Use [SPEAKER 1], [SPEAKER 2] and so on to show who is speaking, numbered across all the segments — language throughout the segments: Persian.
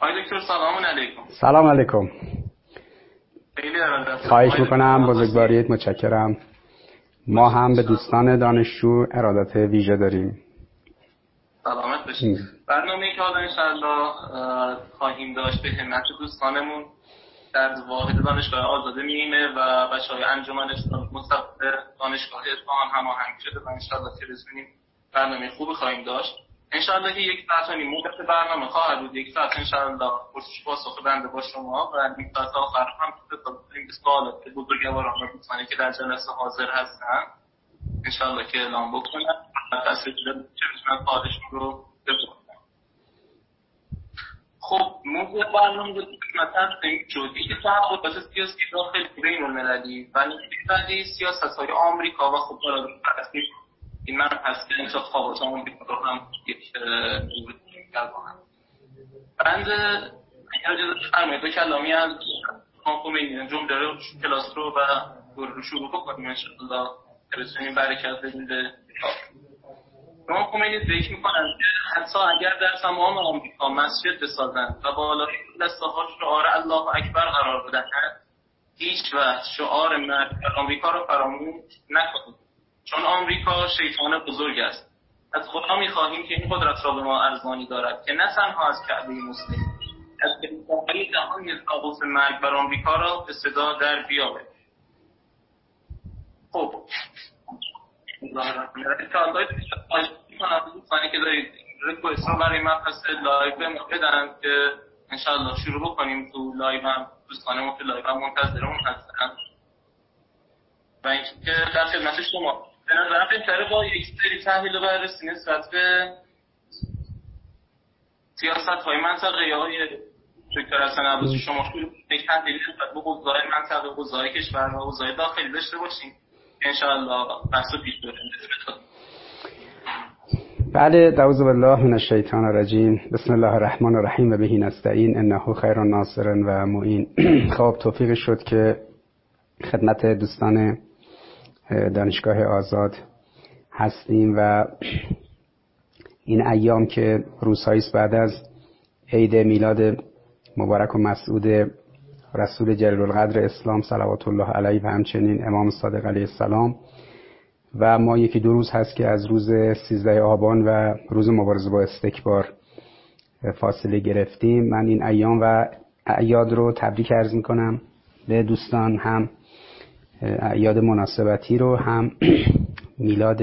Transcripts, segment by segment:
[SPEAKER 1] آقای دکتر سلام علیکم.
[SPEAKER 2] سلام علیکم.
[SPEAKER 1] خیلی ارادت.
[SPEAKER 2] خواهش میکنم، بزرگوارید، متشکرم. ما هم به دوستان دانشجو ارادت ویژه داریم.
[SPEAKER 1] سلامت باشید. برنامه‌ای که حالا انشاءالله خواهیم داشت به همت دوستانمون در واحد دانشگاه آزاده می‌بینه و بچه‌های انجمن مستقل دانشگاه اصفهان هماهنگ شده و انشاءالله که بتونیم برنامه خوبی خواهیم داشت. انشاءالله که یک ساعت و نیم مدت برنامه خواهد بود. یک ساعت انشاءالله پرسش پاسخ بنده با شما و یک ساعت آخر هم به سوالات بزرگواران و دوستانی که در جلسه حاضر هستن انشاءالله که اعلام بکنن و تصویر چه بتونن سوالشون رو بپرسن. خب موضوع برنامه بود مثلا جدی که تحولات سیاسی داخل بین‌المللی و نتیجه سیاست‌های آمریکا و خب این من هست که انتخابات آمریکا رو هم یک مورد کردم. بند اگر اجازه بفرمایید دو کلامی از خمینی جمله رو کلاس رو و دوره رو شروع بکنیم انشاءالله که بتونیم برکت بدیم به امام خمینی ذکر میکنن که حتی اگر در تمام آمریکا مسجد بسازند و بالای دسته‌ها شعار الله اکبر قرار بدهند هیچ وقت شعار مرگ آمریکا را فراموش نکنید، چون آمریکا شیطان بزرگ است. از خدا می‌خواهیم که این قدرت را به ما ارزانی دارد که نه تنها از کعبه مسلم از کلیساهای جهان نیز طاغوت مرگ بر آمریکا را به صدا در بیاورد. خب دوستانی که دارید ریکوست رو برای مبحث لایو بدن که انشاءالله شروع بکنیم. تو لایو هم دوستانمون تو لایو هم منتظرمون هستن و اینکه در خدمت شما به نظرم بهتره با یک سری تحلیل و بررسی نسبت به سیاست‌های منطقه‌ای دکتر حسن عباسی شما شروع یک تحلیل نسبت به اوضاع منطقه، اوضاع کشور و اوضاع داخلی داشته باشیم انشاءالله بحث پیش ببریم.
[SPEAKER 2] بله، اعوذ بالله من الشیطان الرجیم. بسم الله الرحمن الرحیم و به نستعین انه خیر الناصر و معین. خب توفیق شد که خدمت دوستان دانشگاه آزاد هستیم و این ایام که روزهایی است بعد از عید میلاد مبارک و مسعود رسول جلیل القدر اسلام صلوات الله علیه و همچنین امام صادق علیه السلام و ما یکی دو روز هست که از روز 13 آبان و روز مبارزه با استکبار فاصله گرفتیم. من این ایام و اعیاد رو تبریک عرض میکنم به دوستان، هم اعیاد مناسبتی رو، هم میلاد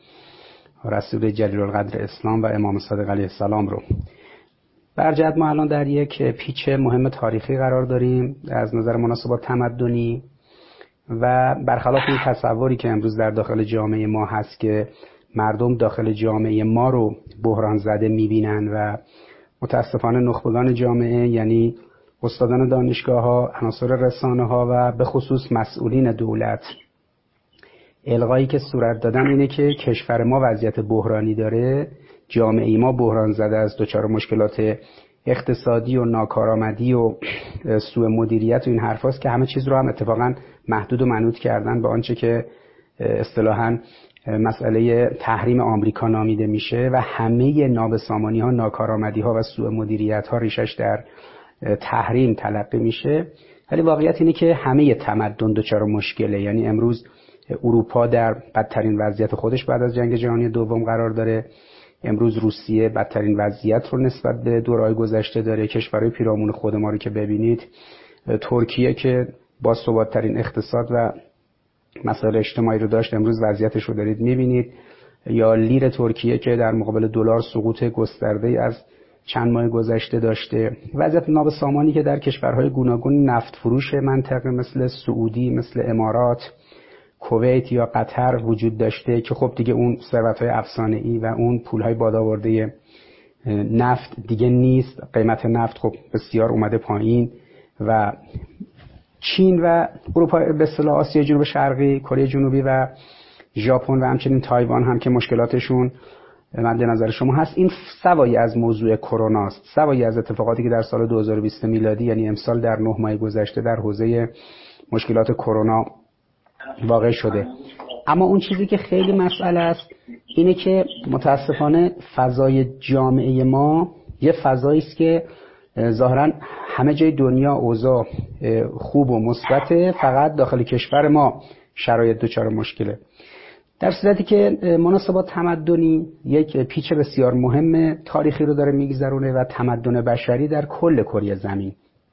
[SPEAKER 2] رسول جلیل القدر اسلام و امام صادق علیه السلام رو. برجت ما الان در یک پیچ مهم تاریخی قرار داریم از نظر مناسبات تمدنی و برخلاف این تصوری که امروز در داخل جامعه ما هست که مردم داخل جامعه ما رو بحران زده میبینن و متاسفانه نخبگان جامعه یعنی استادان دانشگاه ها، عناصر رسانه ها و به خصوص مسئولین دولت الغایی که صورت دادن اینه که کشور ما وضعیت بحرانی داره، جامعه ما بحران زده از دچار مشکلات اقتصادی و ناکارآمدی و سوء مدیریت و این حرفاست که همه چیز رو هم اتفاقا محدود و منوط کردن به آنچه که اصطلاحاً مسئله تحریم آمریکا نامیده میشه و همه نابسامانی ها، ناکارآمدی ها و سوء مدیریت ها ریشش در تحریم تلقی میشه. ولی واقعیت اینه که همه تمدن دچار مشکله. یعنی امروز اروپا در بدترین وضعیت خودش بعد از جنگ جهانی دوم قرار داره. امروز روسیه بدترین وضعیت رو نسبت به دورهای گذشته داره. کشورهای پیرامون خود ما رو که ببینید، ترکیه که با ثبات‌ترین اقتصاد و مسائل اجتماعی رو داشت امروز وضعیتش رو دارید میبینید، یا لیر ترکیه که در مقابل دلار سقوط گسترده از چند ماه گذشته داشته. وضعیت نابسامانی که در کشورهای گوناگون نفت فروش منطقه مثل سعودی، مثل امارات، کویت یا قطر وجود داشته که خب دیگه اون ثروت‌های افسانه‌ای و اون پول‌های بادآورده نفت دیگه نیست. قیمت نفت خب بسیار اومده پایین و چین و اروپا به اصطلاح آسیا جنوب شرقی، کره جنوبی و ژاپن و همچنین تایوان هم که مشکلاتشون مد نظر شما هست. این سوایی از موضوع کرونا است، سوایی از اتفاقاتی که در سال 2020 میلادی یعنی امسال در 9 ماه گذشته در حوزه مشکلات کرونا واقع شده. اما اون چیزی که خیلی مسئله است اینه که متاسفانه فضای جامعه ما یه فضایی است که ظاهرا همه جای دنیا اوضاع خوب و مثبته، فقط داخل کشور ما شرایط دچار مشکله. در صورتی که مناسبات تمدنی یک پیچ بسیار مهم تاریخی رو داره میگذرونه و تمدن بشری در کل کره زمین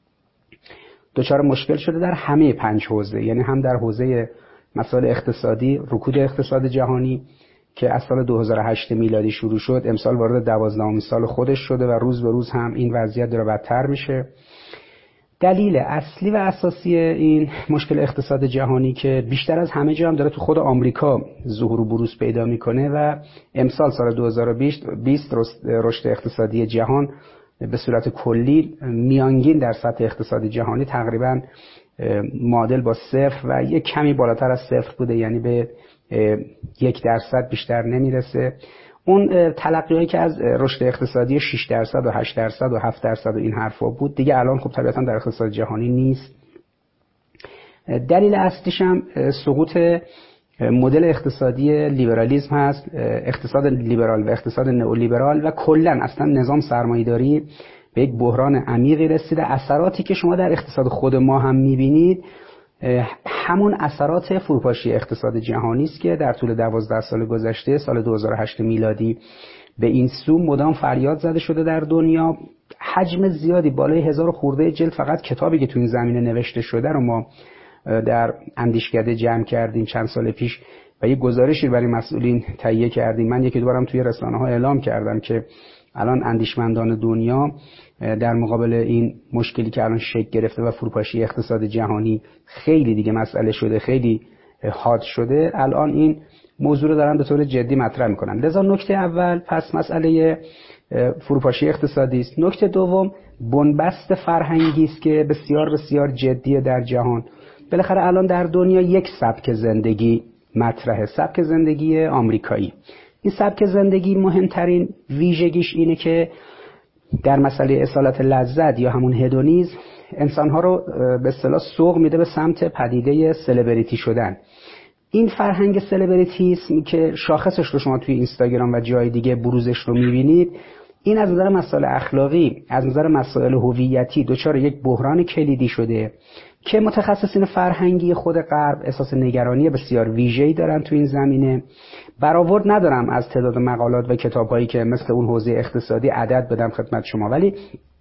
[SPEAKER 2] دچار مشکل شده در همه 5 حوزه، یعنی هم در حوزه مسائل اقتصادی، رکود اقتصاد جهانی که از سال 2008 میلادی شروع شد، امسال وارد 12مین سال خودش شده و روز به روز هم این وضعیت داره بدتر میشه. دلیل اصلی و اساسی این مشکل اقتصاد جهانی که بیشتر از همه جا هم داره تو خود آمریکا ظهور و بروز پیدا میکنه و امسال سال 2020 رشد اقتصادی جهان به صورت کلی میانگین در سطح اقتصادی جهانی تقریبا معادل با 0 و یک کمی بالاتر از 0 بوده، یعنی به 1% بیشتر نمیرسه. اون تلقیایی که از رشد اقتصادی 6% و 8% و 7% و این حرفا بود دیگه الان خب طبیعتا در اقتصاد جهانی نیست. دلیل اصلیش هم سقوط مدل اقتصادی لیبرالیسم هست، اقتصاد لیبرال و اقتصاد نئولیبرال و کلا اصلا نظام سرمایه‌داری به یک بحران عمیقی رسیده. اثراتی که شما در اقتصاد خود ما هم می‌بینید همون اثرات فروپاشی اقتصاد جهانی است که در طول 12 سال گذشته سال 2008 میلادی به این سو مدام فریاد زده شده در دنیا. حجم زیادی بالای 1000 خورده جلد فقط کتابی که تو این زمینه نوشته شده رو ما در اندیشکده جمع کردیم چند سال پیش و یک گزارشی برای مسئولین تهیه کردیم. من یکی دو بارم توی رسانه‌ها اعلام کردم که الان اندیشمندان دنیا در مقابل این مشکلی که الان شکل گرفته و فروپاشی اقتصاد جهانی خیلی دیگه مسئله شده، خیلی حاد شده، الان این موضوع رو دارن به طور جدی مطرح میکنن. لذا نکته اول پس مسئله فروپاشی اقتصادی است. نکته دوم بنبست فرهنگی است که بسیار بسیار جدیه در جهان. بالاخره الان در دنیا یک سبک زندگی مطرحه، سبک زندگی آمریکایی. این سبک زندگی مهمترین ویژگیش اینه که در مسئله اصالت لذت یا همون هدونیسم انسانها رو به اصطلاح سوق میده به سمت پدیده سلبریتی شدن. این فرهنگ سلبریتیسم که شاخصش رو شما توی اینستاگرام و جای دیگه بروزش رو میبینید، این از نظر مسائل اخلاقی، از نظر مسائل هویتی دچار یک بحران کلیدی شده که متخصصین فرهنگی خود غرب احساس نگرانی بسیار ویژه‌ای دارن تو این زمینه. برآورد ندارم از تعداد مقالات و کتاب‌هایی که مثل اون حوزه اقتصادی عدد بدم خدمت شما، ولی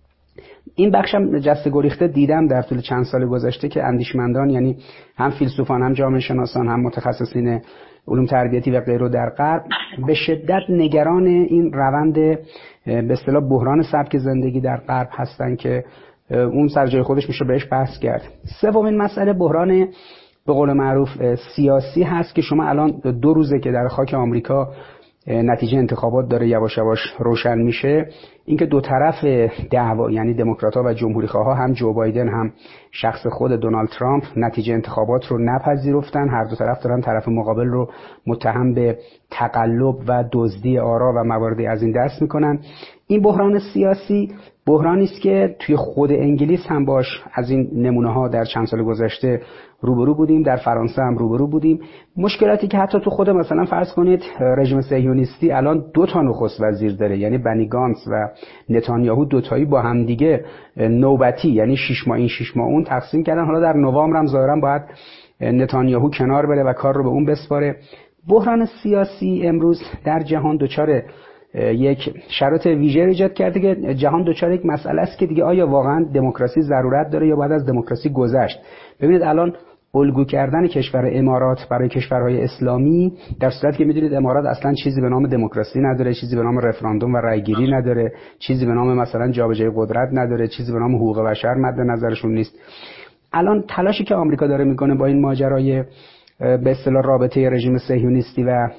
[SPEAKER 2] این بخشم جسته گریخته دیدم در طول چند سال گذشته که اندیشمندان، یعنی هم فیلسوفان، هم جامعه شناسان، هم متخصصین علوم تربیتی و غیره در غرب به شدت نگران این روند به اصطلاح بحران سبک زندگی در غرب هستن که اون سر جای خودش میشه بهش بحث کرد. سومین مسئله بحران به قول معروف سیاسی هست که شما الان 2 روزه که در خاک آمریکا نتیجه انتخابات داره یواش یواش روشن میشه. اینکه دو طرف دعوا، یعنی دموکرات‌ها و جمهوری‌خواها، هم جو بایدن هم شخص خود دونالد ترامپ، نتیجه انتخابات رو نپذیرفتن. هر دو طرف دارن طرف مقابل رو متهم به تقلب و دزدی آرا و مواردی از این دست میکنن. این بحران سیاسی بحرانی است که توی خود انگلیس هم باش از این نمونه ها در چند سال گذشته روبرو بودیم، در فرانسه هم روبرو بودیم. مشکلاتی که حتی تو خود مثلا فرض کنید رژیم صهیونیستی الان 2 تا نخست وزیر داره، یعنی بنی گانتس و نتانیاهو دوتایی با هم دیگه نوبتی، یعنی 6 ماه این 6 ماه اون تقسیم کردن. حالا در نوامبر هم ظاهرا باید نتانیاهو کنار بره و کار رو به اون بسپاره. بحران سیاسی امروز در جهان دچار یک شرایط ویژه ایجاد کرده که جهان دچار یک مسئله است که دیگه آیا واقعا دموکراسی ضرورت داره یا باید از دموکراسی گذشت. ببینید الان الگو کردن کشور امارات برای کشورهای اسلامی، در صورتی که میدونید امارات اصلا چیزی به نام دموکراسی نداره، چیزی به نام رفراندوم و رأیگیری نداره، چیزی به نام مثلا جابجایی قدرت نداره، چیزی به نام حقوق بشر مد نظرشون نیست. الان تلاشی که آمریکا داره میکنه با این ماجرای به اصطلاح رابطه رژیم صهیونیستی و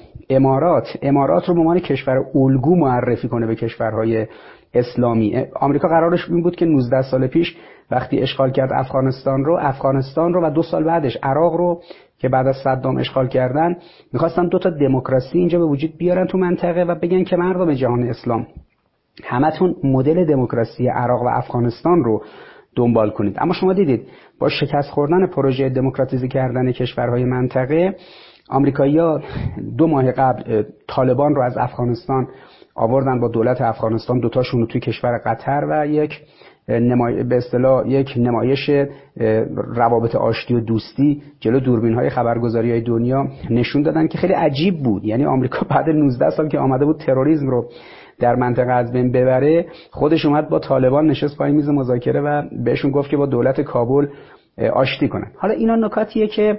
[SPEAKER 2] امارات رو به عنوان کشور الگو معرفی کنه به کشورهای اسلامی. آمریکا قرارش این بود که 19 سال پیش وقتی اشغال کرد افغانستان رو و 2 سال بعدش عراق رو که بعد از صدام اشغال کردن، می‌خواستن 2 تا دموکراسی اینجا به وجود بیارن تو منطقه و بگن که مردم جهان اسلام همتون مدل دموکراسی عراق و افغانستان رو دنبال کنید. اما شما دیدید با شکست خوردن پروژه دموکراتیزه کردن کشورهای منطقه، آمریکایی‌ها 2 ماه قبل طالبان رو از افغانستان آوردن با دولت افغانستان، 2 تاشون رو توی کشور قطر و یک به اصطلاح یک نمایش روابط آشتی و دوستی جلو دوربین‌های خبرگزاری‌های دنیا نشون دادن که خیلی عجیب بود. یعنی آمریکا بعد 19 سال که آمده بود تروریسم رو در منطقه از بین ببره، خودش اومد با طالبان نشست پای میز مذاکره و بهشون گفت که با دولت کابل آشتی کنن. حالا اینا نکاتیه که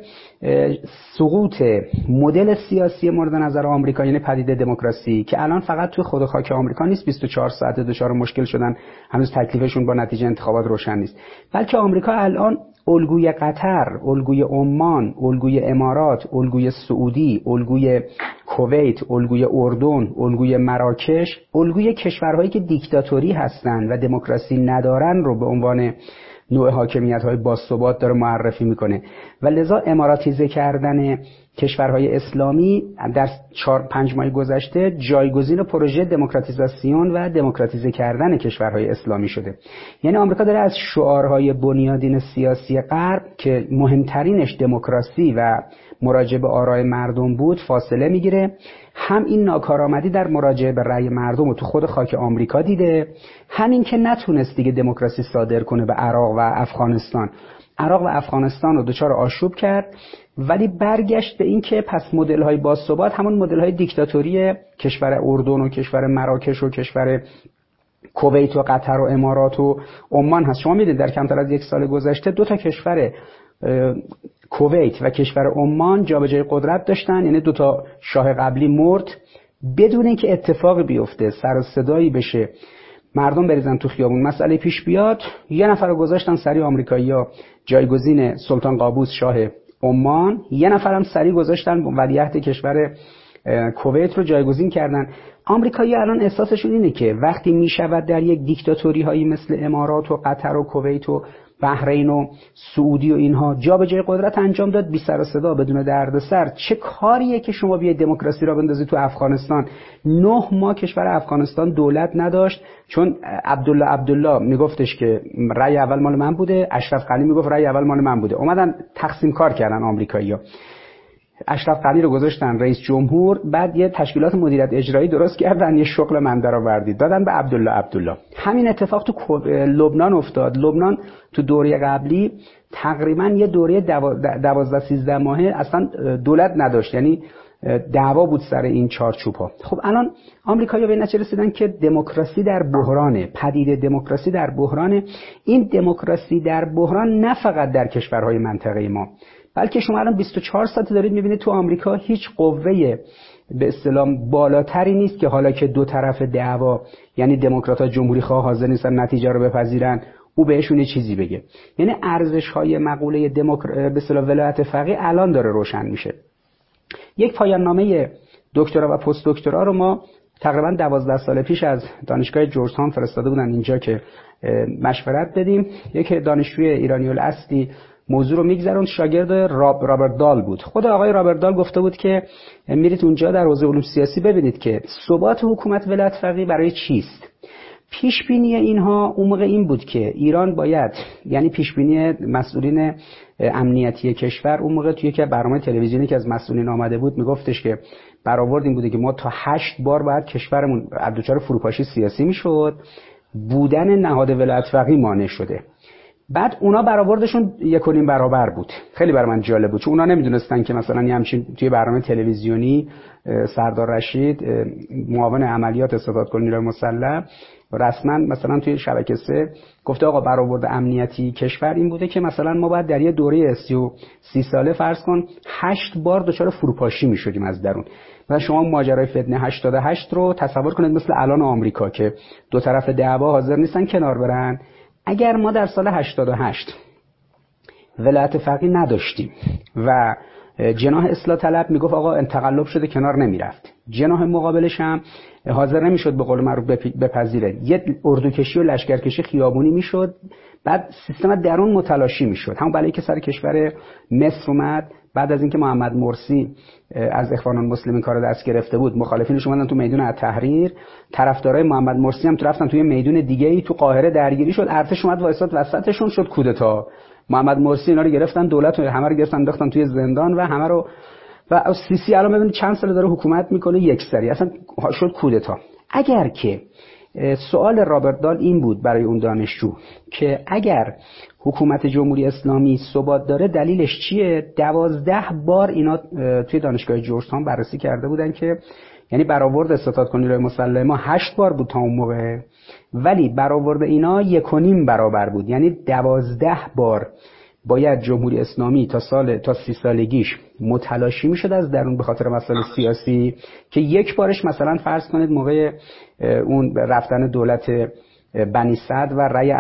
[SPEAKER 2] سقوط مدل سیاسی مورد نظر آمریکا، یعنی پدیده دموکراسی که الان فقط تو خود خاک آمریکا نیست 24 ساعت دچار مشکل شدن، هنوز تکلیفشون با نتیجه انتخابات روشن نیست، بلکه آمریکا الان الگوی قطر، الگوی عمان، الگوی امارات، الگوی سعودی، الگوی کویت، الگوی اردن، الگوی مراکش، الگوی کشورهایی که دیکتاتوری هستند و دموکراسی ندارن رو به عنوان نوع حاکمیت‌های باثبات داره معرفی میکنه و لذا اماراتیزه کردن کشورهای اسلامی در 4-5 ماه گذشته جایگزین پروژه دموکراتیزاسیون و دموکراتیزه کردن کشورهای اسلامی شده. یعنی آمریکا داره از شعارهای بنیادین سیاسی غرب که مهمترینش دموکراسی و مراجعه به آرای مردم بود فاصله میگیره. هم این ناکارآمدی در مراجعه به رأی مردم رو تو خود خاک آمریکا دیده، همین که نتونست دیگه دموکراسی صادر کنه به عراق و افغانستان. عراق و افغانستان رو دچار آشوب کرد، ولی برگشت به این که پس مدل‌های باثبات همون مدل‌های دیکتاتوری کشور اردن و کشور مراکش و کشور کویت و قطر و امارات و عمان هست. شما می‌دید در کمتر از 1 سال گذشته 2 تا کشور کویت و کشور عمان جابجایی قدرت داشتن، یعنی 2 تا شاه قبلی مرد بدون اینکه اتفاقی بیفته، سر و صدایی بشه، مردم بریزن تو خیابون، مسئله پیش بیاد، یه نفر رو گذاشتن سری آمریکایی‌ها جایگزین سلطان قابوس شاه عمان، یه نفرم سری گذاشتن ولیعهد کشور کویت رو جایگزین کردن. آمریکایی‌ها الان احساسشون اینه که وقتی میشود در یک دیکتاتوری هایی مثل امارات و قطر و کویت و بحرین و سعودی و اینها جابجایی قدرت انجام داد بی سر و صدا بدون دردسر، چه کاریه که شما بیاید دموکراسی را بندازید تو افغانستان؟ 9 ماه کشور افغانستان دولت نداشت، چون عبدالله میگفتش که رأی اول مال من بوده، اشرف غنی میگفت رأی اول مال من بوده، اومدن تقسیم کار کردن آمریکایی‌ها. اشرف غنی رو گذاشتن رئیس جمهور، بعد یه تشکیلات مدیریت اجرایی درست کردن، یه شغل من درآوردی دادن به عبدالله. همین اتفاق تو لبنان افتاد. لبنان تو دوره قبلی تقریبا یه دوره 12-13 ماهه اصلا دولت نداشت، یعنی دعوا بود سر این چارچوب‌ها. خب الان آمریکایی‌ها به نتیجه رسیدن که دموکراسی در بحرانه، پدیده دموکراسی در بحرانه. این دموکراسی در بحران نه فقط در کشورهای منطقه ما، بلکه شما الان 24 ساعت دارید میبینید تو آمریکا هیچ قوه به اصطلاح بالاتری نیست که حالا که دو طرف دعوا، یعنی دموکرات‌ها جمهوری خواه حاضر نیستن نتیجه رو بپذیرن، او بهشون یه چیزی بگه. یعنی ارزش‌های مقوله به اصطلاح ولایت فقیه الان داره روشن میشه. یک پایان نامه دکترا و پست دکترا رو ما تقریبا 12 سال پیش از دانشگاه جورج تاون فرستاده بودن اینجا که مشورت بدیم. یک دانشجوی ایرانی الاصلی موضوع رو میگذروند، شاگرد رابرت دال بود. خود آقای رابرت دال گفته بود که میرید اونجا در حوزه علوم سیاسی ببینید که ثبات حکومت ولایت فقیه برای چیست. پیش بینی اینها اون موقع این بود که ایران باید، یعنی پیش بینی مسئولین امنیتی کشور اون موقع توی که برنامه تلویزیونی که از مسئولین آمده بود میگفتش که برآورد این بوده که ما تا 8 بار باید کشورمون دچار فروپاشی سیاسی میشد، بودن نهاد ولایت فقیه مانع شده. بعد اونا برآوردشون 1.5 برابر بود. خیلی برای من جالب بود، چون اونا نمیدونستن که مثلا یه همچین توی برنامه تلویزیونی سردار رشید معاون عملیات استعدادکل نیروی مسلح رسما مثلا توی شبکه 3 گفته آقا برآورد امنیتی کشور این بوده که مثلا ما باید در یه دوره 30 ساله فرض کن 8 بار دچار فروپاشی میشدیم از درون. مثلا شما ماجرای فتنه 88 رو تصور کنید مثل الان آمریکا که دو طرف دعوا حاضر نیستن کنار برن. اگر ما در سال 88 ولایت فقیه نداشتیم و جناح اصلاح طلب میگفت آقا تقلب شده کنار نمیرفت، جناح مقابلش هم حاضر نمیشد به قول معروف بپذیره، یه اردوکشی و لشکرکشی خیابونی میشد، بعد سیستم درون متلاشی میشد. همون بلایی که سر کشور مصر اومد بعد از اینکه محمد مرسی از اخوان المسلمین کار دست گرفته بود، مخالفینش اومدن تو میدون التحریر، طرفدارای محمد مرسی هم رفتن توی میدون دیگه‌ای تو قاهره درگیری شد، ارتش اومد وایساد وسطشون، شد کودتا. محمد مرسی اینا رو گرفتن، دولت رو همه رو گرفتن انداختن توی زندان و همه رو، و سیسی الان ببینید چند سال داره حکومت میکنه یک سری، اصلا شد کودتا. اگر که سوال رابرت دال این بود برای اون دانشجو که اگر حکومت جمهوری اسلامی ثبات داره دلیلش چیه؟ 12 بار اینا توی دانشگاه جورج تاون بررسی کرده بودن که یعنی برآورد ستادکن نیروی مسلح ما 8 بار بود تا اون موقع، ولی برآورد اینا 1.5 برابر بود. یعنی 12 بار باید جمهوری اسلامی تا 30 سالگیش متلاشی میشد از درون به خاطر مسائل سیاسی، که یک بارش مثلا فرض کنید موقع اون رفتن دولت بنی صدر و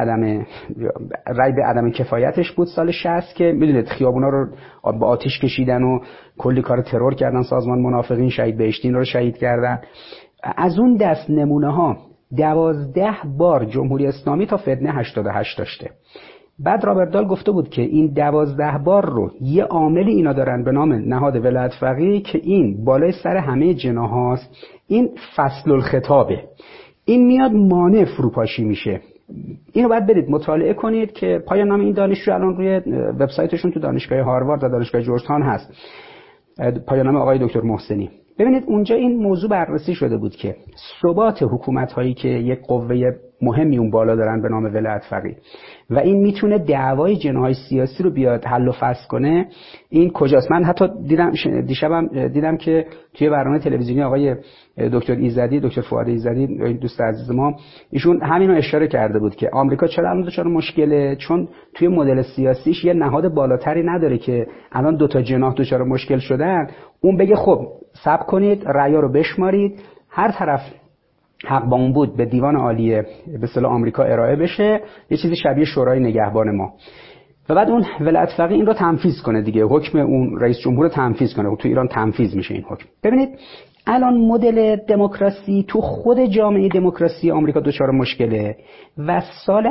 [SPEAKER 2] رأی به عدم کفایتش بود سال 60 که میدونید خیابونا رو با آتش کشیدن و کلی کار ترور کردن، سازمان منافقین شهید بهشتین رو شهید کردن. از اون دست نمونه ها 12 بار جمهوری اسلامی تا فتنه 88 داشته. بعد رابرت دال گفته بود که این 12 بار رو یه عاملی اینا دارن به نام نهاد ولایت فقیه که این بالای سر همه جناحاست، این فصل الخطابه، این میاد مانع فروپاشی میشه. اینو باید برید مطالعه کنید که پایان نام این دانشجو الان روی وبسایتشون تو دانشگاه هاروارد و دانشگاه جورج تاون هست، پایان نام آقای دکتر محسنی. ببینید اونجا این موضوع بررسی شده بود که ثبات حکومت هایی که یک قوه مهمی اون بالا دارن به نام ولایت فقیه و این میتونه دعوای جناح‌های سیاسی رو بیاد حل و فصل کنه، این کجاست؟ من حتی دیشبم دیدم که توی برنامه تلویزیونی آقای دکتر ایزدی، دکتر فؤاد ایزدی دوست عزیز ما، ایشون همین رو اشاره کرده بود که آمریکا چرا الان دچار مشکله، چون توی مدل سیاسیش یه نهاد بالاتری نداره که الان دو تا جناح دچار مشکل شدن اون بگه خب صبر کنید رأی‌ها رو بشمارید، هر طرف حق با اون بود به دیوان عالی به اصطلاح آمریکا ارائه بشه، یه چیزی شبیه شورای نگهبان ما، و بعد اون ولایت فقیه این رو تنفیذ کنه دیگه، حکم اون رئیس جمهور رو تنفیذ کنه. تو ایران تنفیذ میشه این حکم. ببینید الان مدل دموکراسی تو خود جامعه دموکراسی آمریکا دچار مشکله و سال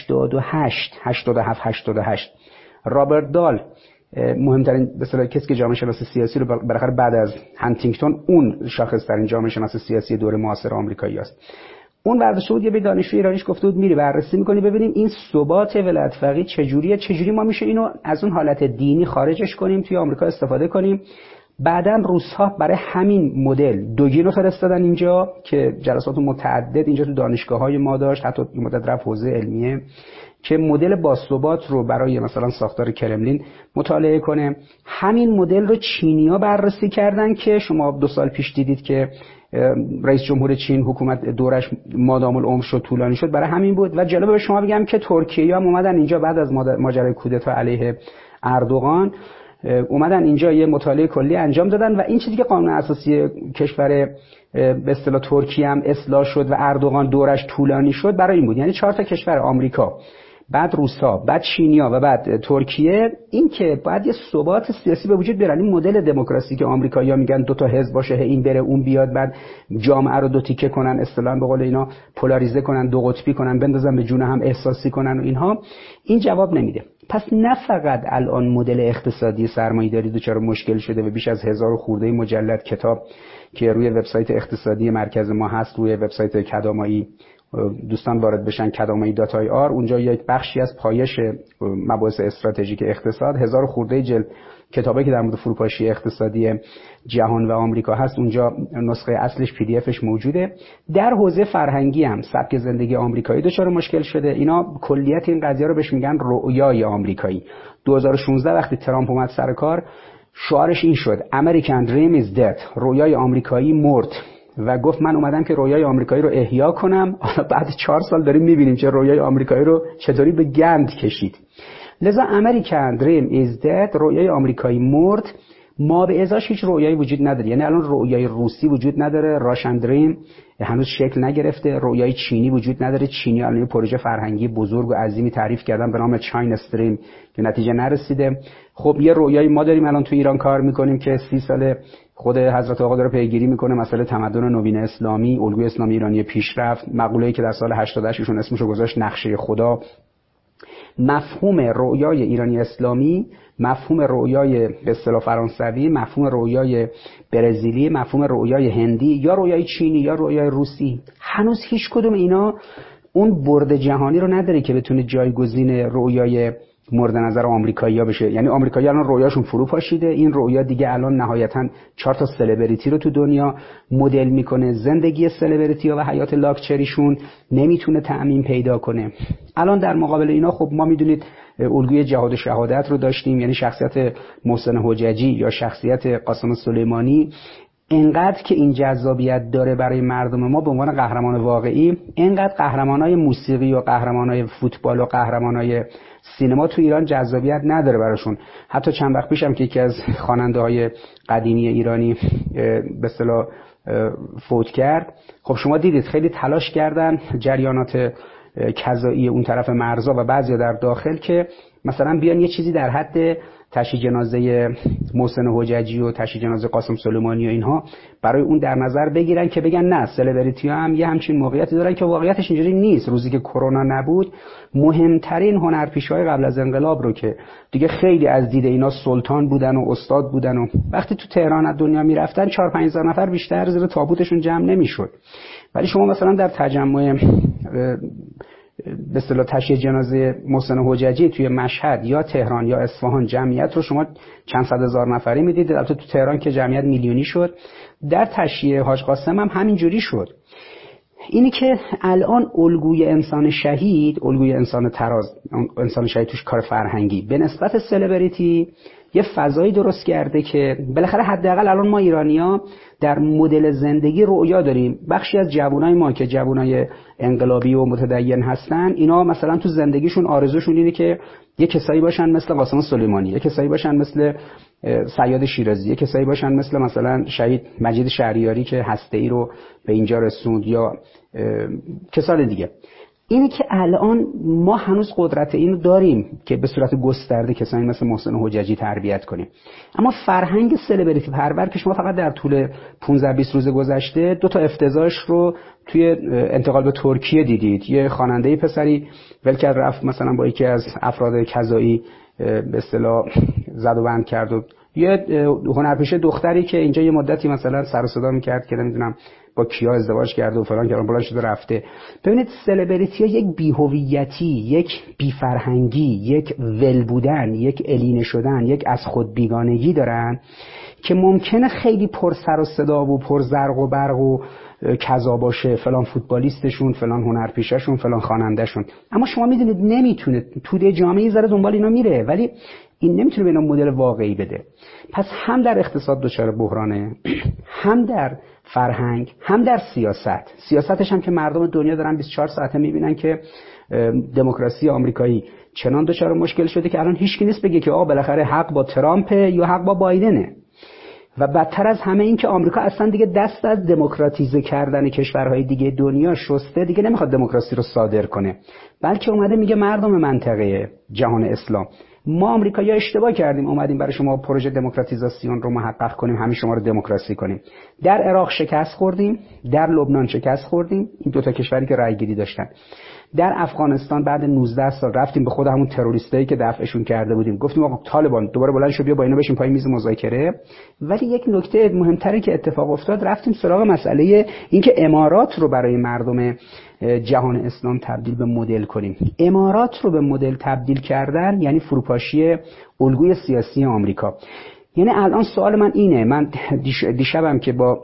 [SPEAKER 2] 88 رابرت دال، مهمترین به اصطلاح کسی که جامعه شناس سیاسی رو بالاخره بعد از هانتینگتون اون شاخص ترین جامعه شناس سیاسی دوره معاصر آمریکایی است، اون برداشته بود یه به دانشجوی ایرانیش گفته بود میری بررسی میکنی ببینیم این ثبات ولایت فقیه چجوری ما میشه اینو از اون حالت دینی خارجش کنیم توی آمریکا استفاده کنیم. بعدن روس‌ها برای همین مدل دوگین رو فرستادن اینجا که جلسات متعدد اینجا تو دانشگاه‌های ما داشت، حتی این مدت رفت حوزه علمیه که مدل باثبات رو برای مثلا ساختار کرملین مطالعه کنه. همین مدل رو چینی‌ها بررسی کردن که شما 2 سال پیش دیدید که رئیس جمهور چین حکومت دورش مادام العمر شد، طولانی شد، برای همین بود. و جالب به شما بگم که ترکیه هم اومدن اینجا بعد از ماجرای کودتا علیه اردوغان اومدن اینجا یه مطالعه کلی انجام دادن و این چیزی که قانون اساسی کشور به اصطلاح ترکیه هم اصلاح شد و اردوغان دورش طولانی شد برای این بود. یعنی 4 تا کشور، آمریکا، بعد روس‌ها، بعد چینی‌ها و بعد ترکیه، این که باید یه ثبات سیاسی به وجود بیارن. این مدل دموکراسی که آمریکایی‌ها میگن 2 تا حزب باشه، این بره اون بیاد، بعد جامعه رو 2 تیکه کنن، اصطلاحاً به قول اینا پولاریزه کنن، 2 قطبی کنن، بندازن به جون هم احساسی کنن و اینها، این جواب نمیده. پس نه فقط الان مدل اقتصادی سرمایه‌داری دچار مشکل شده و بیش از 1000 خورده مجلد کتاب که روی وبسایت اقتصادی مرکز ما هست، روی وبسایت کدامایی دوستان وارد بشن kadamai.ir، اونجا یک بخشی از پایش مباحث استراتژیک اقتصاد 1000 خورده جلد کتابی که در مورد فروپاشی اقتصادی جهان و آمریکا هست، اونجا نسخه اصلش پی دی افش موجوده. در حوزه فرهنگی هم سبک زندگی آمریکایی دچار مشکل شده. اینا کلیت این قضیه رو بهش میگن رؤیای آمریکایی. 2016 وقتی ترامپ اومد سر کار شعارش این شد American Dream is dead، رویای آمریکایی مرد، و گفت من اومدم که رویای آمریکایی رو احیا کنم. بعد 4 سال داریم میبینیم که رویای آمریکایی رو چطوری به گند کشید. لذا American Dream is dead، رویای آمریکایی مرد، ما به ازاش هیچ رویایی وجود نداره. یعنی الان رویای روسی وجود نداره، راشن دریم هنوز شکل نگرفته، رویای چینی وجود نداره، چینی الان یه پروژه فرهنگی بزرگ و عظیمی تعریف کردن به نام چاین استریم که نتیجه نرسیده. خب یه رویایی ما داریم الان تو ایران کار میکنیم که 30 سال خود حضرت آقا داره پیگیری میکنه، مسئله تمدن نوین اسلامی، الگوی اسلامی ایرانی پیشرفت، مقوله‌ای که در سال 88 ایشون اسمشو گذاشت نقشه خدا. مفهوم رویای ایرانی اسلامی، مفهوم رویای به اصطلاح فرانسوی، مفهوم رویای برزیلی، مفهوم رویای هندی یا رویای چینی یا رویای روسی، هنوز هیچ کدوم اینا اون برد جهانی رو نداره که بتونه جایگزین رویای مورد نظر آمریکایی‌ها بشه. یعنی آمریکایی‌ها الان رویاشون فرو پاشیده، این رویا دیگه الان نهایتاً 4 تا سلبریتی رو تو دنیا مدل میکنه، زندگی سلبریتی‌ها و حیات لاکچریشون نمیتونه تأمین پیدا کنه. الان در مقابل اینا خب ما میدونید الگوی جهاد و شهادت رو داشتیم، یعنی شخصیت محسن حججی یا شخصیت قاسم سلیمانی اینقدر که این جذابیت داره برای مردم ما به عنوان قهرمان واقعی، اینقدر قهرمانای موسیقی و قهرمانای فوتبال و قهرمانای سینما تو ایران جذابیت نداره براشون. حتی چند وقت پیشم که یکی از خواننده‌های قدیمی ایرانی به اصطلاح فوت کرد، خب شما دیدید خیلی تلاش کردن جریانات کذایی اون طرف مرزا و بعضیا در داخل که مثلا بیان یه چیزی در حد تشییع جنازه محسن حججی و تشییع جنازه قاسم سلیمانی و اینها برای اون در نظر بگیرن که بگن نه سلبریتی‌ها هم یه همچین موقعیتی دارن که واقعیتش اینجوری نیست. روزی که کرونا نبود مهمترین هنرپیشه‌های قبل از انقلاب رو که دیگه خیلی از دید اینا سلطان بودن و استاد بودن و وقتی تو تهران از دنیا میرفتن 4-5 هزار نفر بیشتر زیر تابوتشون جمع نمیشد. ولی شما مثلا در تجمع به اصطلاح تشییع جنازه محسن حججی توی مشهد یا تهران یا اصفهان جمعیت رو شما چند صد هزار نفری میدید. البته تو تهران که جمعیت میلیونی شد، در تشییع حاج قاسم هم همین جوری شد. اینی که الان الگوی انسان شهید، الگوی انسان تراز، انسان شهید توش کار فرهنگی به نسبت سلبریتی یه فضایی درست کرده که بالاخره حداقل الان ما ایرانی‌ها در مدل زندگی رؤیا داریم. بخشی از جوانای ما که جوانای انقلابی و متدین هستن، اینا مثلا تو زندگیشون آرزوشون اینه که یه کسایی باشن مثل قاسم سلیمانی، یه کسایی باشن مثل صیاد شیرازی، یه کسایی باشن مثلا شهید مجید شهریاری که هسته‌ای رو به اینجا رسوند یا کسان دیگه. اینی که الان ما هنوز قدرت اینو داریم که به صورت گسترده کسانی مثل محسن حججی تربیت کنیم، اما فرهنگ سلبریتی پرور که شما فقط در طول 15-20 روز گذشته 2 تا افتضاحش رو توی انتقال به ترکیه دیدید. یه خواننده پسری ولکرد رفت مثلا با یکی از افراد کذایی به اصطلاح زد و بند کرد و یه هنرپیشه دختری که اینجا یه مدتی مثلا سر و صدا می‌کرد که نمیدونم با کیا ازدواج کرده و فلان کردن، بلند شده رفته. ببینید سلبریتی‌ها یک بی‌هویتی، یک بی‌فرهنگی، یک ول بودن، یک الینه شدن، یک از خود بیگانگی دارن که ممکنه خیلی پر سر و صدا و پر زرق و برق و کذا باشه، فلان فوتبالیستشون، فلان هنرپیشه‌شون، فلان خواننده‌شون، اما شما میدونید نمیتونه توده جامعه ذره دنبال اینا میره، ولی این نمیتونه به اینا مدل واقعی بده. پس هم در اقتصاد دچار بحرانه، هم در فرهنگ، هم در سیاستش هم که مردم دنیا دارن 24 ساعته میبینن که دموکراسی آمریکایی چنان دچار مشکل شده که الان هیچکی نیست بگه که آقا بالاخره حق با ترامپ یا حق با بایدنه. و بدتر از همه این که آمریکا اصلا دیگه دست از دموکراتیزه کردن کشورهای دیگه دنیا شسته، دیگه نمیخواد دموکراسی رو صادر کنه، بلکه اومده میگه مردم منطقه جهان اسلام ما آمریکایی‌ها اشتباه کردیم، اومدیم برای شما پروژه دموکراتیزاسیون رو محقق کنیم، همین شما رو دموکراسی کنیم. در عراق شکست خوردیم، در لبنان شکست خوردیم، این 2 تا کشوری که رأی‌گیری داشتن. در افغانستان بعد 19 سال رفتیم به خود همون تروریستایی که دفعشون کرده بودیم، گفتیم آقا طالبان دوباره بلند شو بیا با اینا بشین پای میز مذاکره. ولی یک نکته مهمتری که اتفاق افتاد، رفتیم سراغ مسئله اینکه امارات رو برای مردم جهان اسلام تبدیل به مدل کنیم. امارات رو به مدل تبدیل کردن یعنی فروپاشی الگوی سیاسی آمریکا. یعنی الان سوال من اینه، من دیشبم که با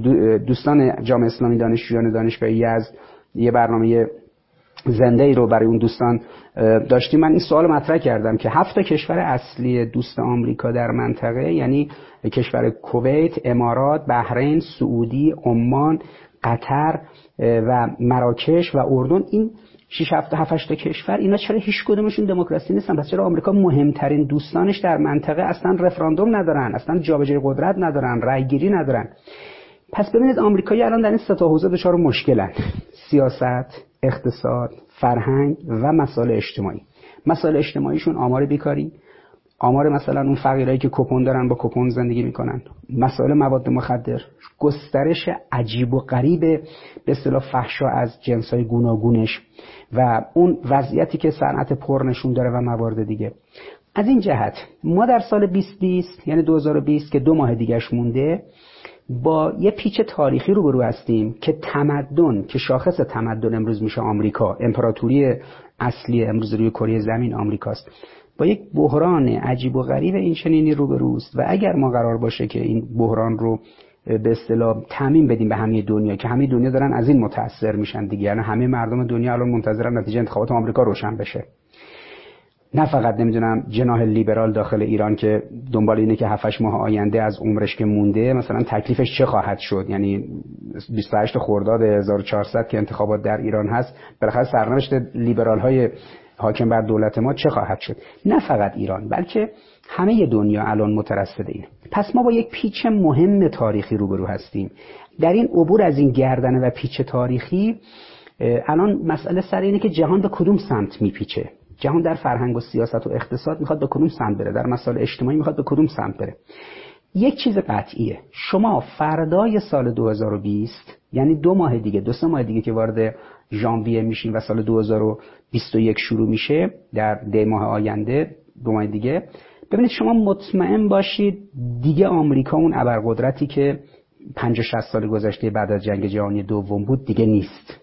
[SPEAKER 2] دوستان جامعه اسلامی دانشجویان دانشگاه یزد یه برنامه زنده ای رو برای اون دوستان داشتیم، من این سوال مطرح کردم که 7 کشور اصلی دوست آمریکا در منطقه، یعنی کشور کویت، امارات، بحرین، سعودی، عمان، قطر و مراکش و اردن، این 6-7-8 کشور، اینا چرا هیچ کدومشون دموکراسی نیستن؟ پس چرا آمریکا مهمترین دوستانش در منطقه اصلا رفراندوم ندارن، اصلا جابجایی قدرت ندارن، رأی گیری ندارن؟ پس ببینید آمریکایی‌ها الان در این 3 تا حوزه دچار مشکلن: سیاست، اقتصاد، فرهنگ و مسائل اجتماعی. مسائل اجتماعیشون آمار بیکاری، آمار مثلا اون فقیرایی که کوپن دارن با کوپن زندگی میکنن، مسائل مواد مخدر، گسترش عجیب و غریب به اصطلاح فحشا از جنس‌های گوناگونش و اون وضعیتی که صنعت پرنشون داره و موارد دیگه. از این جهت ما در سال 2020 یعنی 2020 که 2 ماه دیگه‌اش مونده، با یه پیچ تاریخی روبرو هستیم که تمدن، که شاخص تمدن امروز میشه آمریکا، امپراتوری اصلی امروز روی کره زمین آمریکاست، با یک بحران عجیب و غریب این چنینی روبروست و اگر ما قرار باشه که این بحران رو به اصطلاح تعمیم بدیم به همه دنیا که همه دنیا دارن از این متاثر میشن دیگه، یعنی همه مردم دنیا الان منتظرن نتیجه انتخابات آمریکا روشن بشه، نه فقط نمیدونم جناح لیبرال داخل ایران که دنبال اینه که 7-8 ماه آینده از عمرش که مونده مثلا تکلیفش چه خواهد شد، یعنی 28 خرداد 1400 که انتخابات در ایران هست بالاخره سرنوشت لیبرال های حاکم بر دولت ما چه خواهد شد. نه فقط ایران بلکه همه دنیا الان مترصد اینه. پس ما با یک پیچ مهم تاریخی روبرو هستیم. در این عبور از این گردنه و پیچ تاریخی الان مسئله سر اینه که جهان به کدوم سمت میپیچه. جهان در فرهنگ و سیاست و اقتصاد میخواد به کدوم سمت بره، در مسائل اجتماعی میخواد به کدوم سمت بره. یک چیز قطعیه، شما فردای سال 2020 یعنی 2 ماه دیگه 2-3 ماه دیگه که وارد ژانویه میشین و سال 2021 شروع میشه، در دی ماه آینده 2 ماه دیگه، ببینید شما مطمئن باشید دیگه آمریکا اون ابرقدرتی که 50-60 سال گذشته بعد از جنگ جهانی دوم بود دیگه نیست.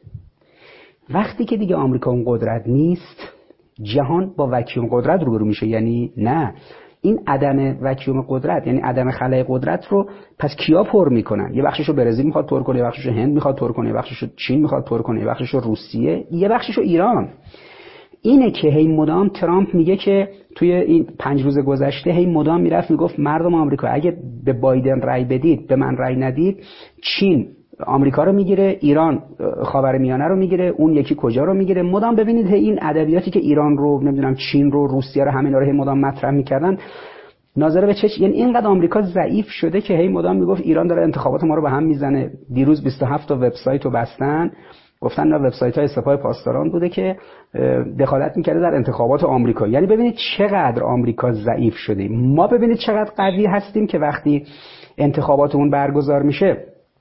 [SPEAKER 2] وقتی که دیگه آمریکا اون قدرت نیست، جهان با وکیوم قدرت روبرو میشه. یعنی نه، این عدم وکیوم قدرت یعنی عدم خلای قدرت رو پس کیا پر میکنن؟ یه بخششو برزیل میخواد پر کنه، یه بخششو هند میخواد پر کنه، یه بخششو چین میخواد پر کنه، یه بخششو روسیه، یه بخششو ایران. اینه که هی مدام ترامپ میگه که توی این 5 روز گذشته هی مدام میرفت میگفت مردم آمریکا اگه به بایدن رای بدید به من رای ندید، چین آمریکا رو میگیره، ایران خاورمیانه رو میگیره، اون یکی کجا رو میگیره. مدام ببینید این ادبیاتی که ایران رو نمیدونم چین رو روسیه رو همینا رو هی مدام مطرح میکردن ناظر به چه، یعنی اینقدر آمریکا ضعیف شده که هی مدام میگفت ایران داره انتخابات ما رو به هم میزنه. دیروز 27 تا وبسایت رو بستن، گفتن نه وبسایت‌های سپاه پاسداران بوده که دخالت میکرده در انتخابات آمریکا. یعنی ببینید چقدر آمریکا ضعیف شده. ما ببینید چقدر قوی هستیم که وقتی انتخابات اون برگزار میشه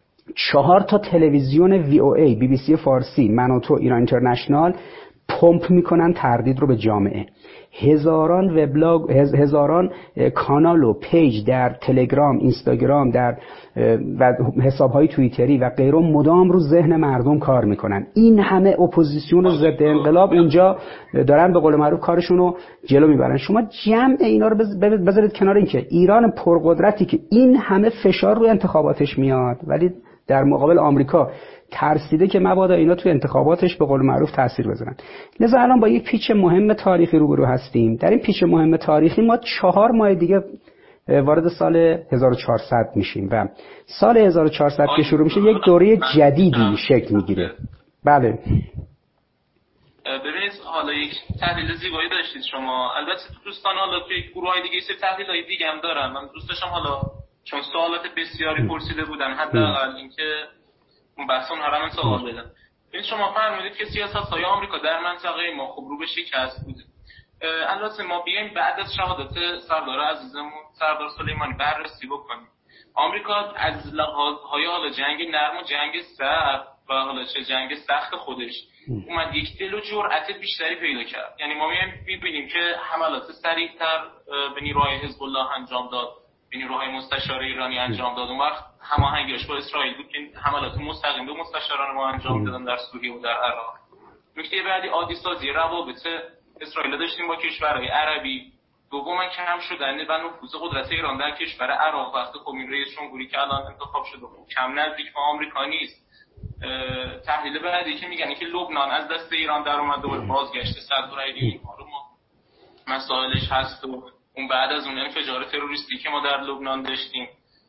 [SPEAKER 2] 4 تا تلویزیون VOA، BBC فارسی، من و تو، ایران اینترنشنال پمپ میکنن تردید رو به جامعه. هزاران وبلاگ، هزاران کانال و پیج در تلگرام، اینستاگرام، در و حساب‌های توییتری و غیره مدام رو ذهن مردم کار میکنن. این همه اپوزیسیون و ضد انقلاب اونجا دارن به قول معروف کارشون رو جلو میبرن. شما جمع اینا رو بذارید کنار، این که ایران پرقدرتی که این همه فشار روی انتخاباتش میاد ولی در مقابل آمریکا ترسیده که مبادا اینا توی انتخاباتش به قول معروف تاثیر بذارن. لذا الان با یک پیچ مهم تاریخی روبرو هستیم. در این پیچ مهم تاریخی ما 4 ماه دیگه وارد سال 1400 میشیم و سال 1400 که شروع میشه یک دوره جدیدی شکل میگیره. بله.
[SPEAKER 1] ببینید حالا یک تحلیل زیبایی داشتید شما. البته دوستان حالا توی گروهای دیگه سری تحلیلای دیگه هم دارن. من دوست داشتم حالا چون سوالات بسیاری پرسیده بودن حداقل اینکه اون بحثون هرم سوال بدن. ببین شما فرمودید که سیاست‌های آمریکا در منطقه ما خب رو به شکست بوده. البته ما بیایم بعد از شهادت سردار عزیزمون سردار سلیمانی بررسی بکنیم. آمریکا از لحاظهای حالا جنگ نرم و جنگ سرد و حالا چه جنگ سخت خودش اومد یک دل و جرأت بیشتری پیدا کرد. یعنی ما می‌بینیم که حملات سریع‌تر به نیروهای حزب الله انجام داد، به نیروهای مستشار ایرانی انجام داد. اون وقت هماهنگیش با اسرائیل بود که حملات مستقیم به مستشاران ما انجام دادن در سوریه و در عراق. نکته بعدی عادی سازی روابط اسرائیل داشتیم با کشورهای عربی. دوما کم شدن و نفوذ قدرت ایران در کشور عراق وقتی خمینی رئیس جمهوری که الان انتخاب شده کم نزدیک به آمریکا نیست. تحلیل بعدی که میگن که لبنان از دست ایران در اومد و بازگشت صدراعلی اینها رو ما مسائلش هست و اون بعد از اون انفجار تروریستی که ما در لبنان داشتیم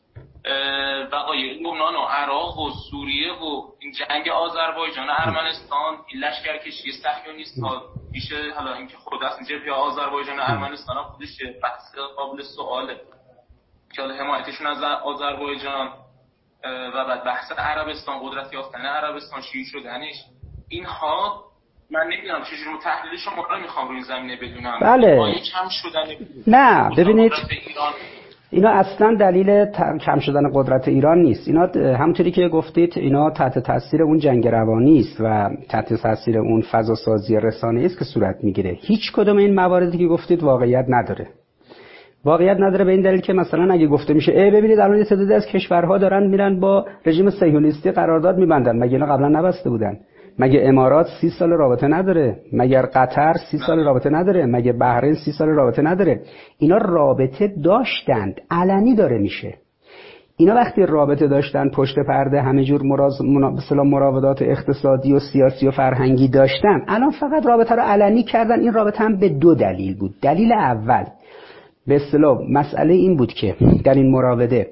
[SPEAKER 1] بقای لبنان و عراق و سوریه و این جنگ آذربایجان و ارمنستان، این لشکرکشی صهیونیست ها میشه حالا اینکه خود اصلا جبهه آذربایجان و ارمنستان هم خودش بحث قابل سواله که حالا حمایتشون از آذربایجان و بعد بحث عربستان، قدرت یافتن عربستان، شیعی شدنش، اینها من نمیدونم چجوری تحلیل شما رو میخوام روی زمینه بدونم.
[SPEAKER 2] بله.
[SPEAKER 1] کم شدن
[SPEAKER 2] نه ببینید اینا اصلا دلیل کم شدن قدرت ایران نیست. اینا همونطوری که گفتید اینا تحت تاثیر اون جنگ روانی است و تحت تاثیر اون فضا سازی رسانه‌ای است که صورت میگیره. هیچ کدوم این مواردی که گفتید واقعیت نداره. واقعیت نداره به این دلیل که مثلا اگه گفته میشه ببینید الان یه تعدادی از کشورها دارن میرن با رژیم صهیونیستی قرارداد میبندن، مگه اینا قبلا نبسته بودن؟ مگه امارات 30 سال رابطه نداره؟ مگر قطر 30 سال رابطه نداره؟ مگه بحرین 30 سال رابطه نداره؟ اینا رابطه داشتند، علنی داره میشه. اینا وقتی رابطه داشتن پشت پرده همه جور مراودات اقتصادی و سیاسی و فرهنگی داشتن، الان فقط رابطه رو علنی کردن. این رابطه هم به 2 دلیل بود. دلیل اول به اصطلاح مسئله این بود که در این مراوده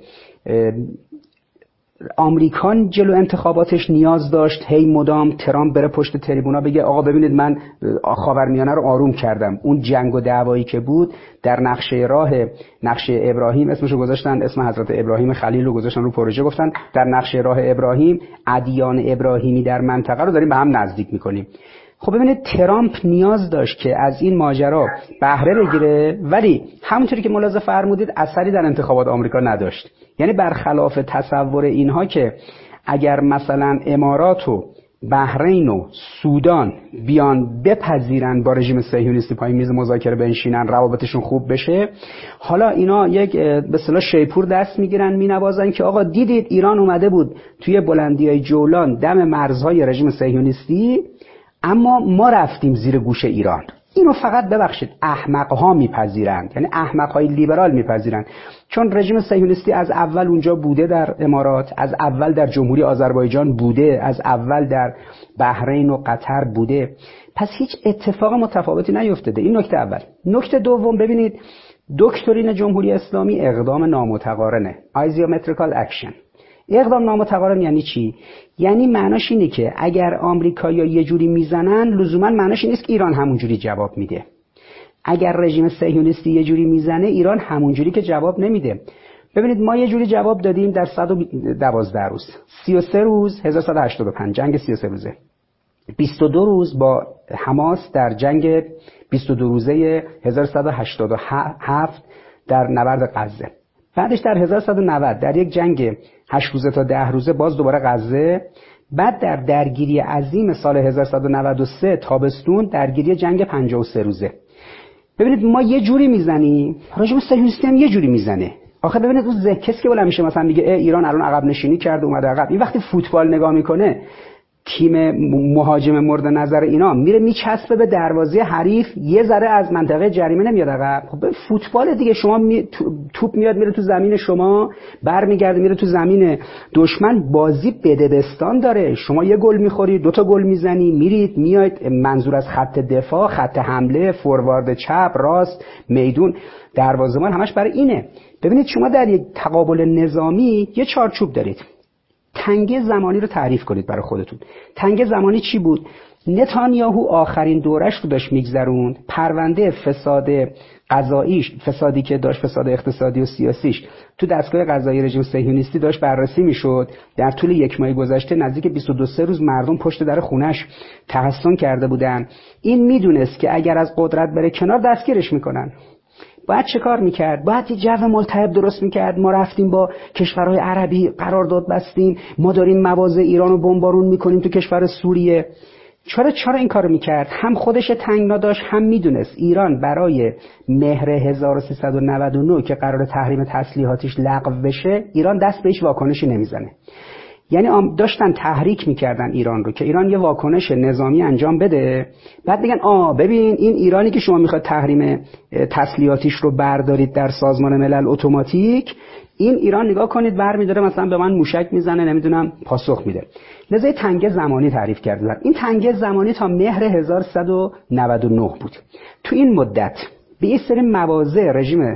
[SPEAKER 2] آمریکا جلو انتخاباتش نیاز داشت هی مدام ترامپ بره پشت تریبونا بگه آقا ببینید من خاورمیانه رو آروم کردم. اون جنگ و دعوایی که بود در نقشه ابراهیم اسمشو گذاشتن، اسم حضرت ابراهیم خلیل رو گذاشتن رو پروژه، گفتن در نقشه راه ابراهیم ادیان ابراهیمی در منطقه رو داریم به هم نزدیک میکنیم. خب ببینید ترامپ نیاز داشت که از این ماجرا بهره بگیره، ولی همونطوری که ملاحظه فرمودید اثری در انتخابات آمریکا نداشت. یعنی برخلاف تصور اینها که اگر مثلا امارات و بحرین و سودان بیان بپذیرن با رژیم صهیونیستی پای میز مذاکره بنشینن روابطشون خوب بشه، حالا اینا یک به اصطلاح شیپور دست میگیرن مینوازن که آقا دیدید ایران اومده بود توی بلندیای جولان دم مرزهای رژیم صهیونیستی، اما ما رفتیم زیر گوش ایران. اینو فقط ببخشید احمق‌ها میپذیرند، یعنی احمق‌های لیبرال میپذیرند، چون رژیم صهیونیستی از اول اونجا بوده در امارات، از اول در جمهوری آذربایجان بوده، از اول در بحرین و قطر بوده، پس هیچ اتفاق متفاوتی نیفتاده. این نکته اول. نکته دوم، ببینید دکترین جمهوری اسلامی اقدام نامتقارنه، ایزومتریکال اکشن. اقدام نامتقارن یعنی چی؟ یعنی معناش اینه که اگر آمریکایی‌ها یه جوری میزنن لزوما معناش این نیست که ایران همون جوری جواب میده. اگر رژیم صهیونیستی یه جوری میزنه ایران همون جوری که جواب نمیده. ببینید ما یه جوری جواب دادیم در 112 روز، 33 روز 1185 جنگ 33 روزه، 22 روز با حماس در جنگ 22 روزه 1187 در نبرد غزه. بعدش در 1190 در یک جنگ 8 روزه تا 10 روزه باز دوباره غزه. بعد در درگیری عظیم سال 1193 تابستون درگیری جنگ 53 روزه. ببینید ما یه جوری میزنیم، رژیم صهیونیستی هم یه جوری میزنه. آخه ببینید اون کسی که بلند میشه مثلا میگه ایران الان عقب نشینی کرده اومده عقب، این وقتی فوتبال نگاه میکنه تیم مهاجم مورد نظر اینا میره میچسبه به دروازه حریف، یه ذره از منطقه جریمه نمیاد عقب. خب فوتبال دیگه، شما توپ میاد میره تو زمین شما، برمیگرده میره تو زمین دشمن، بازی بدبستان داره. شما یه گل میخوری، 2 تا گل میزنی، میرید میاید، منظور از خط دفاع، خط حمله، فوروارد چپ راست، میدون، دروازه‌بان، همش برای اینه. ببینید شما در یک تقابل نظامی یه چارچوب دارید. تنگه زمانی رو تعریف کنید برای خودتون. تنگه زمانی چی بود؟ نتانیاهو آخرین دورش رو داشت میگذروند، پرونده فساد قضاییش، فسادی که داشت، فساد اقتصادی و سیاسیش تو دستگاه قضایی رژیم صهیونیستی داشت بررسی میشد. در طول 1 ماه گذشته نزدیک 22 روز مردم پشت در خونش تحصن کرده بودن. این میدونست که اگر از قدرت بره کنار دستگیرش میکنن. باید چه کار میکرد؟ باید یه جو ملتهب درست میکرد. ما رفتیم با کشورهای عربی قرارداد بستیم، ما داریم مواضع ایران رو بمبارون میکنیم تو کشور سوریه. چرا این کارو میکرد؟ هم خودش تنگنا داشت، هم میدونست ایران برای مهر 1399 که قرار تحریم تسلیحاتش لغو بشه، ایران دست بهش واکنشی نمیزنه. یعنی داشتن تحریک میکردن ایران رو که ایران یه واکنش نظامی انجام بده، بعد میگن ببین این ایرانی که شما میخواد تحریم تسلیحاتیش رو بردارید در سازمان ملل اتوماتیک، این ایران نگاه کنید برمی‌داره مثلا به من موشک میزنه، نمیدونم پاسخ میده. لذا تنگه زمانی تعریف کردن. این تنگه زمانی تا مهر 1199 بود. تو این مدت به یک سری مواضع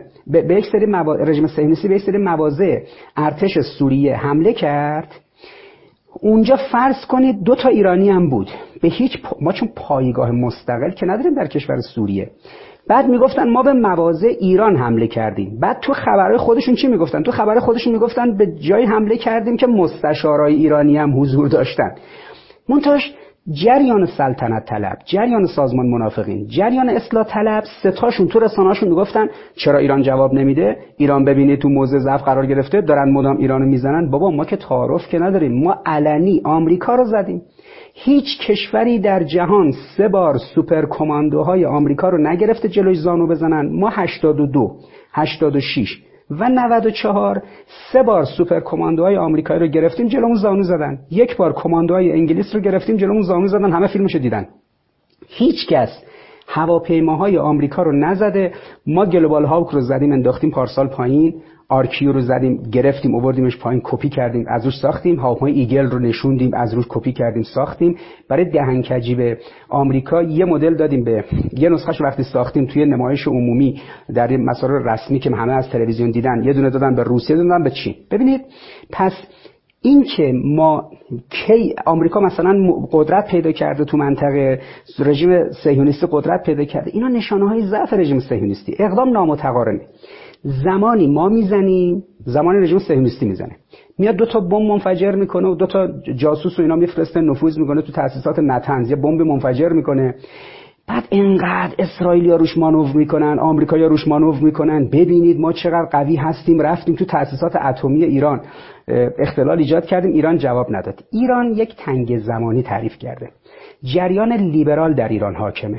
[SPEAKER 2] رژیم صهیونیستی به یک سری مواضع ارتش سوریه حمله کرد. اونجا فرض کنید 2 تا ایرانی هم بود. ما چون پایگاه مستقل که نداریم در کشور سوریه. بعد میگفتن ما به مواضع ایران حمله کردیم. بعد تو خبرهای خودشون چی میگفتن؟ تو خبرهای خودشون میگفتن به جای حمله کردیم که مستشارای ایرانی هم حضور داشتن. منتهاش جریان سلطنت طلب، جریان سازمان منافقین، جریان اصلاح طلب، 3 تاشون تو رسانه‌هاشون میگفتن چرا ایران جواب نمیده؟ ایران ببینید تو موضع ضعف قرار گرفته، دارن مدام ایرانو میزنن. بابا ما که تعارف که نداریم، ما علنی آمریکا رو زدیم. هیچ کشوری در جهان 3 بار سوپر کماندوهای آمریکا رو نگرفته جلوی زانو بزنن. ما 82، 86 و 94 3 بار سوپر کماندوهای آمریکایی رو گرفتیم جلومون زانو زدن، 1 بار کماندوهای انگلیس رو گرفتیم جلومون زانو زدن، همه فیلمشو دیدن. هیچ کس هواپیماهای آمریکا رو نزده. ما گلوبال هاوک رو زدیم انداختیم پارسال پایین، آرکیو رو زدیم گرفتیم آوردیمش پایین کپی کردیم از روش ساختیم، هواپیمای ایگل رو نشوندیم از روش کپی کردیم ساختیم. برای دهنکجی به آمریکا یه مدل دادیم، به یه نسخه‌اش وقتی ساختیم توی نمایش عمومی در مسائل رسمی که همه از تلویزیون دیدن، یه دونه دادن به روسیه دادن به چین. ببینید پس این که ما کی آمریکا مثلا قدرت پیدا کرده تو منطقه، رژیم صهیونیستی قدرت پیدا کرده، اینا نشانه‌های ضعف رژیم صهیونیستی، اقدام نامتقارنه. زمانی ما میزنیم، زمانی رژیم صهیونیستی میزنه، میاد 2 تا بمب منفجر میکنه و 2 تا جاسوس و اینا میفرسته نفوذ میکنه تو تأسیسات نتنز، یه بمب منفجر میکنه. بعد انقدر اسرائیلیا روش مانور میکنن، آمریکایی‌ها روش مانور میکنن، ببینید ما چقدر قوی هستیم، رفتیم تو تأسیسات اتمی ایران اختلال ایجاد کردیم، ایران جواب نداد. ایران یک تنگ زمانی تعریف کرده، جریان لیبرال در ایران حاکمه.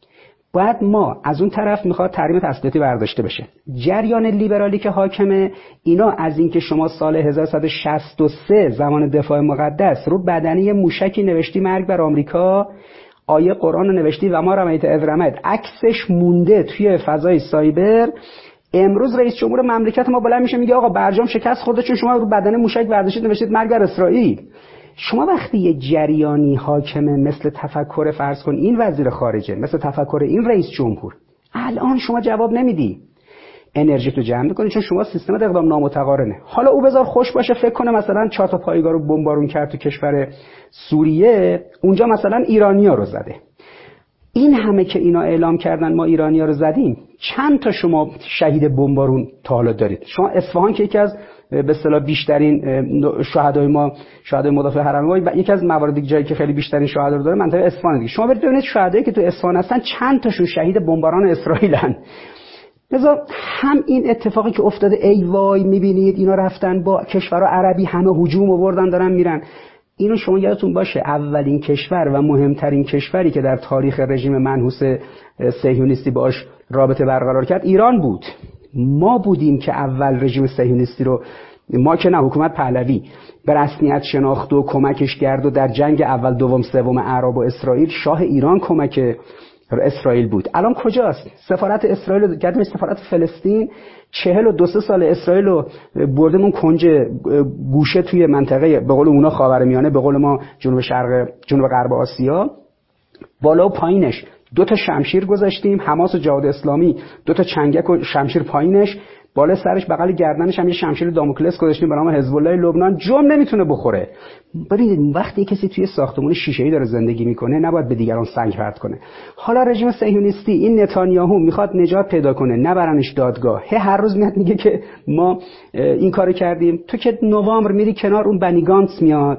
[SPEAKER 2] بعد ما از اون طرف میخواد تحریم تسلیحاتی برداشته بشه. جریان لیبرالی که حاکمه، اینا از اینکه شما سال 1163 زمان دفاع مقدس رو بدنه موشکی نوشتی مرگ بر آمریکا، آیه قرآن رو نوشتی و ما رمیت اذ رمید، عکسش مونده توی فضای سایبر. امروز رئیس جمهور مملکت ما بلند میشه میگه آقا برجام شکست خورده چون شما رو بدنه موشک برداشتید نوشتید مرگ بر اسرائیل. شما وقتی یه جریانی حاکمه مثل تفکر فرض کن این وزیر خارجه، مثل تفکر این رئیس جمهور، الان شما جواب نمیدی، انرژی تو جمع میکنی چون شما سیستم اقدام نامتقارنه. حالا او بذار خوش باشه فکر کنه مثلا 4 تا پایگاه رو بمبارون کرد تو کشور سوریه، اونجا مثلا ایرانیا رو زده. این همه که اینا اعلام کردن ما ایرانیا رو زدیم، چند تا شما شهید بمبارون تا حالا دارید؟ شما اصفهان که یکی از به اصطلاح بیشترین شهدای ما، شهدای مدافع حرم ما، یکی از موارد جایی که خیلی بیشترین شهدا رو داره منطقه اصفهان دیگه. شما برید ببینید شهدایی که تو اصفهان هستن چند تاشون شهید بمباران اسرائیلن. لذا هم این اتفاقی که افتاده ای وای میبینید اینا رفتن با کشورها عربی همه هجوم آوردن دارن میرن. اینو شما یادتون باشه اولین کشور و مهمترین کشوری که در تاریخ رژیم منحوس صهیونیستی باش رابطه برقرار کرد ایران بود. ما بودیم که اول رژیم صهیونیستی رو، ما که نه، حکومت پهلوی به رسمیت شناخت و کمکش کرد و در جنگ اول دوم سوم اعراب و اسرائیل شاه ایران کمک اسرائیل بود. الان کجاست؟ سفارت اسرائیل گردیم، سفارت فلسطین 42 سال اسرائیل رو بردیم اون کنج گوشه توی منطقه به قول اونا خاورمیانه، به قول ما جنوب غرب آسیا، بالا و پایینش 2 تا شمشیر گذاشتیم، حماس و جهاد اسلامی 2 تا چنگک و شمشیر پایینش، بالا سرش بغل گردنش هم یه شمشیر داموکلس گذاشتیم به نام حزب الله لبنان، جم نمیتونه بخوره. ببینید وقتی کسی توی ساختمان شیشه‌ای داره زندگی میکنه نباید به دیگران سنگ پرت کنه. حالا رژیم صهیونیستی این نتانیاهو میخواد نجات پیدا کنه، نبرنش دادگاه، هر روز میاد میگه که ما این کارو کردیم. تو که نوامبر میری کنار اون بنی گانتس میاد،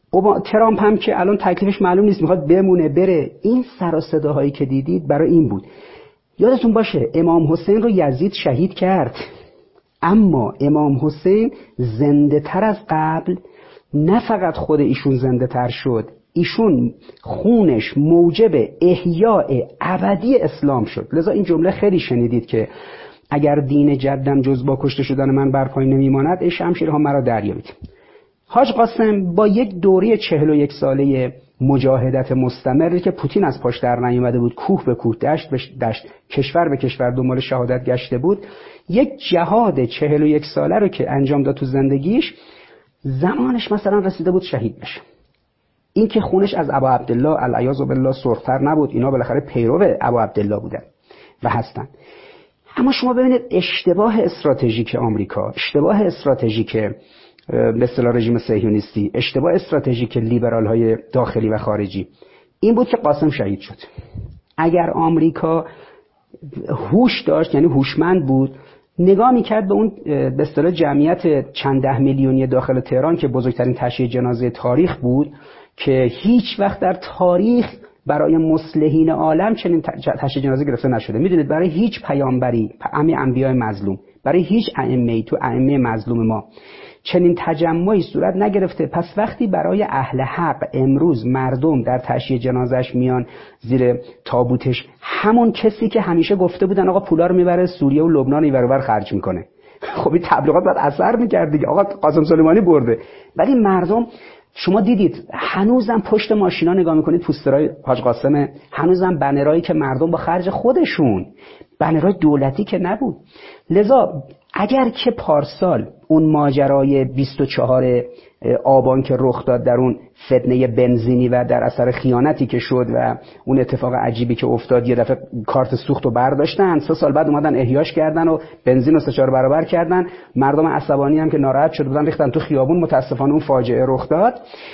[SPEAKER 2] ترامپ هم که الان تکلیفش معلوم نیست میخواد بمونه بره. این سر و صداهایی که دیدید برای این بود. یادتون باشه امام حسین رو یزید شهید کرد، اما امام حسین زنده تر از قبل، نه فقط خود ایشون زنده تر شد، ایشون خونش موجب احیاء ابدی اسلام شد. لذا این جمله خیلی شنیدید که اگر دین جدم جز با کشته شدن من بر پای نمیماند ای شمشیرها مرا دریابید. حاج قاسم با یک دوره 41 ساله مجاهدت مستمری که پوتین از پاش در نیامده بود، کوه به کوه، دشت به دشت، کشور به کشور دنبال شهادت گشته بود، یک جهاد 41 ساله رو که انجام داد تو زندگیش، زمانش مثلا رسیده بود شهید بشه. این که خونش از ابا عبدالله العیاذ بالله سرختر نبود، اینا بالاخره پیرو ابا عبدالله بودن و هستن. اما شما ببینید اشتباه استراتژیک آمریکا، اشتباه استراتژیک به اصطلاح رژیم صهیونیستی، اشتباه استراتژیک لیبرال های داخلی و خارجی این بود که قاسم شهید شد. اگر آمریکا هوش داشت، یعنی هوشمند بود، نگاه میکرد به اون به اصطلاح جمعیت چند ده میلیونی داخل تهران که بزرگترین تشییع جنازه تاریخ بود، که هیچ وقت در تاریخ برای مصلحین عالم چنین تشییع جنازه گرفته نشده. میدونید برای هیچ پیامبری، همین انبیاء مظلوم، برای هیچ ائمه‌ای تو ائمه مظلوم ما چنین تجمعی صورت نگرفته. پس وقتی برای اهل حق امروز مردم در تشییع جنازش میان زیر تابوتش، همون کسی که همیشه گفته بودن آقا پولا رو میبره سوریه و لبنان اینور اونور خرج میکنه، خب این تبلیغات باید اثر میکرد دیگه. آقا قاسم سلیمانی برده. ولی مردم شما دیدید هنوزم پشت ماشینا نگاه میکنید پوسترهای حاج قاسمه، هنوزم بنرایی که مردم با خرج خودشون، بنرهای دولتی که نبود. لذا اگر که پارسال اون ماجرای 24 آبان که رخ داد در اون فتنه بنزینی و در اثر خیانتی که شد و اون اتفاق عجیبی که افتاد، یه دفعه کارت سوخت رو برداشتن، 3 سال بعد اومدن احیاش کردن و بنزین رو 3-4 برابر کردن، مردم عصبانی هم که ناراحت شده بودن ریختن تو خیابون. متاسفانه اون فاجعه رخ داد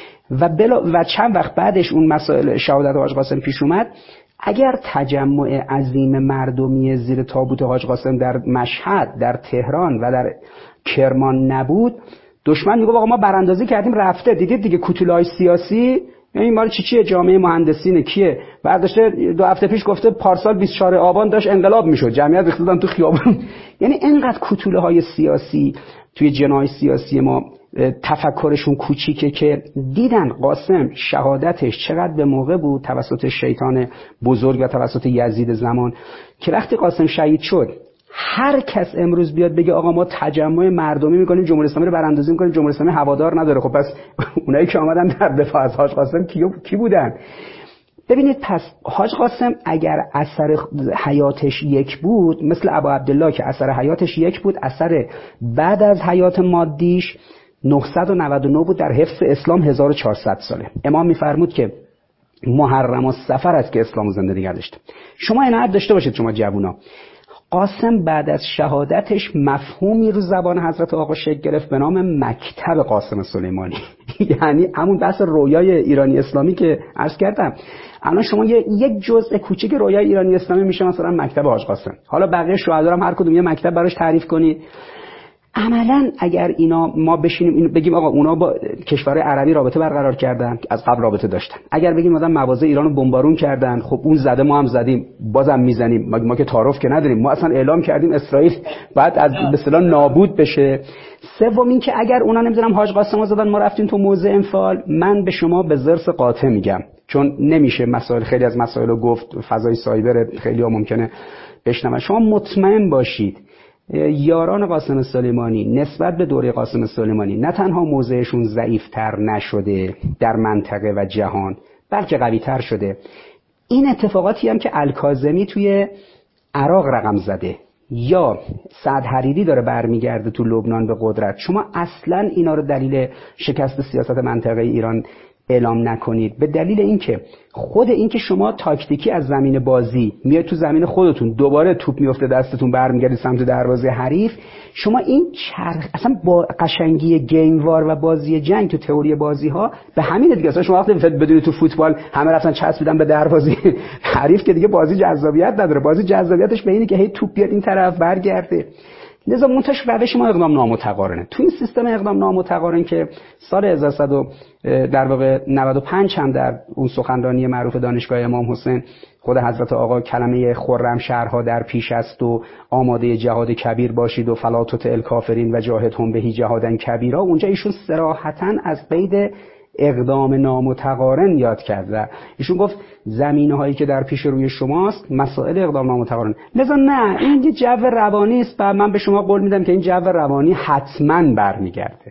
[SPEAKER 2] و چند وقت بعدش اون مسائل شهادت حاج قاسم پیش اومد. اگر تجمع عظیم مردمی زیر تابوت حاج قاسم در مشهد، در تهران و در کرمان نبود، دشمن میگه آقا ما براندازی کردیم رفته. دیدید دیگه کوتولای سیاسی، این مال چیه؟ جامعه مهندسین کیه؟ برداشته 2 هفته پیش گفته پارسال 24 آبان داشت انقلاب میشد، جمعیت ریخته بودن تو خیابون. یعنی اینقدر کوتوله های سیاسی توی جناح سیاسی ما تفکرشون کوچیکه که دیدن قاسم شهادتش چقدر به موقع بود توسط شیطان بزرگ و توسط یزید زمان، که وقتی قاسم شهید شد هر کس امروز بیاد بگه آقا ما تجمع مردمی میکنیم جمهوری اسلامی رو براندازی میکنیم، جمهوری اسلامی هوادار نداره. خب پس اونایی که آمدن در دفاع از حاج قاسم کی بودن؟ ببینید پس حاج قاسم اگر اثر حیاتش یک بود، مثل ابا عبدالله که اثر حیاتش یک بود، اثر بعد از حیات مادیش 999 بود، در حفظ اسلام 1400 ساله. امام میفرمود که محرم و سفر است که اسلام زنده نگه داشته. شما عنایت داشته باشید شما جوونا، قاسم بعد از شهادتش مفهومی رو زبان حضرت آقا شکل گرفت به نام مکتب قاسم سلیمانی. یعنی همون بحث رویای ایرانی اسلامی که عرض کردم، الان شما یک جزء کوچیک رویای ایرانی اسلامی میشه مثلا مکتب حاج قاسم. حالا بقیه شهدا هم هر کدوم یه مکتب براش تعریف کنید. عملاً اگر اینا ما بشینیم بگیم آقا اونا با کشورهای عربی رابطه برقرار کردن، از قبل رابطه داشتن، اگر بگیم مثلا مواضع ایرانو بمبارون کردن، خب اون زده ما هم زدیم، بازم میزنیم، ما که تعارف که نداریم، ما اصلا اعلام کردیم اسرائیل بعد از به اصطلاح نابود بشه. سوم این که اگر اونا نمیدونم حاج قاسمو زدن ما رفتیم تو موضع انفعال، من به شما به ضرس قاطع میگم، چون نمیشه مسائل خیلی از مسائل رو گفت، فضای سایبر خیلی ها ممکنه بشنون. شما مطمئن باشید یاران قاسم سلیمانی نسبت به دوره قاسم سلیمانی نه تنها موضعشون ضعیفتر نشده در منطقه و جهان، بلکه قویتر شده. این اتفاقاتی هم که الکاظمی توی عراق رقم زده یا سعد حریری داره برمیگرده تو لبنان به قدرت، شما اصلا اینا رو دلیل شکست سیاست منطقه ایران اعلام نکنید. به دلیل اینکه خود اینکه شما تاکتیکی از زمین بازی میاد تو زمین خودتون، دوباره توپ میفته دستتون برمیگردید سمت دروازه حریف، شما این اصلا با قشنگی گیم وار و بازی جنگ تو تئوری بازی ها به همین دیگه. اصلا شما وقتی بدونی تو فوتبال همه رفتن چسبیدن به دروازه حریف که دیگه بازی جذابیت نداره، بازی جذابیتش به اینه که هی توپ بیاد این طرف برگرده. لذا منتش روش ما اقدام نامتقارنه. تو این سیستم اقدام نامتقارن که سال 1100 در واقع 95 هم در اون سخنرانی معروف دانشگاه امام حسین خود حضرت آقا کلمه خرم شهرها در پیش است و آماده جهاد کبیر باشید و فلا تطع الکافرین و جاهدهم به جهادا کبیرا، اونجا ایشون صراحتاً از قید اقدام نامتقارن یاد کرد. ایشون گفت زمینه‌هایی که در پیش روی شماست مسائل اقدام نامتقارن. لذا نه، این یه جو روانی است و من به شما قول میدم که این جو روانی حتما برمیگرده.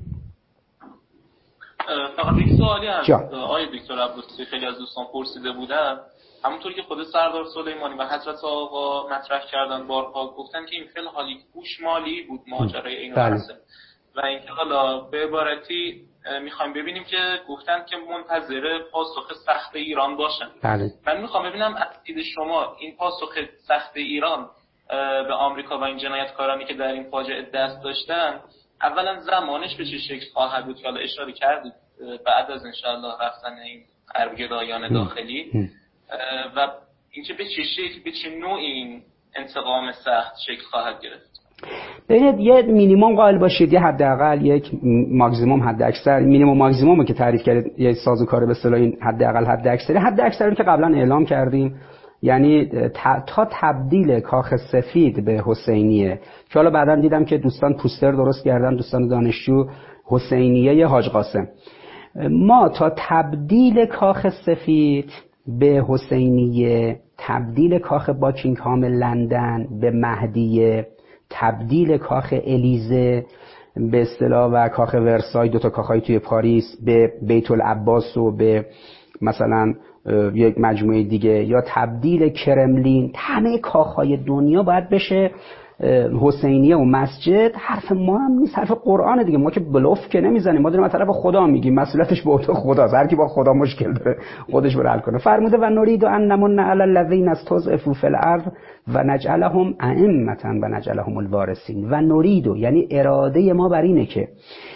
[SPEAKER 1] فقط یک سوالی هست آقای دکتر عباسی، خیلی از دوستان پرسیده بودن، همونطور که خود سردار سلیمانی و حضرت آقا مطرح کردن بارها، گفتن که این فعل حالی گوشمالی بود ماجرای این قسم و اینکه حالا به عبارتی میخوایم ببینیم که گفتن که منتظر پاسخ سخت ایران باشن. من میخوام ببینم از دید شما این پاسخ سخت ایران به آمریکا و این جنایتکارانی که در این فاجعه دست داشتن، اولا زمانش به چه شکل خواهد بود که حالا اشاره کردید بعد از انشاءالله رفتن این غربگرایان داخلی، و اینکه به چه شکل به چه نوع این انتقام سخت شکل خواهد گرفت.
[SPEAKER 2] ببینید یه مینیمم قائل باشید، یه حداقل، یک ماکسیمم حد اکثر. مینیمم ماکسیمم که تعریف کردید یه سازوکار به اصطلاح این حداقل حد اکثری. حد اکثری که قبلا اعلام کردیم، یعنی تا تبدیل کاخ سفید به حسینیه که حالا بعداً دیدم که دوستان پوستر درست کردن، دوستان دانشجو، حسینیه حاج قاسم. ما تا تبدیل کاخ سفید به حسینیه، تبدیل کاخ باکینگهام لندن به مهدیه، تبدیل کاخ الیزه به اصطلاح و کاخ ورسای، دو تا کاخای توی پاریس، به بیت العباس و به مثلا یک مجموعه دیگه، یا تبدیل کرملین، همه کاخهای دنیا باید بشه حسینیه و مسجد. حرف ما هم نیست، حرف قرآن دیگه. ما که بلوف که نمیزنیم، ما داریم طرف خدا میگیم، مسئولیتش به عهده خداست. هر کی با خدا مشکل داره خودش بره حل کنه. فرموده و نرید ان نمن علی الذین استضعفوا فی الارض و نجعلهم ائمه و نجعلهم الوارثین. و نرید یعنی اراده ما بر اینه که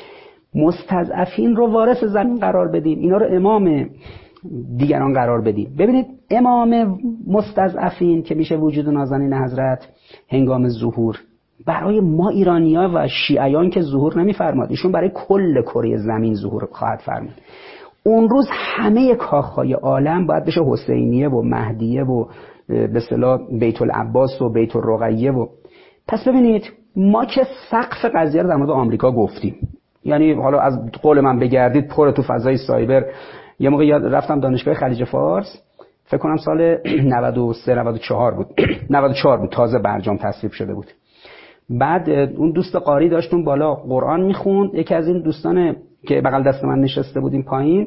[SPEAKER 2] مستضعفین رو وارث زمین قرار بدیم، اینا رو امام دیگران قرار بدیم. ببینید امام مستضعفین که میشه وجود نازنین حضرت هنگام ظهور، برای ما ایرانی‌ها و شیعیان که ظهور نمی‌فرماد، ایشون برای کل کره زمین ظهور خواهد فرمود. اون روز همه کاخهای عالم باید بشه حسینیه و مهدیه و به اصطلاح بیت العباس و بیت الرقیه. و پس ببینید ما که سقف قضیه رو در مورد آمریکا گفتیم، یعنی حالا از قول من بگردید پر تو فضای سایبر. یه موقع یاد رفتم دانشگاه خلیج فارس، فکر کنم سال 93 94 بود 94 بود، تازه برجام تصویب شده بود. بعد اون دوست قاری داشت اون بالا قرآن میخوند، یکی از این دوستان که بغل دست من نشسته بودیم پایین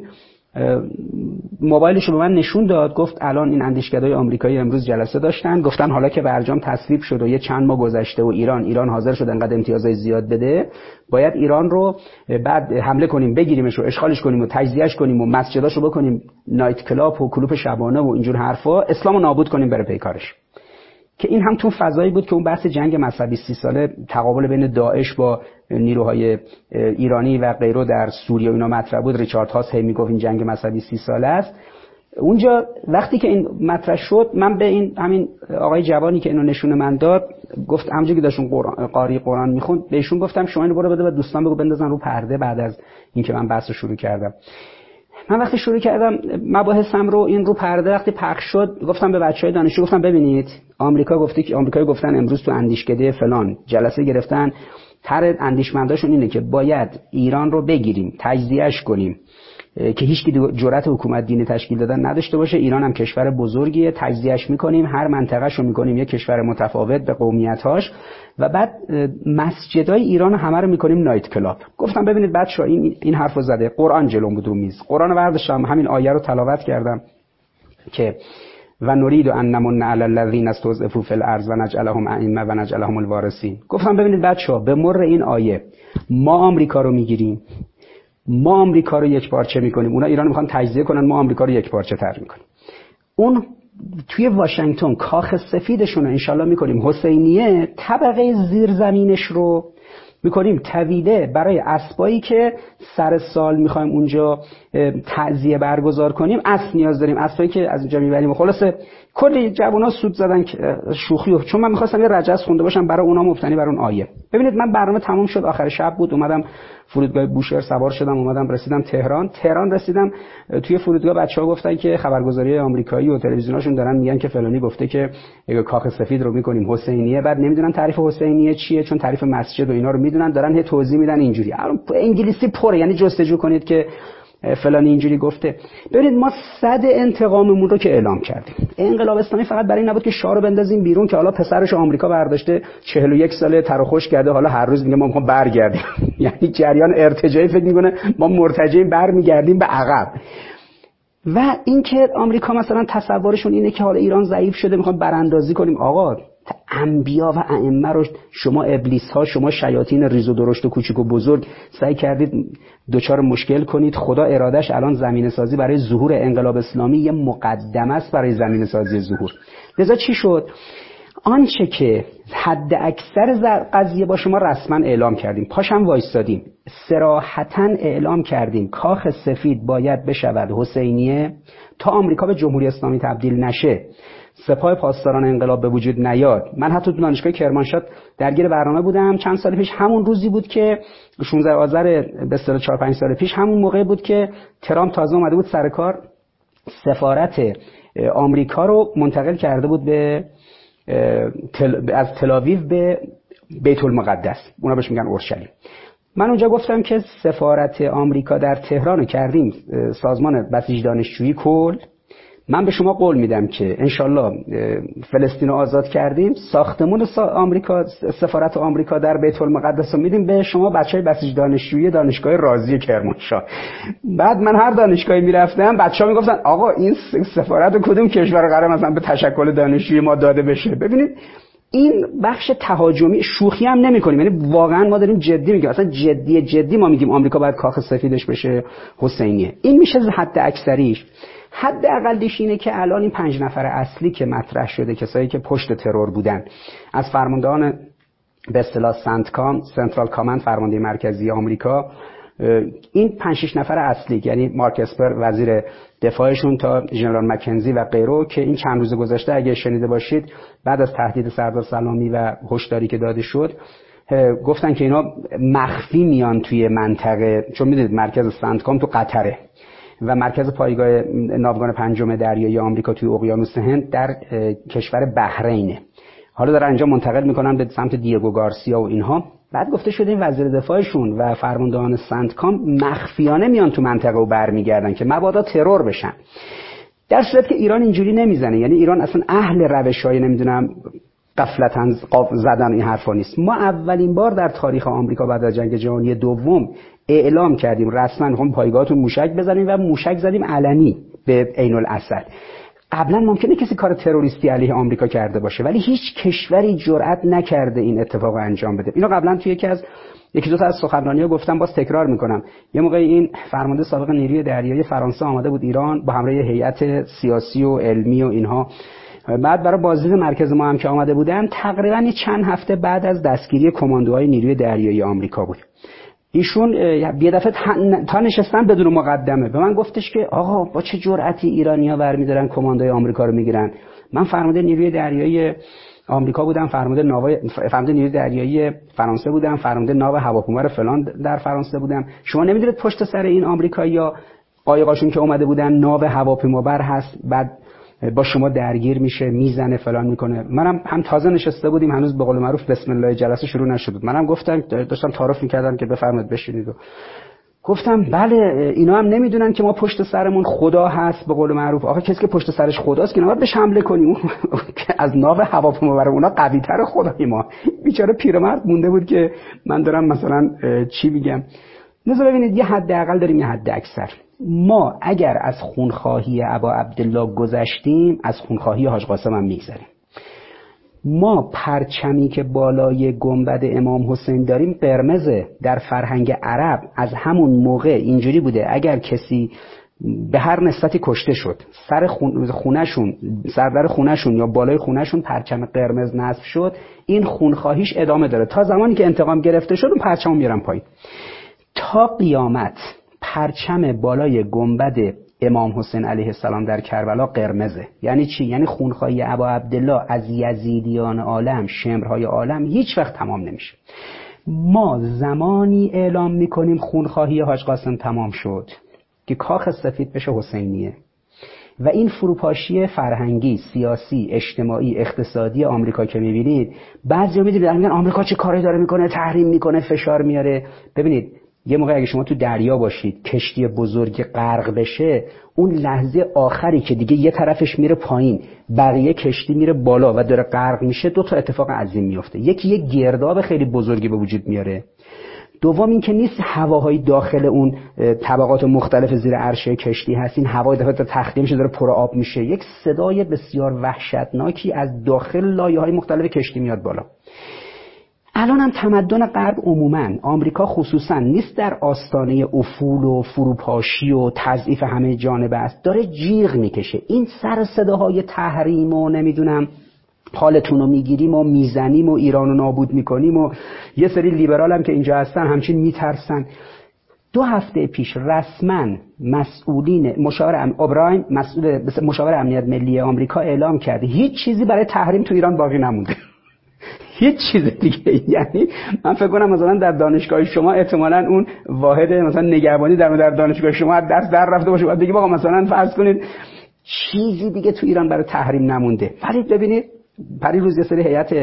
[SPEAKER 2] موبایلشو به من نشون داد، گفت الان این اندیشکدهای آمریکایی امروز جلسه داشتن، گفتن حالا که برجام تصویب شد و یه چند ماه گذشته و ایران حاضر شد انقدر امتیازهای زیاد بده، باید ایران رو بعد حمله کنیم، بگیریمش و اشغالش کنیم و تجزیهش کنیم و مسجداشو بکنیم نایت کلاب و کلوپ شبانه و اینجور حرفا، اسلامو نابود کنیم بره پیکارش. که این هم تو فضایی بود که اون بحث جنگ مذهبی 30 ساله تقابل بین داعش با نیروهای ایرانی و غیره در سوریه و اینا مطرح بود. ریچارد هاس هی میگفت این جنگ مذهبی 30 ساله است. اونجا وقتی که این مطرح شد، من به این همین آقای جوانی که اینو نشون من داد گفت، همونجوری که داشتون قاری قرآن میخوند، بهشون گفتم شما اینو برو بده و دوستان بگو بندازن رو پرده. بعد از اینکه من بحث رو شروع کردم، من وقتی شروع کردم مباحثم رو این رو پرده وقتی پخش شد، گفتم به بچهای دانشجو، گفتم ببینید آمریکا گفته که آمریکایی گفتن امروز تو اندیشکده فلان جلسه گرفتن، طرح اندیشمنداشون اینه که باید ایران رو بگیریم، تجزیهش کنیم که هیچ کی جرأت حکومت دینی تشکیل دادن نداشته باشه. ایران هم کشور بزرگیه، تجزیهش میکنیم، هر منطقه‌شو میکنیم یک کشور متفاوت به قومیت‌هاش، و بعد مسجدای ایران همه رو میکنیم نایت کلاب. گفتم ببینید بچه‌ها این حرفو زده، قرآن جلوم بود رو میز، قرآن برداشتم همین آیه رو تلاوت کردم که و نرید ان نمن علی الذین استضعفوا فی الارض و نجعلهم ائمه و نجعلهم الوارثین. گفتم ببینید بچه‌ها به مر این آیه ما آمریکا رو میگیریم، ما آمریکا رو یک پارچه میکنیم، اونا ایران میخوان تجزیه کنن، ما آمریکا رو یک پارچه تر میکنیم. اون توی واشنگتن کاخ سفیدشون رو انشالله میکنیم حسینیه، طبقه زیرزمینش رو میکنیم طویله برای اسبایی که سر سال میخوایم اونجا تعزیه برگزار کنیم. اسب نیاز داریم، اسبایی که از اونجا میبریم. خلاصه کلی جوونا سود زدن شوخیو، چون من میخواستم یه رجز خونده باشم برای اونا مبتنی بر اون آیه. ببینید من برنامه تموم شد، آخر شب بود، اومدم فرودگاه بوشهر سوار شدم، اومدم رسیدم تهران رسیدم. توی فرودگاه بچه‌ها گفتن که خبرگزاری آمریکایی و تلویزیوناشون دارن میگن که فلانی گفته که کاخ سفید رو میکنیم حسینیه. بعد نمیدونن تعریف حسینیه چیه، چون تعریف مسجد و اینا رو میدونن، دارن هی توضیح میدن اینجوری. انگلیسی پره، یعنی جستجو کنید که فلانی اینجوری گفته. ببینید ما صد انتقاممون رو که اعلام کردیم. انقلاب اسلامی فقط برای این نبود که شاه رو بندازیم بیرون که حالا پسرش آمریکا برداشته 41 ساله تر و خوش کرده، حالا هر روز میگه ما میخوام برگردیم. یعنی جریان ارتجاعی فکر میکنه ما مرتجعیم برمیگردیم به عقب. و اینکه آمریکا مثلا تصورشون اینه که حالا ایران ضعیف شده میخوام براندازی کنیم. آقا انبیا و ائمه رو شما ابلیس ها، شما شیاطین ریز و درشت و کوچیک و بزرگ سعی کردید دوچار مشکل کنید. خدا ارادش الان زمینه سازی برای ظهور انقلاب اسلامی یه مقدمه است برای زمینه سازی ظهور. لذا چی شد؟ آنچه که حد اکثر قضیه با شما رسما اعلام کردیم، پاشم وایستادیم، صراحتاً اعلام کردیم کاخ سفید باید بشود حسینیه تا آمریکا به جمهوری اسلامی تبدیل نشه، سپاه پاسداران انقلاب به وجود نیاد. من حتی تو دانشگاه کرمانشاه درگیر برنامه بودم چند سال پیش، همون روزی بود که 16 آذر به اصطلاح 4-5 سال پیش، همون موقع بود که ترامپ تازه اومده بود سر کار، سفارت آمریکا رو منتقل کرده بود به از تل‌آویو به بیت المقدس، اونا بهش میگن اورشلیم. من اونجا گفتم که سفارت آمریکا در تهران رو کردیم سازمان بسیج دانشجویی کل، من به شما قول میدم که انشالله فلسطین رو آزاد کردیم، ساختمون آمریکا، سفارت آمریکا در بیت المقدس رو میدیم به شما بچهای بسیج دانشجویی دانشگاه رازی کرمانشاه. بعد من هر دانشگاهی میرفتم بچه‌ها میگفتن آقا این سفارت کدوم کشور قراره مثلا به تشکل دانشجویی ما داده بشه؟ ببینید این بخش تهاجمی، شوخی هم نمی‌کنیم، یعنی واقعا ما داریم جدی میگیم، اصلا جدی ما میگیم آمریکا باید کاخ سفیدش بشه حسینیه. این میشه حد اکثریش. حد اقلیش اینه که الان این 5 نفر اصلی که مطرح شده، کسایی که پشت ترور بودن، از فرماندهان به اصطلاح سنترال کامند، فرمانده مرکزی آمریکا، این 5-6 نفر اصلی، یعنی مارک اسپر وزیر دفاعشون تا ژنرال مکنزی و غیره، که این چند روز گذشته اگه شنیده باشید بعد از تهدید سردار سلامی و هشداری که داده شد گفتن که اینا مخفی میان توی منطقه، چون میدونید مرکز سنتکام تو قطره و مرکز پایگاه ناوگان 5 دریایی آمریکا توی اقیانوس هند در کشور بحرینه. حالا دارن اینجا منتقل میکنن به سمت دیگو گارسیا و اینها. بعد گفته شده این وزیر دفاعشون و فرماندهان سنتکام مخفیانه میان تو منطقه و برمیگردن که مبادا ترور بشن. در صورتی که ایران اینجوری نمیزنه، یعنی ایران اصلا اهل روش‌های نمیدونم غفلتاً زدن این حرفا نیست. ما اولین بار در تاریخ آمریکا بعد از جنگ جهانی دوم اعلام کردیم رسما میخوام پایگاهتون موشک بزنیم و موشک زدیم علنی به عین الاسد. قبلا ممکنه کسی کار تروریستی علیه آمریکا کرده باشه ولی هیچ کشوری جرئت نکرده این اتفاق انجام بده. اینو قبلا توی یکی دو تا از سخنرانی‌ها گفتم، باز تکرار میکنم. یه موقعی این فرمانده سابق نیروی دریایی فرانسه آمده بود ایران با همراه هیئت سیاسی و علمی و اینها. بعد برای بازدید مرکز ما هم که آمده بودن، تقریبا چند هفته بعد از دستگیری کماندوهای نیروی دریایی آمریکا بود. ایشون یه دفعه تا نشستن بدون مقدمه به من گفتش که آقا با چه جرأتی ایرانی‌ها برمی‌دارن کماندوی آمریکا رو میگیرن؟ من فرمانده نیروی دریایی آمریکا بودم، فرمانده نیروی دریایی فرانسه بودم، فرمانده ناو هواپیما فلان در فرانسه بودم. شما نمیدونید پشت سر این آمریکایی‌ها قایقاشون که اومده بودن ناو هواپیما بر هست، بعد با شما درگیر میشه، میزنه، فلان میکنه. منم هم تازه نشسته بودیم، هنوز به قول معروف بسم الله جلسه شروع نشده بود. منم گفتم، داشتم تعارف میکردم که بفرمایید بشینید و گفتم بله اینا هم نمیدونن که ما پشت سرمون خدا هست. به قول معروف آخه کسی که پشت سرش خداست که نباید بهش حمله کنیم. از ناو هواپیما برای اونا قوی تر خدای ما. بیچاره پیرمرد مونده بود که من دارم مثلا چی میگم. لذا ببینید یه حد اقل داریم، یه حد اکثر. ما اگر از خونخواهی ابا عبدالله گذشتیم، از خونخواهی حاج قاسم هم میگذریم. ما پرچمی که بالای گنبد امام حسین داریم قرمزه. در فرهنگ عرب از همون موقع اینجوری بوده اگر کسی به هر نسبتی کشته شد، سردر خونهشون یا بالای خونهشون پرچم قرمز نصب شد، این خونخواهیش ادامه داره تا زمانی که انتقام گرفته شد اون پرچمو میارن پایین. تا قیامت پرچم بالای گنبد امام حسین علیه السلام در کربلا قرمزه. یعنی چی؟ یعنی خونخواهی ابا عبدالله از یزیدیان عالم، شمرهای عالم هیچ وقت تمام نمیشه. ما زمانی اعلام میکنیم خونخواهی حاج قاسم تمام شد که کاخ سفید بشه حسینیه و این فروپاشی فرهنگی، سیاسی، اجتماعی، اقتصادی آمریکا که میبینید، بعضیا میدونید میگن آمریکا چه کاری داره میکنه، تحریم میکنه، فشار میاره. ببینید یه موقع اگه شما تو دریا باشید، کشتی بزرگ غرق بشه، اون لحظه آخری که دیگه یه طرفش میره پایین، بقیه کشتی میره بالا و داره غرق میشه، دو تا اتفاق عظیم میفته. یکی یه گرداب خیلی بزرگی به وجود میاره. دوم این که نیست هواهای داخل اون طبقات مختلف زیر عرشه کشتی هست، این هوا دفعه تخلیه میشه، داره پر آب میشه. یک صدای بسیار وحشتناکی از داخل لایه‌های مختلف کشتی میاد بالا. الان هم تمدن غرب عموماً، آمریکا خصوصاً، نیست در آستانه افول و فروپاشی و تضعیف همه جانبه است، داره جیغ میکشه. این سر صداهای تحریم و نمیدونم حالتون رو میگیریم و میزنیم و ایران رو نابود میکنیم و یه سری لیبرال هم که اینجا هستن همچین میترسن. 2 هفته پیش رسما مسئولین مشاور امنیت ملی آمریکا اعلام کرده هیچ چیزی برای تحریم تو ایران باقی نمونده. هیچ چیز دیگه. یعنی من فکر کنم مثلا در دانشگاه شما احتمالاً اون واحد مثلا نگهبانی در دانشگاه شما دست در رفته باشه، بعد بگی آقا مثلا فرض کنید چیزی دیگه تو ایران برای تحریم نمونده. ولی ببینید پریروز یه سری هیئت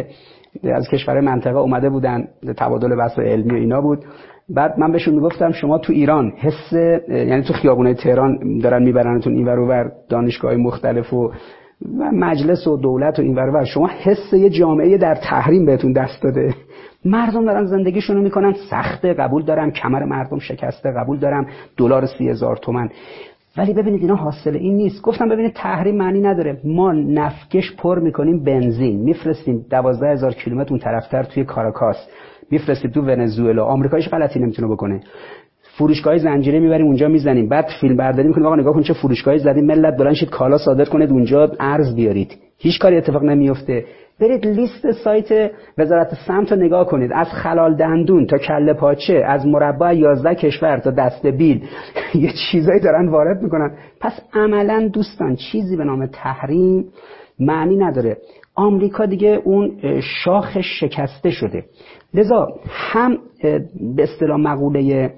[SPEAKER 2] از کشورهای منطقه اومده بودن، تبادل بحث علمی و اینا بود. بعد من بهشون میگفتم شما تو ایران حس، یعنی تو خیابونای تهران دارن میبرنتون اینور اونور، دانشگاه‌های مختلف و مجلس و دولت و اینور اونور، شما حس یه جامعه در تحریم بهتون دست داده؟ مردم دارن زندگیشون رو میکنن، سخته، قبول دارم، کمر مردم شکسته، قبول دارم، دلار 30,000 تومان، ولی ببینید اینا حاصل این نیست. گفتم ببینید تحریم معنی نداره. ما نفکش پر میکنیم بنزین، میفرستیم 12,000 کیلومتر اون طرفتر توی کاراکاس، میفرستیم تو ونزوئلا، آمریکایش غلطی نمیتونه بکنه، فروشگاه زنجیره میبریم اونجا میزنیم، بعد فیلم برداری میکنیم آقا نگاه کن چه فروشگاهی زدیم، ملت بلند شید کالا صادر کنید اونجا ارز بیارید، هیچ کاری اتفاق نمیفته. برید لیست سایت وزارت سمت رو نگاه کنید، از خلال دندون تا کله پاچه، از مربع 11 کشور تا دست بیل یه چیزایی دارن وارد میکنن. پس عملا دوستان چیزی به نام تحریم معنی نداره. آمریکا دیگه اون شاخش شکسته شده، لذا هم به اصطلاح مقوله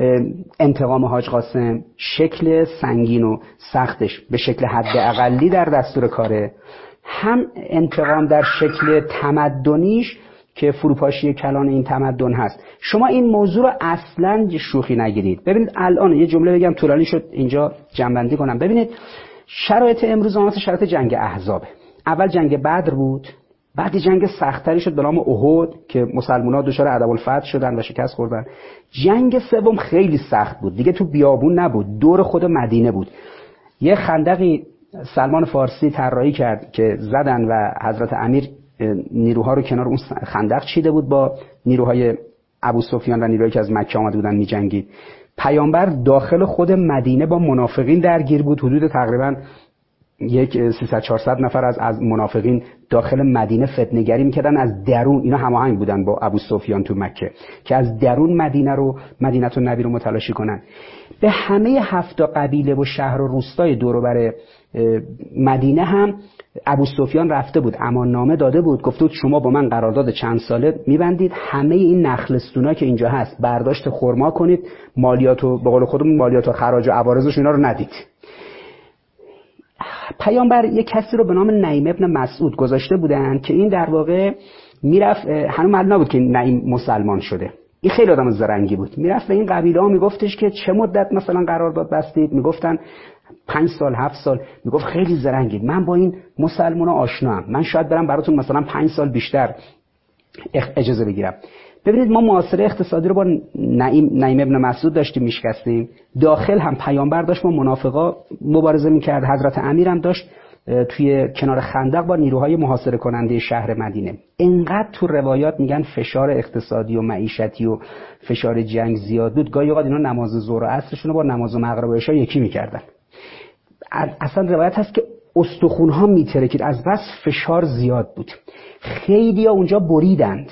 [SPEAKER 2] انتقام حاج قاسم شکل سنگین و سختش به شکل حداقلی در دستور کاره، هم انتقام در شکل تمدنیش که فروپاشی کلان این تمدن هست. شما این موضوع رو اصلا شوخی نگیرید. ببینید الان یه جمله بگم طولانی شد اینجا جمع‌بندی کنم. ببینید شرایط امروز مثل شرایط جنگ احزاب. اول جنگ بدر بود، بعد جنگ سخت‌تری شد به نام احد که مسلمان‌ها دچار عدم الفتح شدن و شکست خوردن. جنگ سوم خیلی سخت بود، دیگه تو بیابون نبود، دور خود مدینه بود. یه خندقی سلمان فارسی طراحی کرد که زدن و حضرت امیر نیروها رو کنار اون خندق چیده بود با نیروهای ابو سفیان و نیروهایی که از مکه آمده بودن می‌جنگید. پیامبر داخل خود مدینه با منافقین درگیر بود، حدود تقریباً یک 300-400 نفر از منافقین داخل مدینه فتنه‌گری می‌کردن از درون. اینا هماهنگ بودن با ابو سفیان تو مکه که از درون مدینه النبی رو متلاشی کنن. به همه 7 قبیله و شهر و روستای دور و بر مدینه هم ابو سفیان رفته بود، اماننامه داده بود، گفته بود شما با من قرارداد چند ساله می‌بندید، همه این نخلستونا که اینجا هست برداشت خرما کنید، مالیات و به قول خودمون مالیات و خراج و عوارضش اینا رو ندید. پیامبر یک کسی رو به نام نعیم ابن مسعود گذاشته بودن که این در واقع میرفت، هنوز معلوم نبود که نعیم مسلمان شده، این خیلی آدم زرنگی بود، میرفت به این قبیله ها میگفتش که چه مدت مثلا قرارداد بستید، میگفتن 5 سال 7 سال، میگفت خیلی زرنگید، من با این مسلمونا آشنام، من شاید برم براتون مثلا 5 سال بیشتر اجازه بگیرم. ببینید ما محاصره اقتصادی رو با نعیم ابن مسعود داشتیم میشکستیم، داخل هم پیامبر داشت با منافقا مبارزه میکرد، حضرت امیر هم داشت توی کنار خندق با نیروهای محاصره کننده شهر مدینه. اینقدر تو روایات میگن فشار اقتصادی و معیشتی و فشار جنگ زیاد بود، گاهی اوقات اینا نماز ظهر و عصرشون رو با نماز مغرب و عشا یکی میکردن. اصلا روایت هست که استخوان‌ها میترکید، از بس فشار زیاد بود، خیلی‌ها اونجا بریدند.